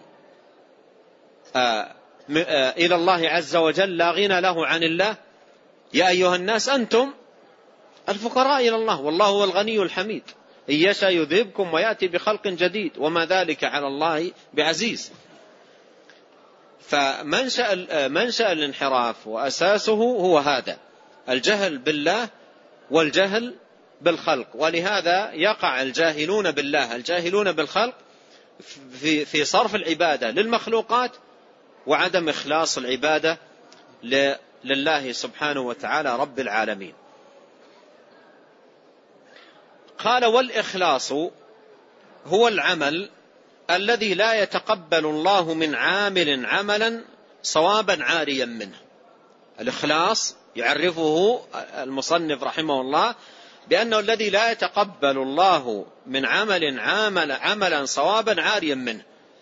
Speaker 2: إلى الله عز وجل لا غنى له عن الله؟ يا أيها الناس أنتم الفقراء إلى الله والله هو الغني الحميد، إن يشاء يذهبكم ويأتي بخلق جديد وما ذلك على الله بعزيز. فمنشأ منشأ الانحراف وأساسه هو هذا الجهل بالله والجهل بالخلق. ولهذا يقع الجاهلون بالله الجاهلون بالخلق في في صرف العبادة للمخلوقات وعدم إخلاص العبادة لله سبحانه وتعالى رب العالمين. قال والإخلاص هو العمل الذي لا يتقبل الله من عامل عملا صوابا عاريا منه. الإخلاص يعرفه المصنف رحمه الله بأنه الذي لا يتقبل الله من عمل عمل عملا صوابا عاريا منه،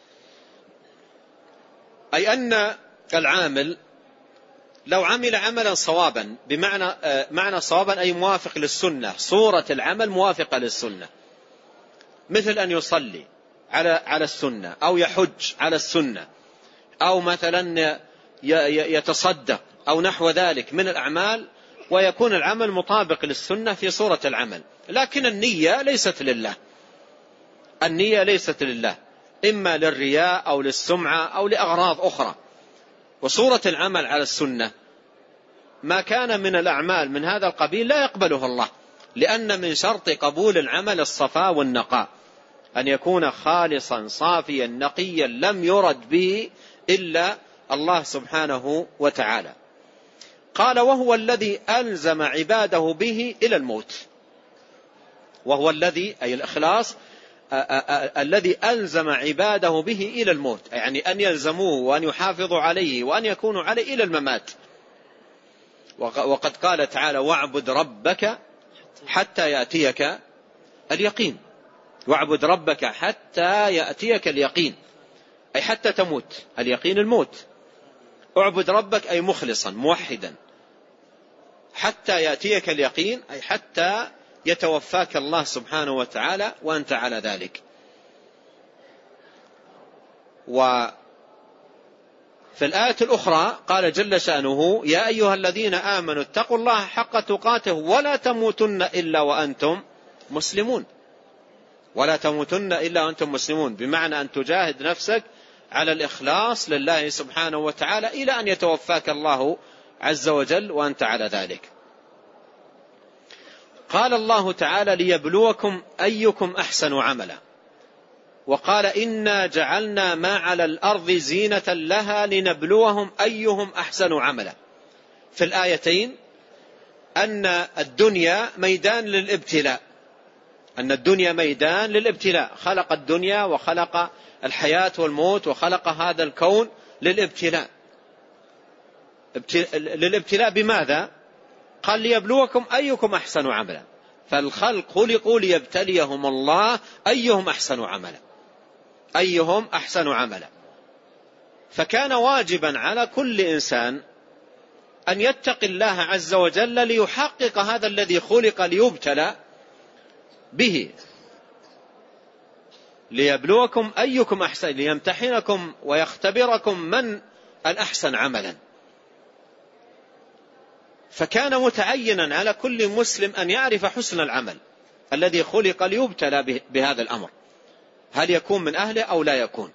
Speaker 2: أي أن العامل لو عمل عملا صوابا بمعنى معنى صوابا أي موافق للسنة، صورة العمل موافقة للسنة، مثل أن يصلي على على السنة أو يحج على السنة أو مثلا يتصدق أو نحو ذلك من الأعمال، ويكون العمل مطابق للسنة في صورة العمل، لكن النية ليست لله، النية ليست لله، إما للرياء أو للسمعة أو لأغراض أخرى. وصورة العمل على السنة ما كان من الأعمال من هذا القبيل لا يقبله الله، لأن من شرط قبول العمل الصفاء والنقاء، أن يكون خالصا صافيا نقيا لم يرد به إلا الله سبحانه وتعالى. قال وهو الذي ألزم عباده به إلى الموت، وهو الذي أي الإخلاص الذي ألزم عباده به إلى الموت، يعني أن يلزموه وأن يحافظوا عليه وأن يكونوا عليه إلى الممات. وقد قال تعالى واعبد ربك حتى يأتيك اليقين، واعبد ربك حتى يأتيك اليقين أي حتى تموت، اليقين الموت. اعبد ربك أي مخلصا موحدا، حتى يأتيك اليقين أي حتى يتوفاك الله سبحانه وتعالى وأنت على ذلك. وفي الآية الأخرى قال جل شأنه يا أيها الذين آمنوا اتقوا الله حق تقاته ولا تموتن إلا وأنتم مسلمون، ولا تموتن إلا وأنتم مسلمون، بمعنى أن تجاهد نفسك على الإخلاص لله سبحانه وتعالى إلى أن يتوفاك الله عز وجل وأنت على ذلك. قال الله تعالى ليبلوكم أيكم أحسن عملا، وقال إنا جعلنا ما على الأرض زينة لها لنبلوهم أيهم أحسن عملا. في الآيتين أن الدنيا ميدان للابتلاء، أن الدنيا ميدان للابتلاء، خلق الدنيا وخلق الحياة والموت وخلق هذا الكون للابتلاء. للابتلاء بماذا؟ قال ليبلوكم أيكم أحسن عملا، فالخلق خلقوا ليبتليهم الله أيهم أحسن عملا، أيهم أحسن عملا. فكان واجبا على كل إنسان أن يتقي الله عز وجل ليحقق هذا الذي خلق ليبتلى به، ليبلوكم أيكم أحسن، ليمتحنكم ويختبركم من الأحسن عملا. فكان متعينا على كل مسلم أن يعرف حسن العمل الذي خلق ليبتلى بهذا الأمر، هل يكون من أهله أو لا يكون.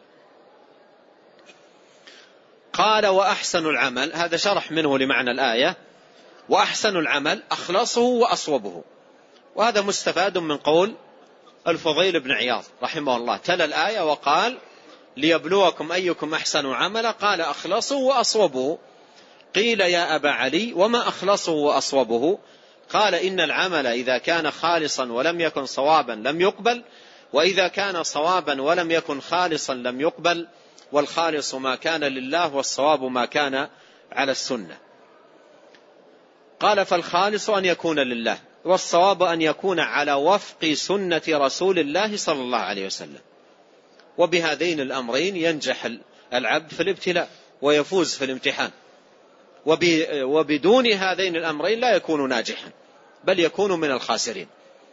Speaker 2: قال وأحسن العمل، هذا شرح منه لمعنى الآية، وأحسن العمل أخلصه وأصوبه. وهذا مستفاد من قول الفضيل بن عياض رحمه الله، تلا الآية وقال ليبلوكم أيكم أحسن عملا، قال أخلصه وأصوبه. قيل يا أبا علي وما أخلصه وأصوبه؟ قال إن العمل إذا كان خالصا ولم يكن صوابا لم يقبل، وإذا كان صوابا ولم يكن خالصا لم يقبل، والخالص ما كان لله والصواب ما كان على السنة. قال فالخالص أن يكون لله، والصواب أن يكون على وفق سنة رسول الله صلى الله عليه وسلم. وبهذين الأمرين ينجح العبد في الابتلاء ويفوز في الامتحان، وبدون هذين الأمرين لا يكون ناجحا بل يكون من الخاسرين.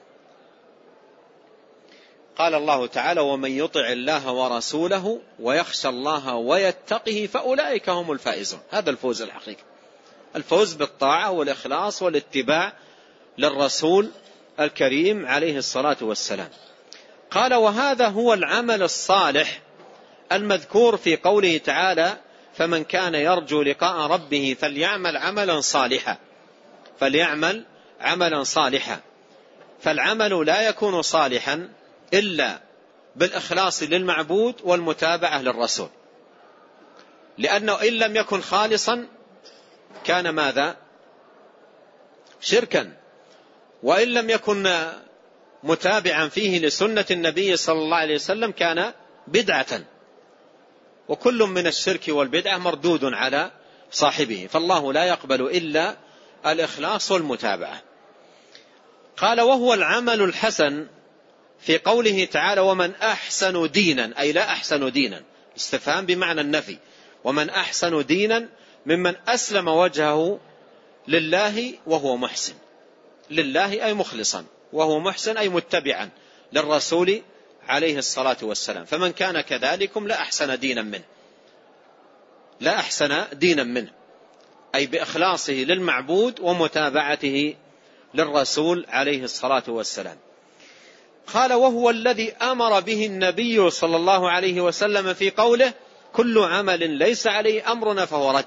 Speaker 2: قال الله تعالى ومن يطع الله ورسوله ويخشى الله ويتقه فأولئك هم الفائزون. هذا الفوز الحقيقي، الفوز بالطاعة والإخلاص والاتباع للرسول الكريم عليه الصلاة والسلام. قال وهذا هو العمل الصالح المذكور في قوله تعالى فمن كان يرجو لقاء ربه فليعمل عملا صالحا، فليعمل عملا صالحا. فالعمل لا يكون صالحا إلا بالإخلاص للمعبود والمتابعة للرسول، لأنه إن لم يكن خالصا كان ماذا؟ شركا، وإن لم يكن متابعا فيه لسنة النبي صلى الله عليه وسلم كان بدعة، وكل من الشرك والبدعة مردود على صاحبه، فالله لا يقبل إلا الإخلاص والمتابعة. قال وهو العمل الحسن في قوله تعالى ومن أحسن دينا، أي لا أحسن دينا، استفهام بمعنى النفي، ومن أحسن دينا ممن أسلم وجهه لله وهو محسن، لله أي مخلصا، وهو محسن أي متبعا للرسول عليه الصلاة والسلام. فمن كان كذلكم لا أحسن دينا منه، لا أحسن دينا منه، أي بإخلاصه للمعبود ومتابعته للرسول عليه الصلاة والسلام. قال وهو الذي أمر به النبي صلى الله عليه وسلم في قوله كل عمل ليس عليه أمرنا فهو رد.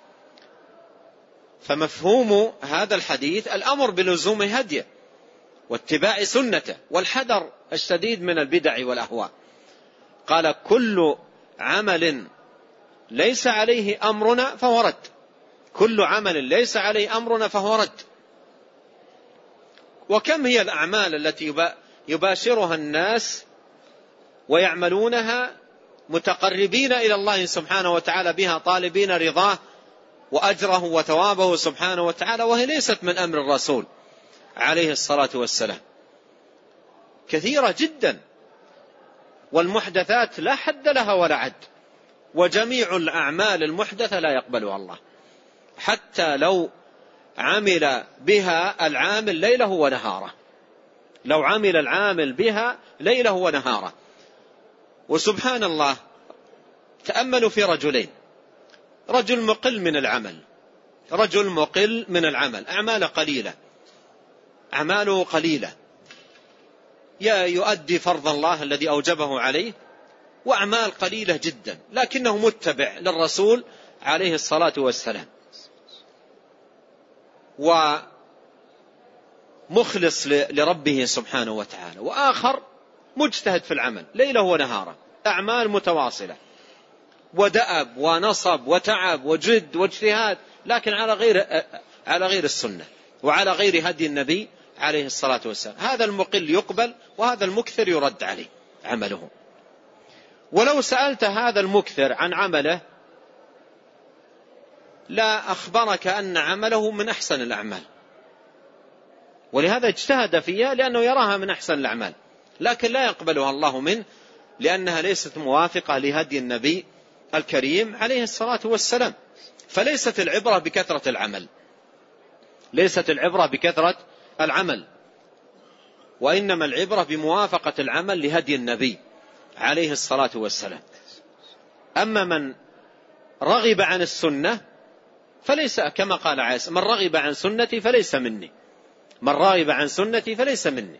Speaker 2: فمفهوم هذا الحديث الأمر بلزوم هديه واتباع سنته والحذر الشديد من البدع والأهواء. قال كل عمل ليس عليه أمرنا فهو رد، كل عمل ليس عليه أمرنا فهو رد. وكم هي الأعمال التي يباشرها الناس ويعملونها متقربين إلى الله سبحانه وتعالى بها طالبين رضاه وأجره وثوابه سبحانه وتعالى، وهي ليست من أمر الرسول عليه الصلاة والسلام، كثيرة جدا. والمحدثات لا حد لها ولا عد، وجميع الأعمال المحدثة لا يقبلها الله حتى لو عمل بها العامل ليله ونهاره، لو عمل العامل بها ليله ونهاره. وسبحان الله تأملوا في رجلين، رجل مقل من العمل، رجل مقل من العمل، أعماله قليلة، أعماله قليلة، يؤدي فرض الله الذي أوجبه عليه وأعمال قليلة جدا، لكنه متبع للرسول عليه الصلاة والسلام ومخلص لربه سبحانه وتعالى. وآخر مجتهد في العمل ليله ونهاره، أعمال متواصلة ودأب ونصب وتعب وجد واجتهاد، لكن على غير على غير السنة وعلى غير هدي النبي عليه الصلاة والسلام. هذا المقل يقبل وهذا المكثر يرد عليه عمله. ولو سألت هذا المكثر عن عمله لا أخبرك أن عمله من أحسن الأعمال، ولهذا اجتهد فيها لأنه يراها من أحسن الأعمال، لكن لا يقبلها الله منه لأنها ليست موافقة لهدي النبي الكريم عليه الصلاة والسلام. فليست العبرة بكثرة العمل، ليست العبرة بكثرة العمل، وإنما العبرة بموافقة العمل لهدي النبي عليه الصلاة والسلام. أما من رغب عن السنة فليس، كما قال عيسى من رغب عن سنتي فليس مني، من رغب عن سنتي فليس مني.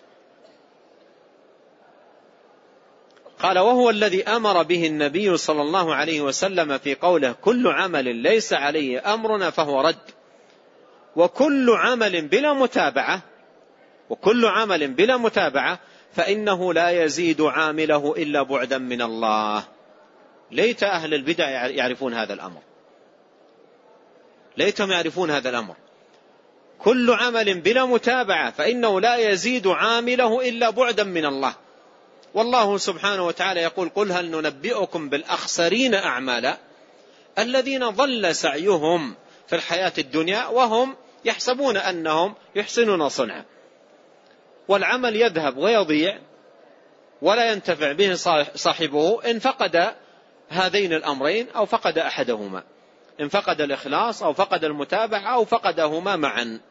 Speaker 2: قال وهو الذي أمر به النبي صلى الله عليه وسلم في قوله كل عمل ليس عليه أمرنا فهو رد، وكل عمل بلا متابعة وكل عمل بلا متابعة فإنه لا يزيد عامله إلا بعدا من الله. ليت أهل البدع يعرفون هذا الأمر، ليتهم يعرفون هذا الأمر. كل عمل بلا متابعة فإنه لا يزيد عامله إلا بعدا من الله. والله سبحانه وتعالى يقول قل هل ننبئكم بالأخسرين أعمالا الذين ضل سعيهم في الحياة الدنيا وهم يحسبون أنهم يحسنون صنعا. والعمل يذهب ويضيع ولا ينتفع به صاحبه إن فقد هذين الأمرين أو فقد أحدهما، إن فقد الإخلاص أو فقد المتابعة أو فقدهما معا.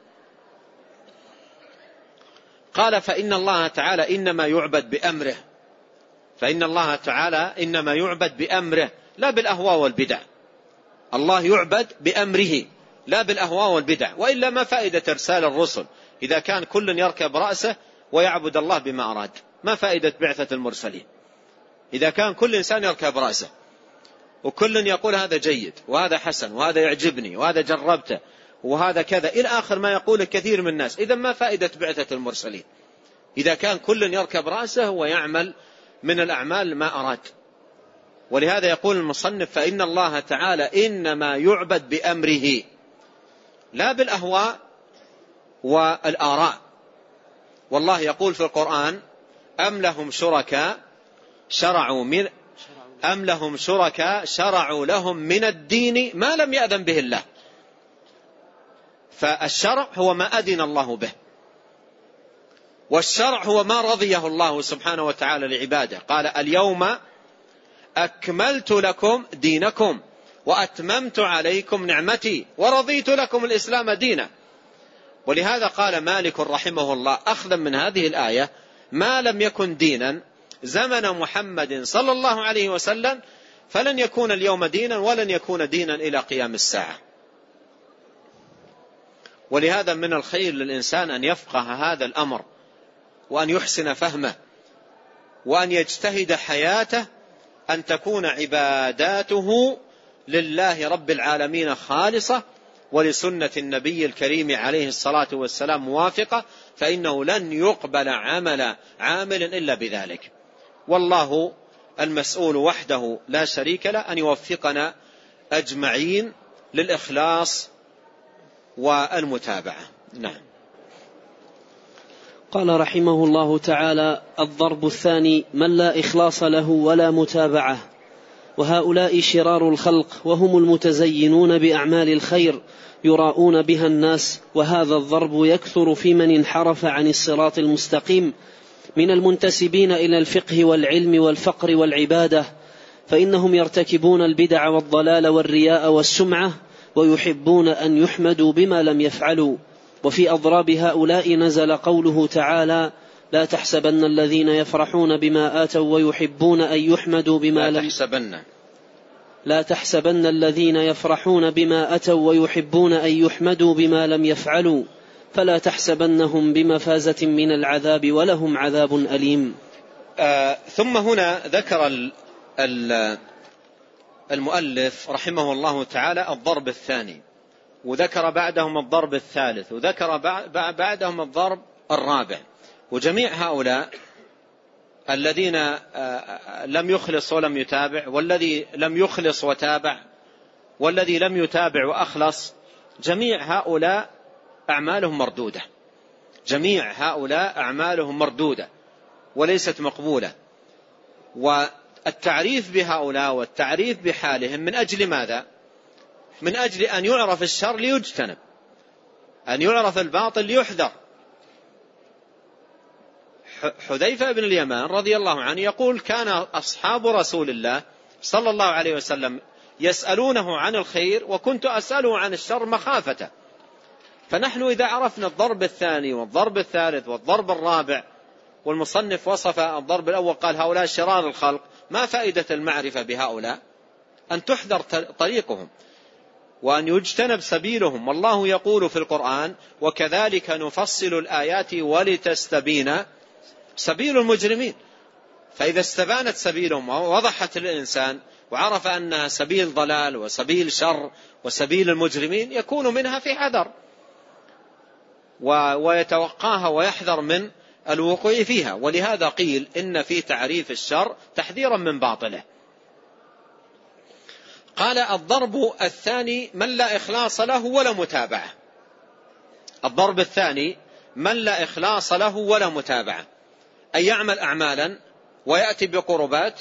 Speaker 2: قال فإن الله تعالى إنما يعبد بأمره، فإن الله تعالى إنما يعبد بأمره لا بالأهواء والبدع. الله يعبد بأمره لا بالأهواء والبدع، وإلا ما فائدة إرسال الرسل إذا كان كل يركب رأسه ويعبد الله بما أراد؟ ما فائدة بعثة المرسلين إذا كان كل إنسان يركب رأسه وكل يقول هذا جيد وهذا حسن وهذا يعجبني وهذا جربته وهذا كذا إلى آخر ما يقول كثير من الناس؟ إذا ما فائدة بعثة المرسلين إذا كان كل يركب رأسه ويعمل من الأعمال ما أراد. ولهذا يقول المصنف فإن الله تعالى إنما يعبد بأمره لا بالأهواء والآراء. والله يقول في القرآن أم لهم شركاء شرعوا من أم لهم شركاء شرعوا لهم من الدين ما لم يأذن به الله. فالشرع هو ما أذن الله به، والشرع هو ما رضيه الله سبحانه وتعالى لعباده. قال اليوم أكملت لكم دينكم وأتممت عليكم نعمتي ورضيت لكم الإسلام دينا. ولهذا قال مالك رحمه الله أخذا من هذه الآية ما لم يكن دينا زمن محمد صلى الله عليه وسلم فلن يكون اليوم دينا ولن يكون دينا إلى قيام الساعة. ولهذا من الخير للإنسان أن يفقه هذا الأمر وأن يحسن فهمه وأن يجتهد حياته أن تكون عباداته لله رب العالمين خالصة ولسنة النبي الكريم عليه الصلاة والسلام موافقة، فإنه لن يقبل عمل عامل إلا بذلك. والله المسؤول وحده لا شريك له أن يوفقنا أجمعين للإخلاص والمتابعة. نعم.
Speaker 1: قال رحمه الله تعالى: الضرب الثاني من لا إخلاص له ولا متابعة، وهؤلاء شرار الخلق، وهم المتزينون بأعمال الخير يراؤون بها الناس، وهذا الضرب يكثر في من انحرف عن الصراط المستقيم من المنتسبين إلى الفقه والعلم والفقر والعبادة، فإنهم يرتكبون البدع والضلال والرياء والسمعة، ويحبون أن يحمدوا بما لم يفعلوا. وفي أضراب هؤلاء نزل قوله تعالى: لا تحسبن الذين يفرحون بما آتوا ويحبون أن يحمدوا بما
Speaker 2: لا
Speaker 1: لم
Speaker 2: تحسبن
Speaker 1: لا تحسبن الذين يفرحون بما أتوا ويحبون أن يحمدوا بما لم يفعلوا فلا تحسبنهم بمفازة من العذاب ولهم عذاب أليم.
Speaker 2: آه ثم هنا ذكر ال ال المؤلف رحمه الله تعالى الضرب الثاني، وذكر بعدهم الضرب الثالث، وذكر بعدهم الضرب الرابع. وجميع هؤلاء الذين لم يخلص ولم يتابع، والذي لم يخلص وتابع، والذي لم يتابع وأخلص، جميع هؤلاء أعمالهم مردودة، جميع هؤلاء أعمالهم مردودة وليست مقبولة. والتعريف بهؤلاء والتعريف بحالهم من أجل ماذا؟ من أجل أن يعرف الشر ليجتنب، أن يعرف الباطل ليحذر. حذيفة بن اليمان رضي الله عنه يقول: كان أصحاب رسول الله صلى الله عليه وسلم يسألونه عن الخير وكنت أسأله عن الشر مخافة. فنحن إذا عرفنا الضرب الثاني والضرب الثالث والضرب الرابع، والمصنف وصف الضرب الأول قال: هؤلاء شرار الخلق، ما فائدة المعرفة بهؤلاء؟ أن تحذر طريقهم وأن يجتنب سبيلهم. والله يقول في القرآن: وكذلك نفصل الآيات ولتستبين سبيل المجرمين. فإذا استبانت سبيلهم ووضحت للإنسان وعرف أنها سبيل ضلال وسبيل شر وسبيل المجرمين، يكون منها في حذر ويتوقاها ويحذر من الوقوع فيها. ولهذا قيل إن في تعريف الشر تحذيرا من باطله. قال: الضرب الثاني من لا إخلاص له ولا متابعة. الضرب الثاني من لا إخلاص له ولا متابعة، أن يعمل أعمالا ويأتي بقربات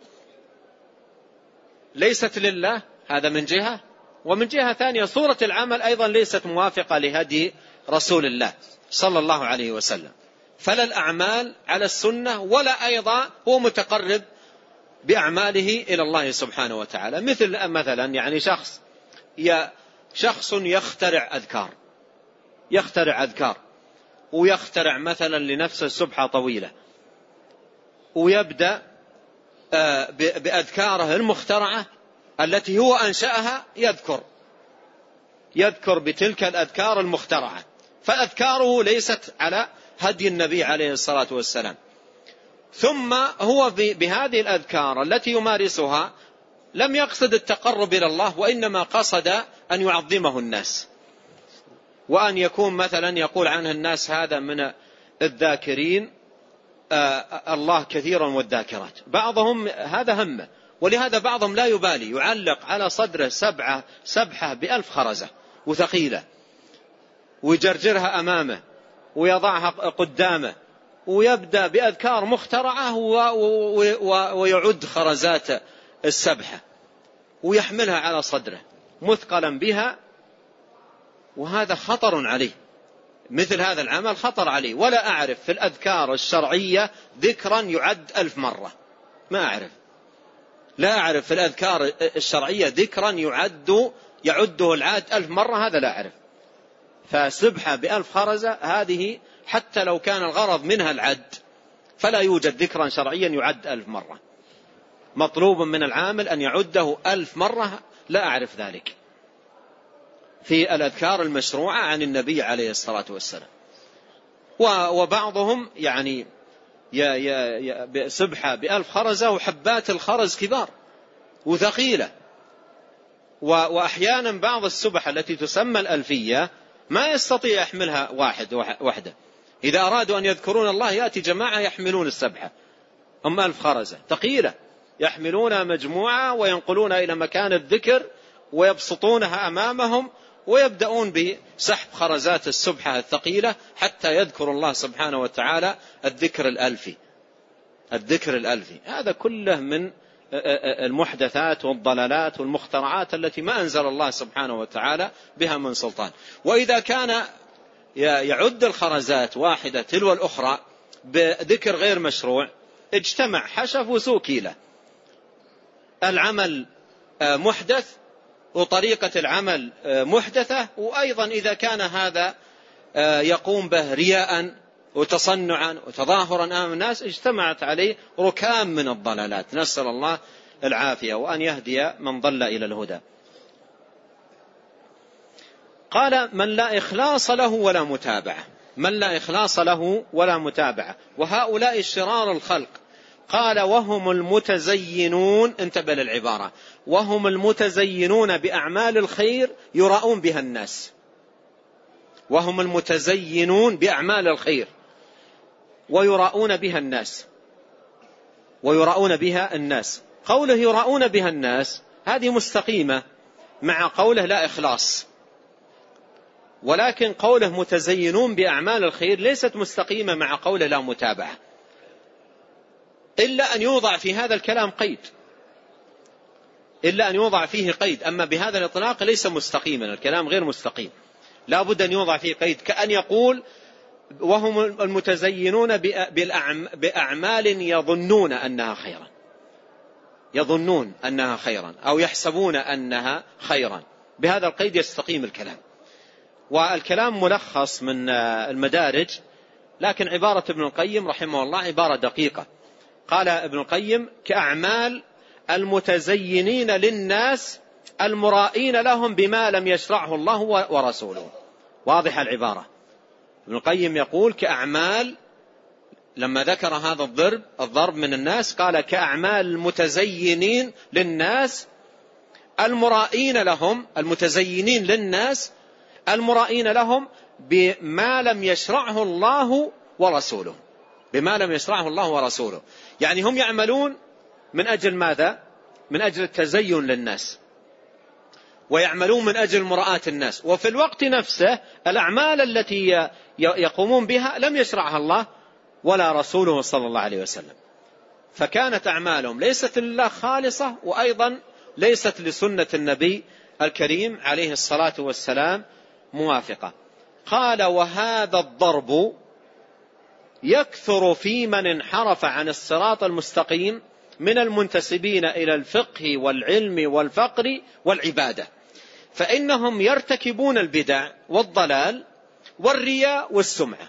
Speaker 2: ليست لله، هذا من جهة، ومن جهة ثانية صورة العمل أيضا ليست موافقة لهدي رسول الله صلى الله عليه وسلم، فلا الأعمال على السنة ولا أيضا هو متقرب بأعماله إلى الله سبحانه وتعالى. مثل مثلا يعني شخص شخص يخترع أذكار يخترع أذكار ويخترع مثلا لنفسه سبحة طويلة، ويبدأ بأذكاره المخترعة التي هو أنشأها، يذكر يذكر بتلك الأذكار المخترعة، فأذكاره ليست على هدي النبي عليه الصلاة والسلام. ثم هو بهذه الأذكار التي يمارسها لم يقصد التقرب إلى الله، وإنما قصد أن يعظمه الناس، وأن يكون مثلا يقول عنه الناس هذا من الذاكرين الله كثيرا والذاكرات. بعضهم هذا همه، ولهذا بعضهم لا يبالي، يعلق على صدره سبعة سبحة بألف خرزة وثقيلة، ويجرجرها أمامه ويضعها قدامه، ويبدأ بأذكار مخترعة ويعد خرزات السبحة ويحملها على صدره مثقلا بها، وهذا خطر عليه. مثل هذا العمل خطر عليه. ولا أعرف في الأذكار الشرعية ذكرا يعد ألف مرة، ما أعرف، لا أعرف في الأذكار الشرعية ذكرا يعد يعده العاد ألف مرة، هذا لا أعرف. فسبحة بألف خرزة هذه حتى لو كان الغرض منها العد فلا يوجد ذكرا شرعيا يعد ألف مرة. مطلوب من العامل أن يعده ألف مرة، لا أعرف ذلك في الأذكار المشروعة عن النبي عليه الصلاة والسلام. وبعضهم يعني سبحة بألف خرزة، وحبات الخرز كبار وثقيلة. وأحيانا بعض السبح التي تسمى الألفية ما يستطيع يحملها واحد وحده، إذا أرادوا أن يذكرون الله يأتي جماعة يحملون السبحة، هم ألف خرزة ثقيلة، يحملونها مجموعة وينقلون إلى مكان الذكر ويبسطونها أمامهم، ويبدأون بسحب خرزات السبحة الثقيلة حتى يذكر الله سبحانه وتعالى الذكر الألفي. الذكر الألفي هذا كله من المحدثات والضلالات والمخترعات التي ما أنزل الله سبحانه وتعالى بها من سلطان. وإذا كان يعد الخرزات واحدة تلو الأخرى بذكر غير مشروع اجتمع حشف وسوء كيلة. العمل محدث وطريقة العمل محدثة، وأيضا إذا كان هذا يقوم به رياء وتصنعا وتظاهرا أمام الناس اجتمعت عليه ركام من الضلالات، نسأل الله العافية وأن يهدي من ضل إلى الهدى. قال من لا إخلاص له ولا متابعة، من لا إخلاص له ولا متابعة، وهؤلاء شرار الخلق. قال وهم المتزينون، انتبه للعبارة، وهم المتزينون بأعمال الخير يراؤون بها الناس، وهم المتزينون بأعمال الخير ويراؤون بها الناس، ويراؤون بها الناس. قوله يراؤون بها الناس هذه مستقيمة مع قوله لا إخلاص، ولكن قوله متزينون بأعمال الخير ليست مستقيمة مع قوله لا متابعة، إلا أن يوضع في هذا الكلام قيد، إلا أن يوضع فيه قيد. أما بهذا الإطلاق ليس مستقيما، الكلام غير مستقيم، لا بد أن يوضع فيه قيد، كأن يقول وهم المتزينون بأعمال يظنون أنها خيرا، يظنون أنها خيرا أو يحسبون أنها خيرا، بهذا القيد يستقيم الكلام. والكلام ملخص من المدارج، لكن عبارة ابن القيم رحمه الله عبارة دقيقة. قال ابن القيم كأعمال المتزينين للناس المرائين لهم بما لم يشرعه الله ورسوله. واضح العبارة. ابن القيم يقول كأعمال، لما ذكر هذا الضرب الضرب من الناس قال كأعمال المتزينين للناس المرائين لهم، المتزينين للناس المرائين لهم بما لم يشرعه الله ورسوله، بما لم يشرعه الله ورسوله. يعني هم يعملون من أجل ماذا؟ من أجل التزين للناس، ويعملون من أجل مراءة الناس، وفي الوقت نفسه الأعمال التي يقومون بها لم يشرعها الله ولا رسوله صلى الله عليه وسلم، فكانت أعمالهم ليست لله خالصة، وأيضا ليست لسنة النبي الكريم عليه الصلاة والسلام موافقة. قال وهذا الضرب يكثر في من انحرف عن الصراط المستقيم من المنتسبين إلى الفقه والعلم والفقر والعبادة، فإنهم يرتكبون البدع والضلال والرياء والسمعة،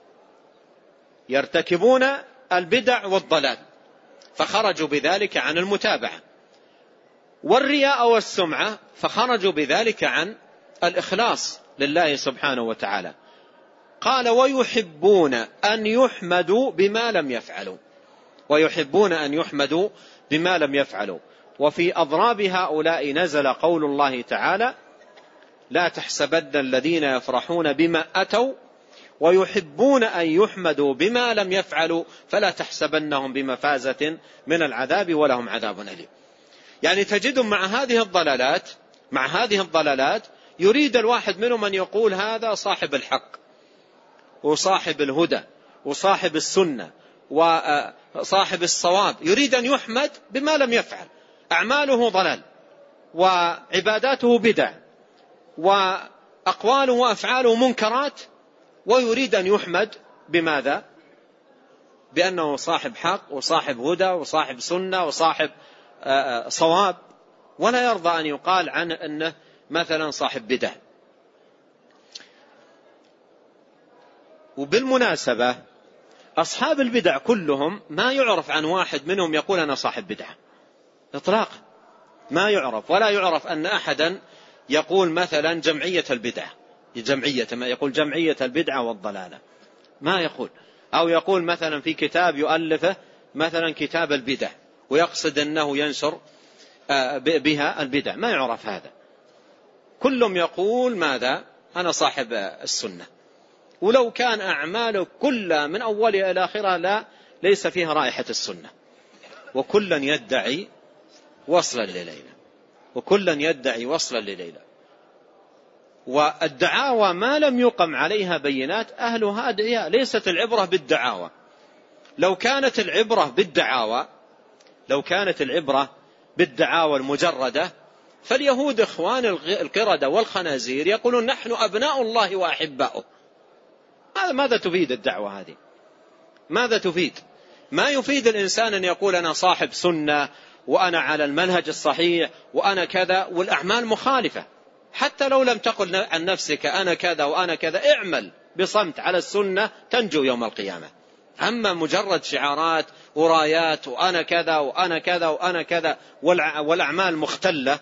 Speaker 2: يرتكبون البدع والضلال فخرجوا بذلك عن المتابعة، والرياء والسمعة فخرجوا بذلك عن الإخلاص لله سبحانه وتعالى. قال ويحبون أن يحمدوا بما لم يفعلوا، ويحبون أن يحمدوا بما لم يفعلوا. وفي أضراب هؤلاء نزل قول الله تعالى لا تحسبن الذين يفرحون بما أتوا ويحبون أن يحمدوا بما لم يفعلوا فلا تحسبنهم بمفازة من العذاب ولهم عذاب أليم. يعني تجدهم مع هذه الضلالات مع هذه الضلالات يريد الواحد منهم أن يقول هذا صاحب الحق وصاحب الهدى وصاحب السنة وصاحب الصواب، يريد أن يحمد بما لم يفعل، أعماله ضلال وعباداته بدع وأقواله وأفعاله منكرات، ويريد أن يحمد بماذا؟ بأنه صاحب حق وصاحب هدى وصاحب سنة وصاحب صواب، ولا يرضى أن يقال عنه أنه مثلا صاحب بدع. وبالمناسبة أصحاب البدع كلهم ما يعرف عن واحد منهم يقول أنا صاحب بدعة إطلاقا، ما يعرف، ولا يعرف أن أحدا يقول مثلا جمعية البدعة، جمعية ما يقول جمعية البدعة والضلالة، ما يقول. أو يقول مثلا في كتاب يؤلفه مثلا كتاب البدع ويقصد أنه ينشر بها البدع، ما يعرف هذا. كلهم يقول ماذا؟ أنا صاحب السنة، ولو كان أعماله كلها من أولها إلى آخرها لا ليس فيها رائحة السنة. وكلا يدعي وصلا لليلى، وكلا يدعي وصلا لليلى. والدعاوى ما لم يقم عليها بينات أهلها أدعياء. ليست العبرة بالدعاوى. لو كانت العبرة بالدعاوى لو كانت العبرة بالدعاوى المجردة فاليهود إخوان القردة والخنازير يقولون نحن أبناء الله وأحباؤه. ماذا تفيد الدعوة هذه؟ ماذا تفيد؟ ما يفيد الإنسان أن يقول أنا صاحب سنة وأنا على المنهج الصحيح وأنا كذا والأعمال مخالفة. حتى لو لم تقل عن نفسك أنا كذا وأنا كذا، اعمل بصمت على السنة تنجو يوم القيامة. أما مجرد شعارات ورايات وأنا كذا وأنا كذا وأنا كذا والأعمال مختلة،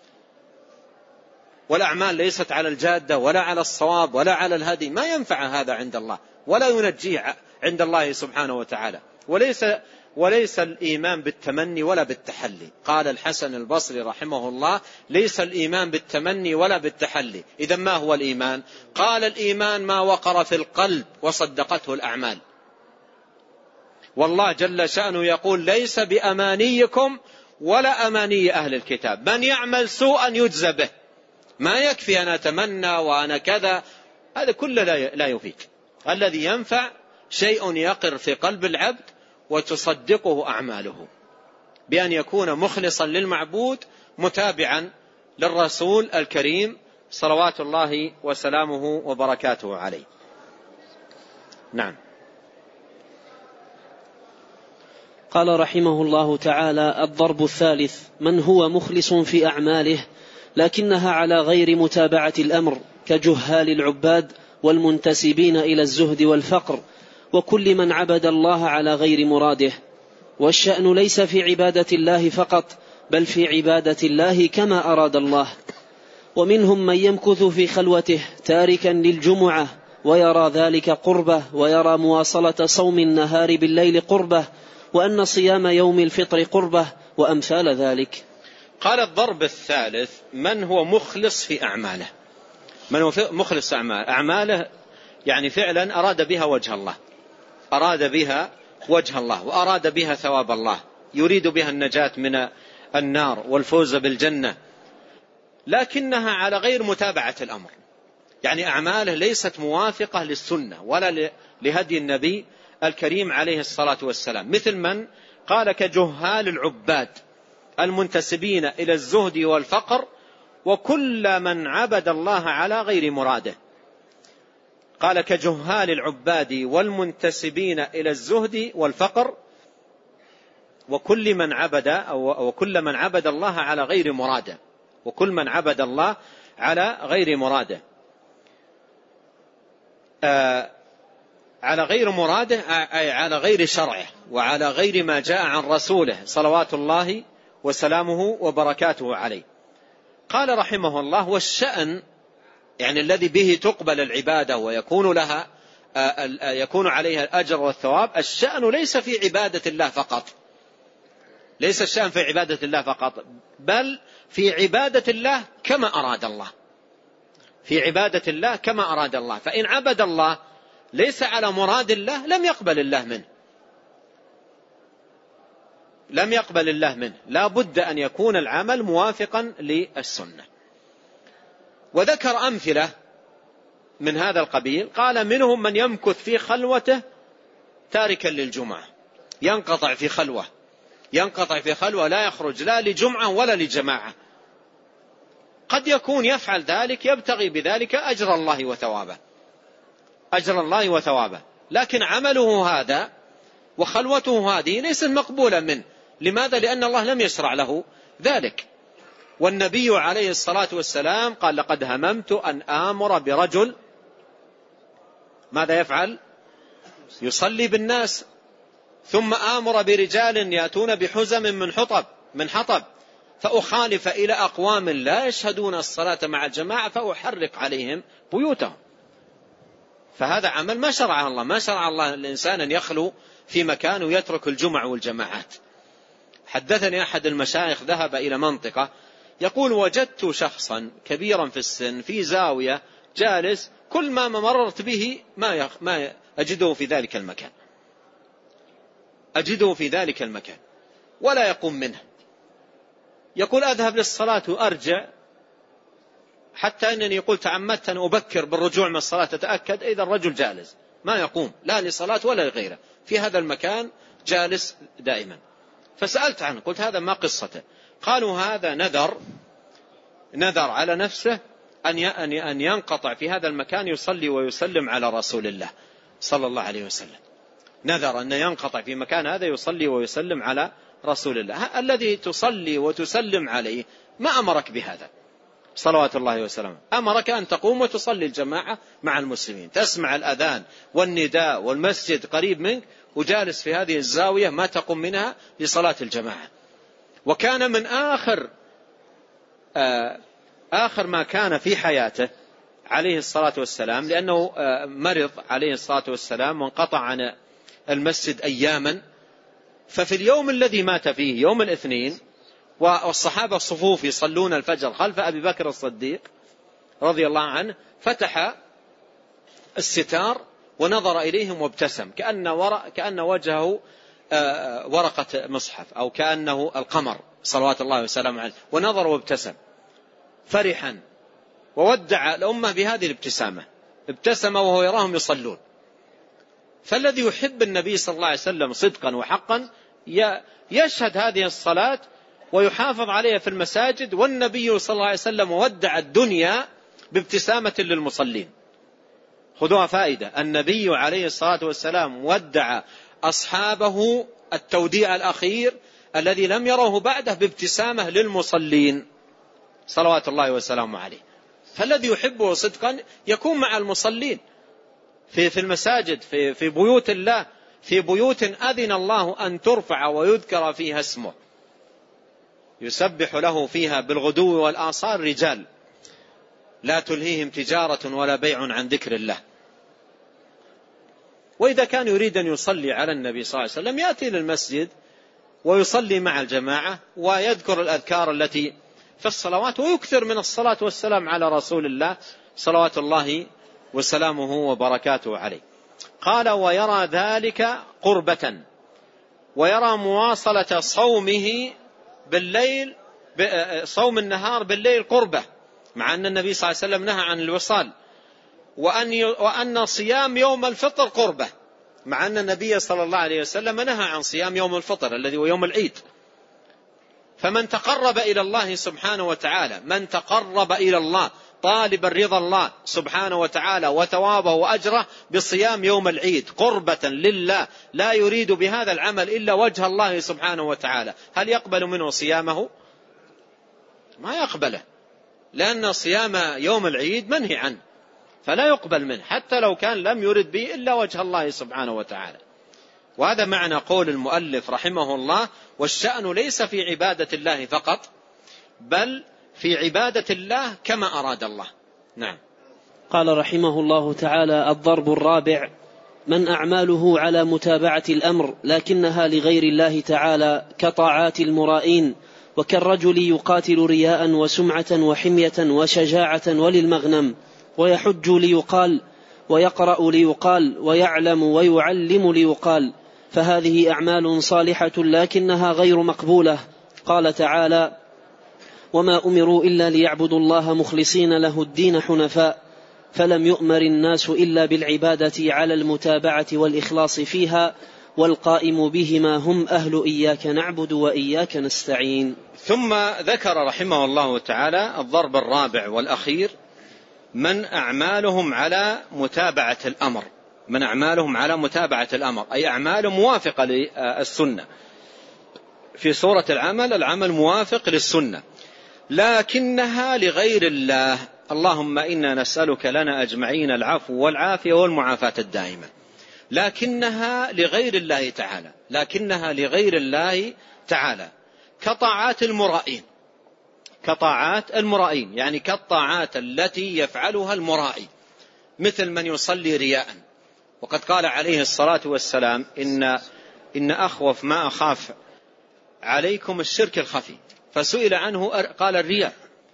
Speaker 2: والأعمال ليست على الجادة ولا على الصواب ولا على الهدي، ما ينفع هذا عند الله ولا ينجيه عند الله سبحانه وتعالى. وليس وليس الإيمان بالتمني ولا بالتحلي. قال الحسن البصري رحمه الله ليس الإيمان بالتمني ولا بالتحلي. إذا ما هو الإيمان؟ قال الإيمان ما وقر في القلب وصدقته الأعمال. والله جل شأنه يقول ليس بأمانيكم ولا أماني أهل الكتاب، من يعمل سوءا يجزى به. ما يكفي أن أتمنى وأنا كذا، هذا كله لا يفيد. الذي ينفع شيء يقر في قلب العبد وتصدقه أعماله بأن يكون مخلصا للمعبود متابعا للرسول الكريم صلوات الله وسلامه وبركاته عليه. نعم.
Speaker 1: قال رحمه الله تعالى: الضرب الثالث: من هو مخلص في أعماله لكنها على غير متابعة الأمر، كجهال العباد والمنتسبين إلى الزهد والفقر وكل من عبد الله على غير مراده. والشأن ليس في عبادة الله فقط، بل في عبادة الله كما أراد الله. ومنهم من يمكث في خلوته تاركا للجمعة ويرى ذلك قربة، ويرى مواصلة صوم النهار بالليل قربة، وأن صيام يوم الفطر قربة، وأمثال ذلك.
Speaker 2: قال الضرب الثالث: من هو مخلص في أعماله. من هو مخلص أعماله؟ أعماله يعني فعلا أراد بها وجه الله، أراد بها وجه الله وأراد بها ثواب الله، يريد بها النجاة من النار والفوز بالجنة، لكنها على غير متابعة الأمر. يعني أعماله ليست موافقة للسنة ولا لهدي النبي الكريم عليه الصلاة والسلام. مثل من قال كجهال العباد المنتسبين إلى الزهد والفقر وكل من عبد الله على غير مراده. قال كجهال العباد والمنتسبين إلى الزهد والفقر وكل من عبد أو وكل من عبد الله على غير مراده. وكل من عبد الله على غير مراده. آه على غير مراده أي على غير شرعه وعلى غير ما جاء عن رسوله صلوات الله وسلامه وبركاته عليه. قال رحمه الله: والشأن يعني الذي به تقبل العبادة ويكون لها يكون عليها الأجر والثواب. الشأن ليس في عبادة الله فقط، ليس الشأن في عبادة الله فقط، بل في عبادة الله كما أراد الله. في عبادة الله كما أراد الله. فإن عبد الله ليس على مراد الله لم يقبل الله منه، لم يقبل الله منه. لا بد أن يكون العمل موافقا للسنة. وذكر أمثلة من هذا القبيل. قال: منهم من يمكث في خلوته تاركا للجمعة، ينقطع في خلوة ينقطع في خلوة لا يخرج لا لجمعة ولا لجماعة. قد يكون يفعل ذلك يبتغي بذلك أجر الله وثوابه أجر الله وثوابه لكن عمله هذا وخلوته هذه ليست مقبولة منه. لماذا؟ لأن الله لم يشرع له ذلك. والنبي عليه الصلاة والسلام قال: لقد هممت أن آمر برجل ماذا يفعل؟ يصلي بالناس، ثم آمر برجال يأتون بحزم من حطب من حطب فأخالف إلى أقوام لا يشهدون الصلاة مع الجماعة فأحرق عليهم بيوتهم. فهذا عمل ما شرع الله. ما شرع الله الإنسان أن يخلو في مكان ويترك الجمع والجماعات. حدثني أحد المشايخ ذهب إلى منطقة يقول وجدت شخصا كبيرا في السن في زاوية جالس، كل ما مررت به ما ما أجده في ذلك المكان، أجده في ذلك المكان ولا يقوم منه. يقول أذهب للصلاة وأرجع، حتى أنني يقول تعمدت أن أبكر بالرجوع من الصلاة أتأكد إذا الرجل جالس ما يقوم لا لصلاة ولا لغيره، في هذا المكان جالس دائما. فسألت عنه قلت هذا ما قصته؟ قالوا هذا نذر نذر على نفسه أن ينقطع في هذا المكان يصلي ويسلم على رسول الله صلى الله عليه وسلم. نذر أن ينقطع في مكان هذا يصلي ويسلم على رسول الله الذي تصلي وتسلم عليه. ما أمرك بهذا صلوات الله وسلامه، أمرك أن تقوم وتصلي الجماعة مع المسلمين، تسمع الأذان والنداء والمسجد قريب منك وجالس في هذه الزاوية ما تقوم منها لصلاة الجماعة. وكان من آخر آخر ما كان في حياته عليه الصلاة والسلام، لأنه مرض عليه الصلاة والسلام وانقطع عن المسجد أياما، ففي اليوم الذي مات فيه يوم الاثنين والصحابة الصفوف يصلون الفجر خلف أبي بكر الصديق رضي الله عنه، فتح الستار ونظر إليهم وابتسم كأن, ورق كأن وجهه ورقة مصحف أو كأنه القمر صلوات الله وسلامه عليه، ونظر وابتسم فرحا وودع الأمة بهذه الابتسامة، ابتسم وهو يراهم يصلون. فالذي يحب النبي صلى الله عليه وسلم صدقا وحقا يشهد هذه الصلاة ويحافظ عليها في المساجد، والنبي صلى الله عليه وسلم ودع الدنيا بابتسامة للمصلين. خذوها فائدة، النبي عليه الصلاة والسلام ودع أصحابه التوديع الأخير الذي لم يروه بعده بابتسامة للمصلين صلوات الله وسلامه عليه. فالذي يحبه صدقا يكون مع المصلين في في المساجد، في في بيوت الله، في بيوت أذن الله أن ترفع ويذكر فيها اسمه، يسبح له فيها بالغدو والآصال رجال لا تلهيهم تجارة ولا بيع عن ذكر الله. وإذا كان يريد أن يصلي على النبي صلى الله عليه وسلم يأتي للمسجد ويصلي مع الجماعة ويذكر الأذكار التي في الصلوات ويكثر من الصلاة والسلام على رسول الله صلوات الله وسلامه وبركاته عليه. قال ويرى ذلك قربة، ويرى مواصلة صومه بالليل، صوم النهار بالليل قربة، مع أن النبي صلى الله عليه وسلم نهى عن الوصال، وأن وأن صيام يوم الفطر قربة، مع أن النبي صلى الله عليه وسلم نهى عن صيام يوم الفطر الذي هو يوم العيد. فمن تقرب إلى الله سبحانه وتعالى، من تقرب إلى الله طالبا رضا الله سبحانه وتعالى وثوابه وأجره بصيام يوم العيد قربة لله، لا يريد بهذا العمل إلا وجه الله سبحانه وتعالى، هل يقبل منه صيامه؟ ما يقبله، لأن صيام يوم العيد منهي عنه فلا يقبل منه حتى لو كان لم يرد به إلا وجه الله سبحانه وتعالى. وهذا معنى قول المؤلف رحمه الله: والشأن ليس في عبادة الله فقط، بل في عبادة الله كما أراد الله. نعم.
Speaker 1: قال رحمه الله تعالى: الضرب الرابع: من أعماله على متابعة الأمر لكنها لغير الله تعالى كطاعات المرائين، وكالرجل يقاتل رياء وسمعة وحمية وشجاعة وللمغنم، ويحج ليقال، ويقرأ ليقال، ويعلم ويعلم ليقال، فهذه أعمال صالحة لكنها غير مقبولة. قال تعالى: وما أمروا إلا ليعبدوا الله مخلصين له الدين حنفاء، فلم يؤمر الناس إلا بالعبادة على المتابعة والإخلاص فيها، والقائم بهما هم أهل إياك نعبد وإياك نستعين.
Speaker 2: ثم ذكر رحمه الله تعالى الضرب الرابع والأخير: من أعمالهم على متابعة الأمر، من أعمالهم على متابعة الأمر أي أعمال موافقة للسنة. في سورة العمل العمل موافق للسنة، لكنها لغير الله. اللهم إنا نسألك لنا أجمعين العفو والعافية والمعافاة الدائمة. لكنها لغير الله تعالى، لكنها لغير الله تعالى كطاعات المرائين، كطاعات المرائين يعني كالطاعات التي يفعلها المرائي. مثل من يصلي رياء. وقد قال عليه الصلاة والسلام إن, إن أخوف ما أخاف عليكم الشرك الخفي، فسئل عنه قال الرياء.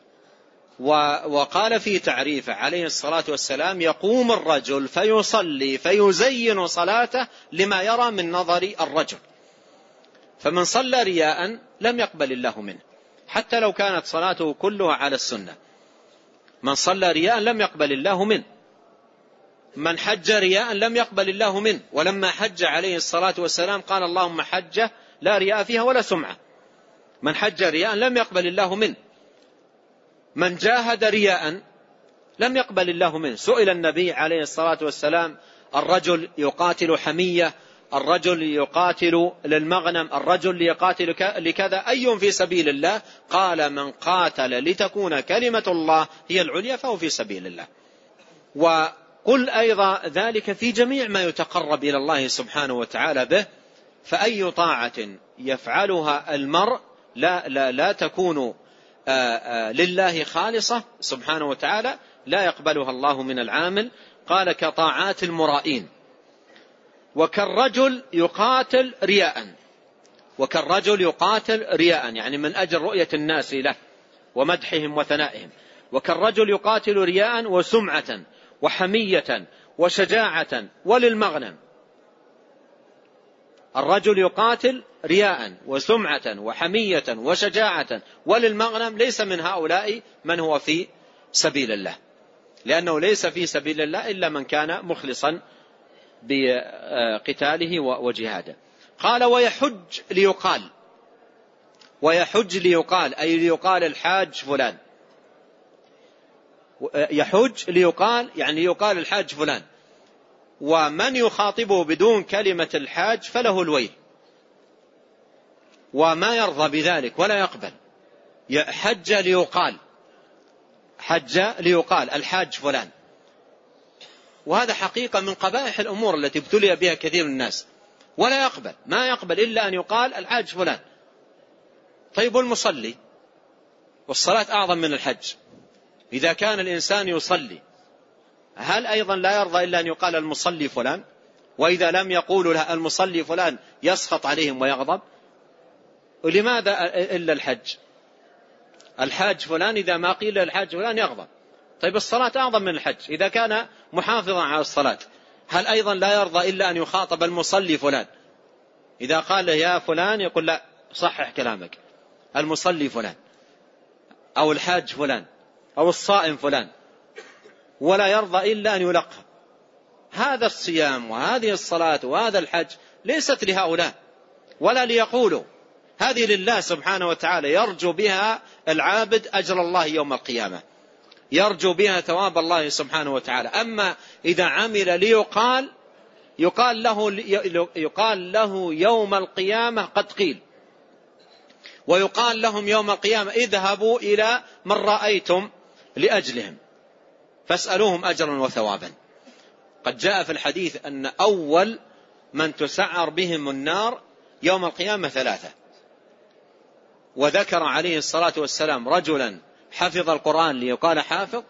Speaker 2: وقال في تعريفه عليه الصلاة والسلام يقوم الرجل فيصلي فيزين صلاته لما يرى من نظر الرجل، فمن صلى رياء لم يقبل الله منه حتى لو كانت صلاته كلها على السنة. من صلى رياء لم يقبل الله منه. من حج رياء لم يقبل الله منه، ولما حج عليه الصلاة والسلام قال اللهم حجة لا رياء فيها ولا سمعة. من حج رياء لم يقبل الله منه. من جاهد رياء لم يقبل الله منه. سئل النبي عليه الصلاة والسلام الرجل يقاتل حمية، الرجل يقاتل للمغنم، الرجل يقاتل لكذا، أي في سبيل الله؟ قال من قاتل لتكون كلمة الله هي العليا فهو في سبيل الله. وقل أيضا ذلك في جميع ما يتقرب إلى الله سبحانه وتعالى به. فأي طاعة يفعلها المرء لا, لا, لا تكون آآ آآ لله خالصة سبحانه وتعالى لا يقبلها الله من العامل. قال كطاعات المرائين. وكالرجل يقاتل رياء، وكالرجل يقاتل رياء يعني من أجل رؤية الناس له ومدحهم وثنائهم. وكالرجل يقاتل رياء وسمعة وحمية وشجاعة وللمغنم. الرجل يقاتل رياء وسمعة وحمية وشجاعة وللمغنم، ليس من هؤلاء من هو في سبيل الله، لأنه ليس في سبيل الله إلا من كان مخلصا بقتاله وجهاده. قال ويحج ليقال، ويحج ليقال أي ليقال الحاج فلان. يحج ليقال يعني يقال الحاج فلان. ومن يخاطبه بدون كلمة الحاج فله الويل، وما يرضى بذلك ولا يقبل. حج ليقال، حج ليقال الحاج فلان. وهذا حقيقة من قبائح الأمور التي ابتلي بها كثير من الناس، ولا يقبل، ما يقبل إلا أن يقال الحاج فلان. طيب المصلي، والصلاة أعظم من الحج، إذا كان الإنسان يصلي هل أيضا لا يرضى إلا أن يقال المصلي فلان؟ وإذا لم يقولوا له المصلي فلان يسخط عليهم ويغضب. ولماذا إلا الحج؟ الحاج فلان إذا ما قيل الحاج فلان يغضب. طيب الصلاة أعظم من الحج، إذا كان محافظا على الصلاة هل أيضا لا يرضى إلا أن يخاطب المصلي فلان؟ إذا قال يا فلان يقول لا صحح كلامك، المصلي فلان أو الحاج فلان أو الصائم فلان، ولا يرضى إلا أن يلقب. هذا الصيام وهذه الصلاة وهذا الحج ليست لهؤلاء ولا ليقولوا، هذه لله سبحانه وتعالى يرجو بها العابد أجر الله يوم القيامة، يرجو بها ثواب الله سبحانه وتعالى. أما إذا عمل ليقال يقال له, يقال له يوم القيامة قد قيل، ويقال لهم يوم القيامة اذهبوا إلى من رأيتم لأجلهم فاسألوهم أجرا وثوابا. قد جاء في الحديث أن أول من تسعر بهم النار يوم القيامة ثلاثة، وذكر عليه الصلاة والسلام رجلا حفظ القرآن ليقال حافظ،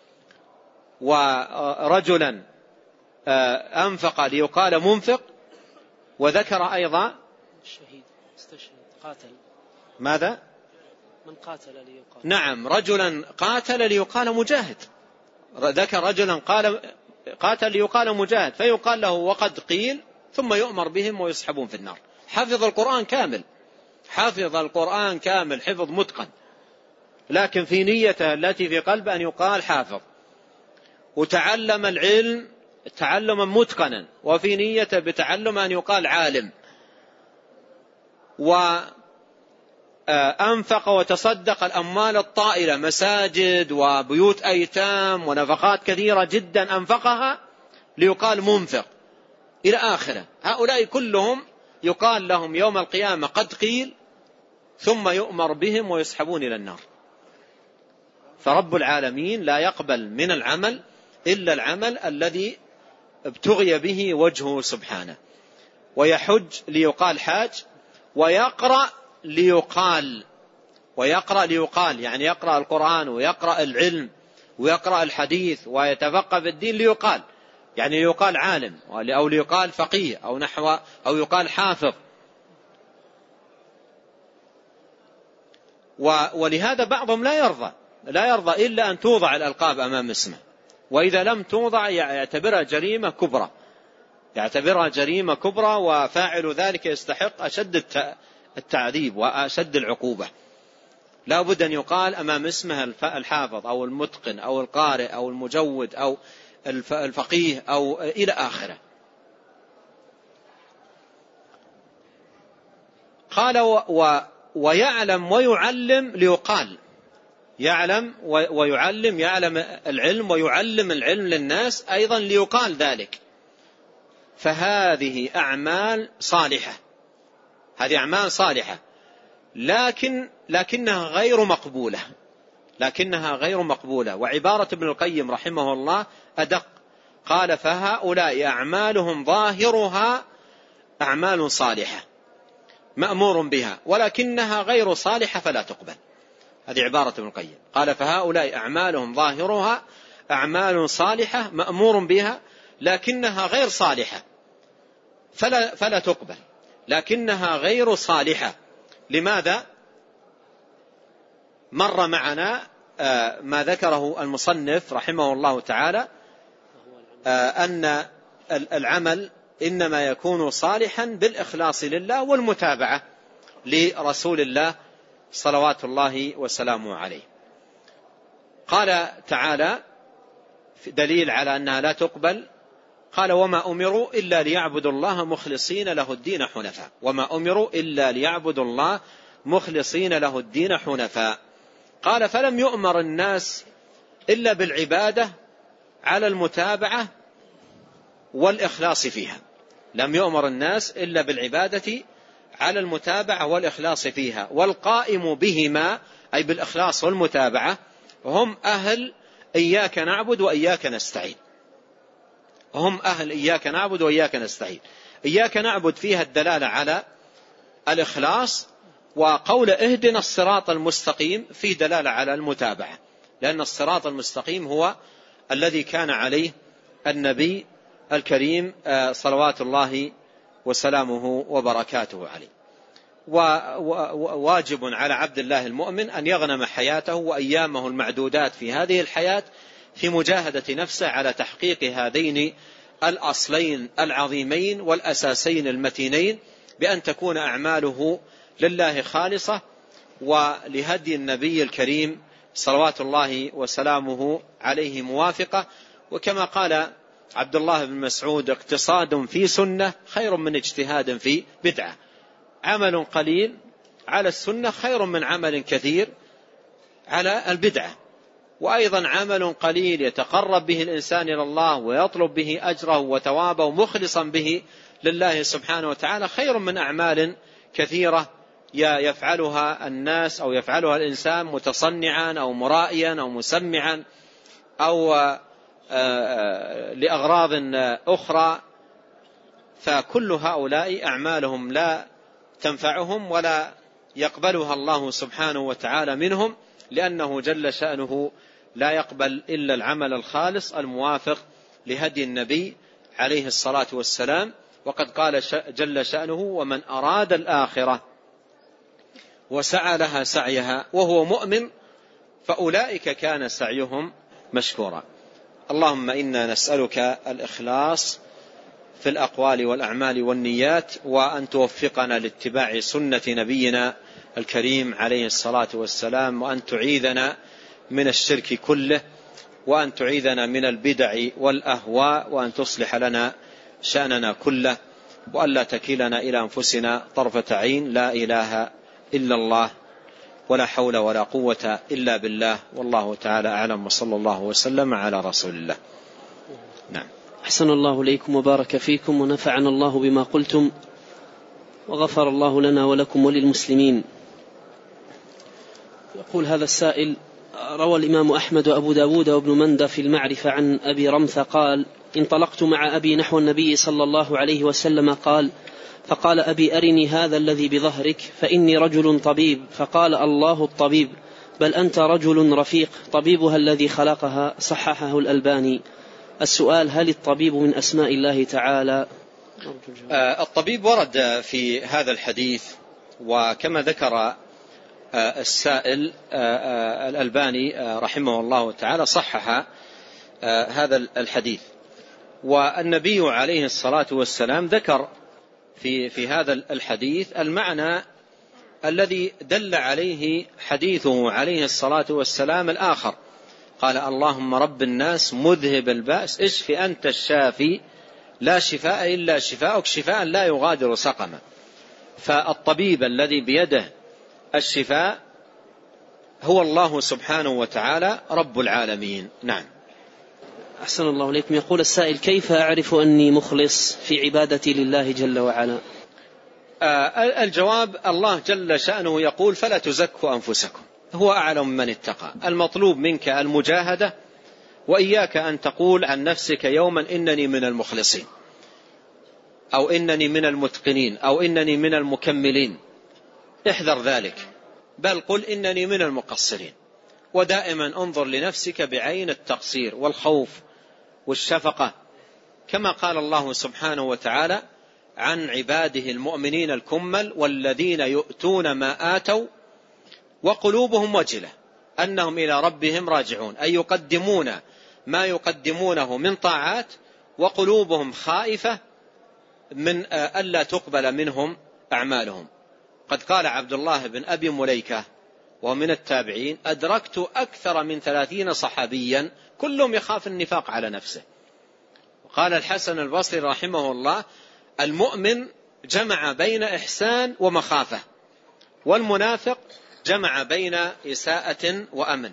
Speaker 2: ورجلا أنفق ليقال منفق، وذكر أيضا
Speaker 1: الشهيد استشهد قاتل.
Speaker 2: ماذا؟
Speaker 1: من قاتل ليقال.
Speaker 2: نعم، رجلا قاتل ليقال مجاهد، ذكر رجلا قال قاتل ليقال مجاهد فيقال له وقد قيل، ثم يؤمر بهم ويسحبون في النار. حفظ القرآن كامل، حفظ القرآن كامل حفظ متقن، لكن في نيته التي في قلب أن يقال حافظ، وتعلم العلم تعلما متقنا، وفي نيته بتعلم أن يقال عالم، وأنفق وتصدق الأموال الطائلة، مساجد وبيوت أيتام ونفقات كثيرة جدا أنفقها ليقال منفق إلى آخره. هؤلاء كلهم يقال لهم يوم القيامة قد قيل، ثم يؤمر بهم ويسحبون إلى النار. فرب العالمين لا يقبل من العمل إلا العمل الذي ابتغي به وجهه سبحانه. ويحج ليقال حاج، ويقرأ ليقال، ويقرأ ليقال يعني يقرأ القرآن ويقرأ العلم ويقرأ الحديث ويتفقه في الدين ليقال، يعني ليقال عالم أو ليقال فقيه أو نحو أو يقال حافظ. ولهذا بعضهم لا يرضى لا يرضى إلا أن توضع الألقاب أمام اسمه، وإذا لم توضع يعتبرها جريمة كبرى يعتبرها جريمة كبرى وفاعل ذلك يستحق أشد التعذيب وأشد العقوبة. لا بد أن يقال أمام اسمه الحافظ أو المتقن أو القارئ أو المجود أو الفقيه أو إلى آخره. قال و ويعلم ويعلم ليقال، يعلم ويعلم، يعلم العلم ويعلم العلم للناس أيضا ليقال ذلك. فهذه أعمال صالحة، هذه أعمال صالحة لكن لكنها غير مقبولة لكنها غير مقبولة. وعبارة ابن القيم رحمه الله أدق، قال فهؤلاء أعمالهم ظاهرها أعمال صالحة مأمور بها ولكنها غير صالحة فلا تقبل. هذه عبارة ابن القيم، قال فهؤلاء أعمالهم ظاهرها أعمال صالحة مأمور بها لكنها غير صالحة فلا, فلا تقبل، لكنها غير صالحة. لماذا؟ مر معنا ما ذكره المصنف رحمه الله تعالى أن العمل إنما يكون صالحا بالإخلاص لله والمتابعة لرسول الله صلوات الله وسلامه عليه. قال تعالى دليل على أنها لا تقبل، قال وما أمروا إلا ليعبدوا الله مخلصين له الدين حنفاء، وما أمروا إلا ليعبدوا الله مخلصين له الدين حنفاء. قال فلم يؤمر الناس إلا بالعبادة على المتابعة والإخلاص فيها، لم يؤمر الناس إلا بالعبادة على المتابعة والإخلاص فيها، والقائم بهما أي بالإخلاص والمتابعة هم أهل إياك نعبد وإياك نستعين هم أهل إياك نعبد وإياك نستعين. إياك نعبد فيها الدلالة على الإخلاص، وقول اهدنا الصراط المستقيم في دلالة على المتابعة، لأن الصراط المستقيم هو الذي كان عليه النبي الكريم صلوات الله وسلامه وبركاته عليه. وواجب على عبد الله المؤمن أن يغنم حياته وأيامه المعدودات في هذه الحياة في مجاهدة نفسه على تحقيق هذين الأصلين العظيمين والأساسين المتينين، بأن تكون أعماله لله خالصة ولهدي النبي الكريم صلوات الله وسلامه عليه موافقة. وكما قال عبد الله بن مسعود اقتصاد في سنة خير من اجتهاد في بدعة، عمل قليل على السنة خير من عمل كثير على البدعة. وأيضا عمل قليل يتقرب به الإنسان إلى الله ويطلب به أجره وتوابه مخلصا به لله سبحانه وتعالى خير من أعمال كثيرة يفعلها الناس أو يفعلها الإنسان متصنعا أو مرائيا أو مسمعا أو لأغراض أخرى. فكل هؤلاء أعمالهم لا تنفعهم ولا يقبلها الله سبحانه وتعالى منهم، لأنه جل شأنه لا يقبل إلا العمل الخالص الموافق لهدي النبي عليه الصلاة والسلام. وقد قال جل شأنه ومن أراد الآخرة وسعى لها سعيها وهو مؤمن فأولئك كان سعيهم مشكورا. اللهم إنا نسألك الإخلاص في الأقوال والأعمال والنيات، وأن توفقنا لاتباع سنة نبينا الكريم عليه الصلاة والسلام، وأن تعيذنا من الشرك كله، وأن تعيذنا من البدع والأهواء، وأن تصلح لنا شأننا كله، وأن لا تكلنا إلى أنفسنا طرفة عين. لا إله إلا الله ولا حول ولا قوة إلا بالله، والله تعالى أعلم، وصلى الله وسلم على رسول الله. نعم.
Speaker 1: أحسن الله إليكم وبارك فيكم ونفعنا الله بما قلتم وغفر الله لنا ولكم وللمسلمين. يقول هذا السائل: روى الإمام أحمد وأبو داود وابن مندى في المعرفة عن أبي رمثة قال: انطلقت مع أبي نحو النبي صلى الله عليه وسلم قال فقال أبي أرني هذا الذي بظهرك فإني رجل طبيب، فقال الله الطبيب، بل أنت رجل رفيق، طبيبها الذي خلقها صححه الألباني. السؤال: هل الطبيب من أسماء الله تعالى؟
Speaker 2: الطبيب ورد في هذا الحديث، وكما ذكر السائل الألباني رحمه الله تعالى صحح هذا الحديث. والنبي عليه الصلاة والسلام ذكر في في هذا الحديث المعنى الذي دل عليه حديثه عليه الصلاة والسلام الآخر. قال: اللهم رب الناس مذهب البأس اشف أنت الشافي لا شفاء إلا شفاءك شفاء لا يغادر سقما. فالطبيب الذي بيده الشفاء هو الله سبحانه وتعالى رب العالمين. نعم.
Speaker 1: أحسن الله إليكم. يقول السائل: كيف أعرف أني مخلص في عبادتي لله جل وعلا؟
Speaker 2: آه الجواب: الله جل شأنه يقول: فلا تزكوا أنفسكم هو أعلم من اتقى. المطلوب منك المجاهدة، وإياك أن تقول عن نفسك يوما إنني من المخلصين، أو إنني من المتقنين، أو إنني من المكملين. احذر ذلك، بل قل إنني من المقصرين. ودائما انظر لنفسك بعين التقصير والخوف والشفقة، كما قال الله سبحانه وتعالى عن عباده المؤمنين الكمل: والذين يؤتون ما آتوا وقلوبهم وجلة أنهم إلى ربهم راجعون، أي يقدمون ما يقدمونه من طاعات وقلوبهم خائفة من ألا تقبل منهم أعمالهم. قد قال عبد الله بن أبي مليكة ومن التابعين: أدركت أكثر من ثلاثين صحابيا كلهم يخاف النفاق على نفسه. وقال الحسن البصري رحمه الله: المؤمن جمع بين إحسان ومخافة، والمنافق جمع بين إساءة وأمن.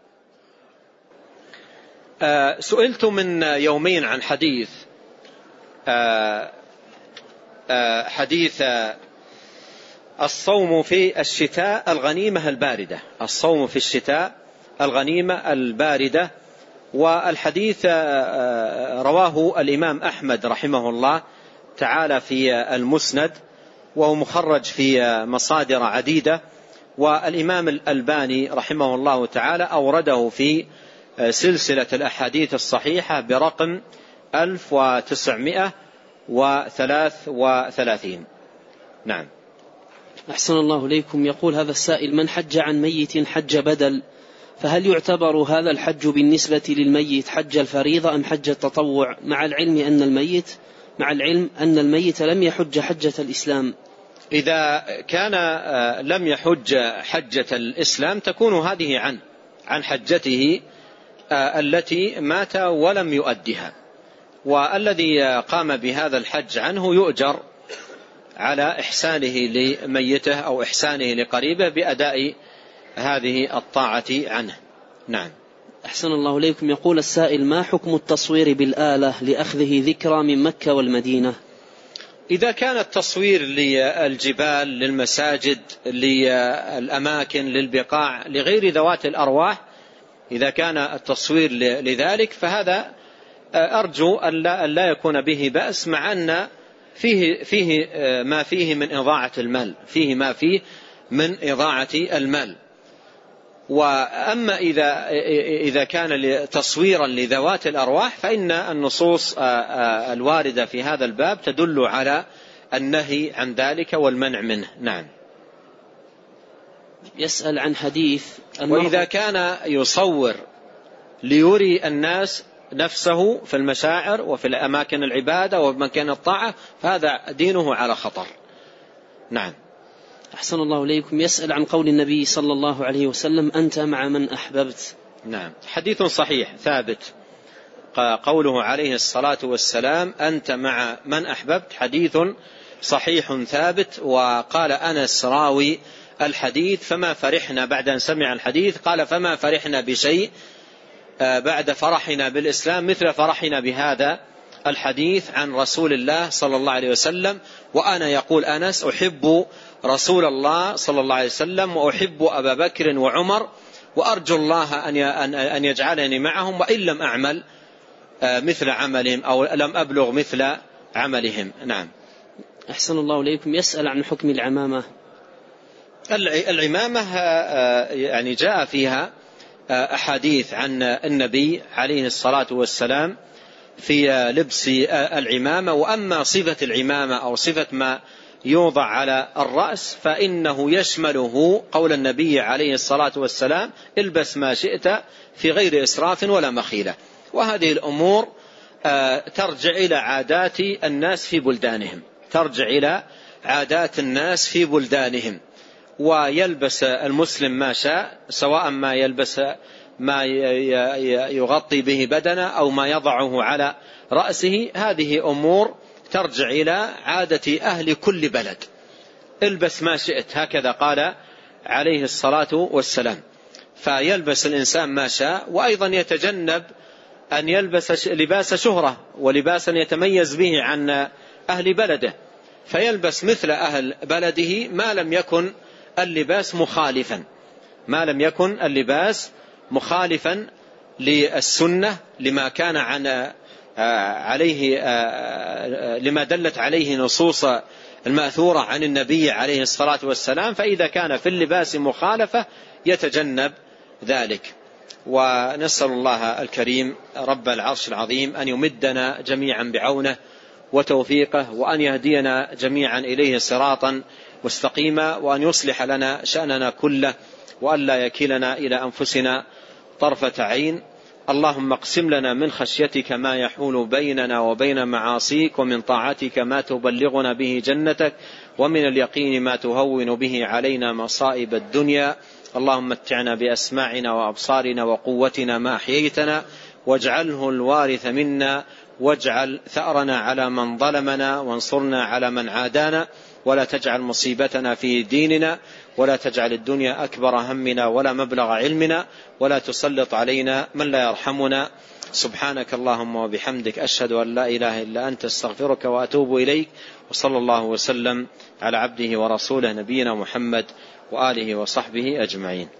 Speaker 2: آه سئلت من يومين عن حديث آه آه حديث آه الصوم في الشتاء الغنيمة الباردة، الصوم في الشتاء الغنيمة الباردة. والحديث رواه الإمام أحمد رحمه الله تعالى في المسند، وهو مخرج في مصادر عديدة. والإمام الألباني رحمه الله تعالى أورده في سلسلة الأحاديث الصحيحة برقم ألف وتسعمائة وثلاث وثلاثين. نعم.
Speaker 1: أحسن الله إليكم. يقول هذا السائل: من حج عن ميت حج بدل، فهل يعتبر هذا الحج بالنسبة للميت حج الفريضة أم حج التطوع، مع العلم أن الميت مع العلم أن الميت لم يحج حجة الإسلام؟
Speaker 2: إذا كان لم يحج حجة الإسلام تكون هذه عن عن حجته التي مات ولم يؤدها، والذي قام بهذا الحج عنه يؤجر على إحسانه لميته أو إحسانه لقريبه بأداء هذه الطاعة عنه. نعم.
Speaker 1: أحسن الله إليكم. يقول السائل: ما حكم التصوير بالآلة لأخذه ذكرى من مكة والمدينة؟
Speaker 2: إذا كان التصوير للجبال، للمساجد، للأماكن، للبقاع، لغير ذوات الأرواح، إذا كان التصوير لذلك فهذا أرجو أن لا يكون به بأس، مع أن فيه فيه ما فيه من إضاعة المال، فيه ما فيه من إضاعة المال. وأما إذا إذا كان تصويرا لذوات الأرواح فإن النصوص الواردة في هذا الباب تدل على النهي عن ذلك والمنع منه. نعم.
Speaker 1: يسأل عن حديث:
Speaker 2: وإذا كان يصور ليري الناس نفسه في المشاعر وفي الأماكن العبادة ومكان الطاعة فهذا دينه على خطر. نعم.
Speaker 1: أحسن الله إليكم. يسأل عن قول النبي صلى الله عليه وسلم: أنت مع من أحببت.
Speaker 2: نعم، حديث صحيح ثابت، قوله عليه الصلاة والسلام: أنت مع من أحببت، حديث صحيح ثابت. وقال أنس راوي الحديث: فما فرحنا بعد أن سمع الحديث، قال: فما فرحنا بشيء بعد فرحنا بالإسلام مثل فرحنا بهذا الحديث عن رسول الله صلى الله عليه وسلم. وأنا يقول أنس أحب رسول الله صلى الله عليه وسلم، وأحب أبا بكر وعمر، وأرجو الله أن يجعلني معهم، وإن لم أعمل مثل عملهم أو لم أبلغ مثل عملهم. نعم.
Speaker 1: أحسن الله إليكم. يسأل عن حكم العمامة.
Speaker 2: العمامة يعني جاء فيها أحاديث عن النبي عليه الصلاة والسلام في لبس العمامة. وأما صفة العمامة أو صفة ما يوضع على الرأس فإنه يشمله قول النبي عليه الصلاة والسلام: البس ما شئت في غير إسراف ولا مخيلة. وهذه الأمور ترجع إلى عادات الناس في بلدانهم ترجع إلى عادات الناس في بلدانهم ويلبس المسلم ما شاء، سواء ما يلبس ما يغطي به بدنه أو ما يضعه على رأسه. هذه أمور ترجع إلى عادة أهل كل بلد. البس ما شئت، هكذا قال عليه الصلاة والسلام. فيلبس الإنسان ما شاء، وأيضا يتجنب أن يلبس لباس شهرة ولباسا يتميز به عن أهل بلده، فيلبس مثل أهل بلده ما لم يكن اللباس مخالفا ما لم يكن اللباس مخالفا للسنة، لما كان عن عليه لما دلت عليه نصوص المأثورة عن النبي عليه الصلاة والسلام. فإذا كان في اللباس مخالفة يتجنب ذلك. ونسأل الله الكريم رب العرش العظيم أن يمدنا جميعا بعونه وتوفيقه، وأن يهدينا جميعا إليه صراطا مستقيما، وأن يصلح لنا شأننا كله، وأن لا يكلنا إلى أنفسنا طرفة عين. اللهم اقسم لنا من خشيتك ما يحول بيننا وبين معاصيك، ومن طاعتك ما تبلغنا به جنتك، ومن اليقين ما تهون به علينا مصائب الدنيا. اللهم متعنا بأسماعنا وأبصارنا وقوتنا ما أحييتنا، واجعله الوارث منا، واجعل ثأرنا على من ظلمنا، وانصرنا على من عادانا، ولا تجعل مصيبتنا في ديننا، ولا تجعل الدنيا أكبر همنا ولا مبلغ علمنا، ولا تسلط علينا من لا يرحمنا. سبحانك اللهم وبحمدك، أشهد أن لا إله إلا أنت، استغفرك وأتوب إليك. وصلى الله وسلم على عبده ورسوله نبينا محمد وآله وصحبه أجمعين.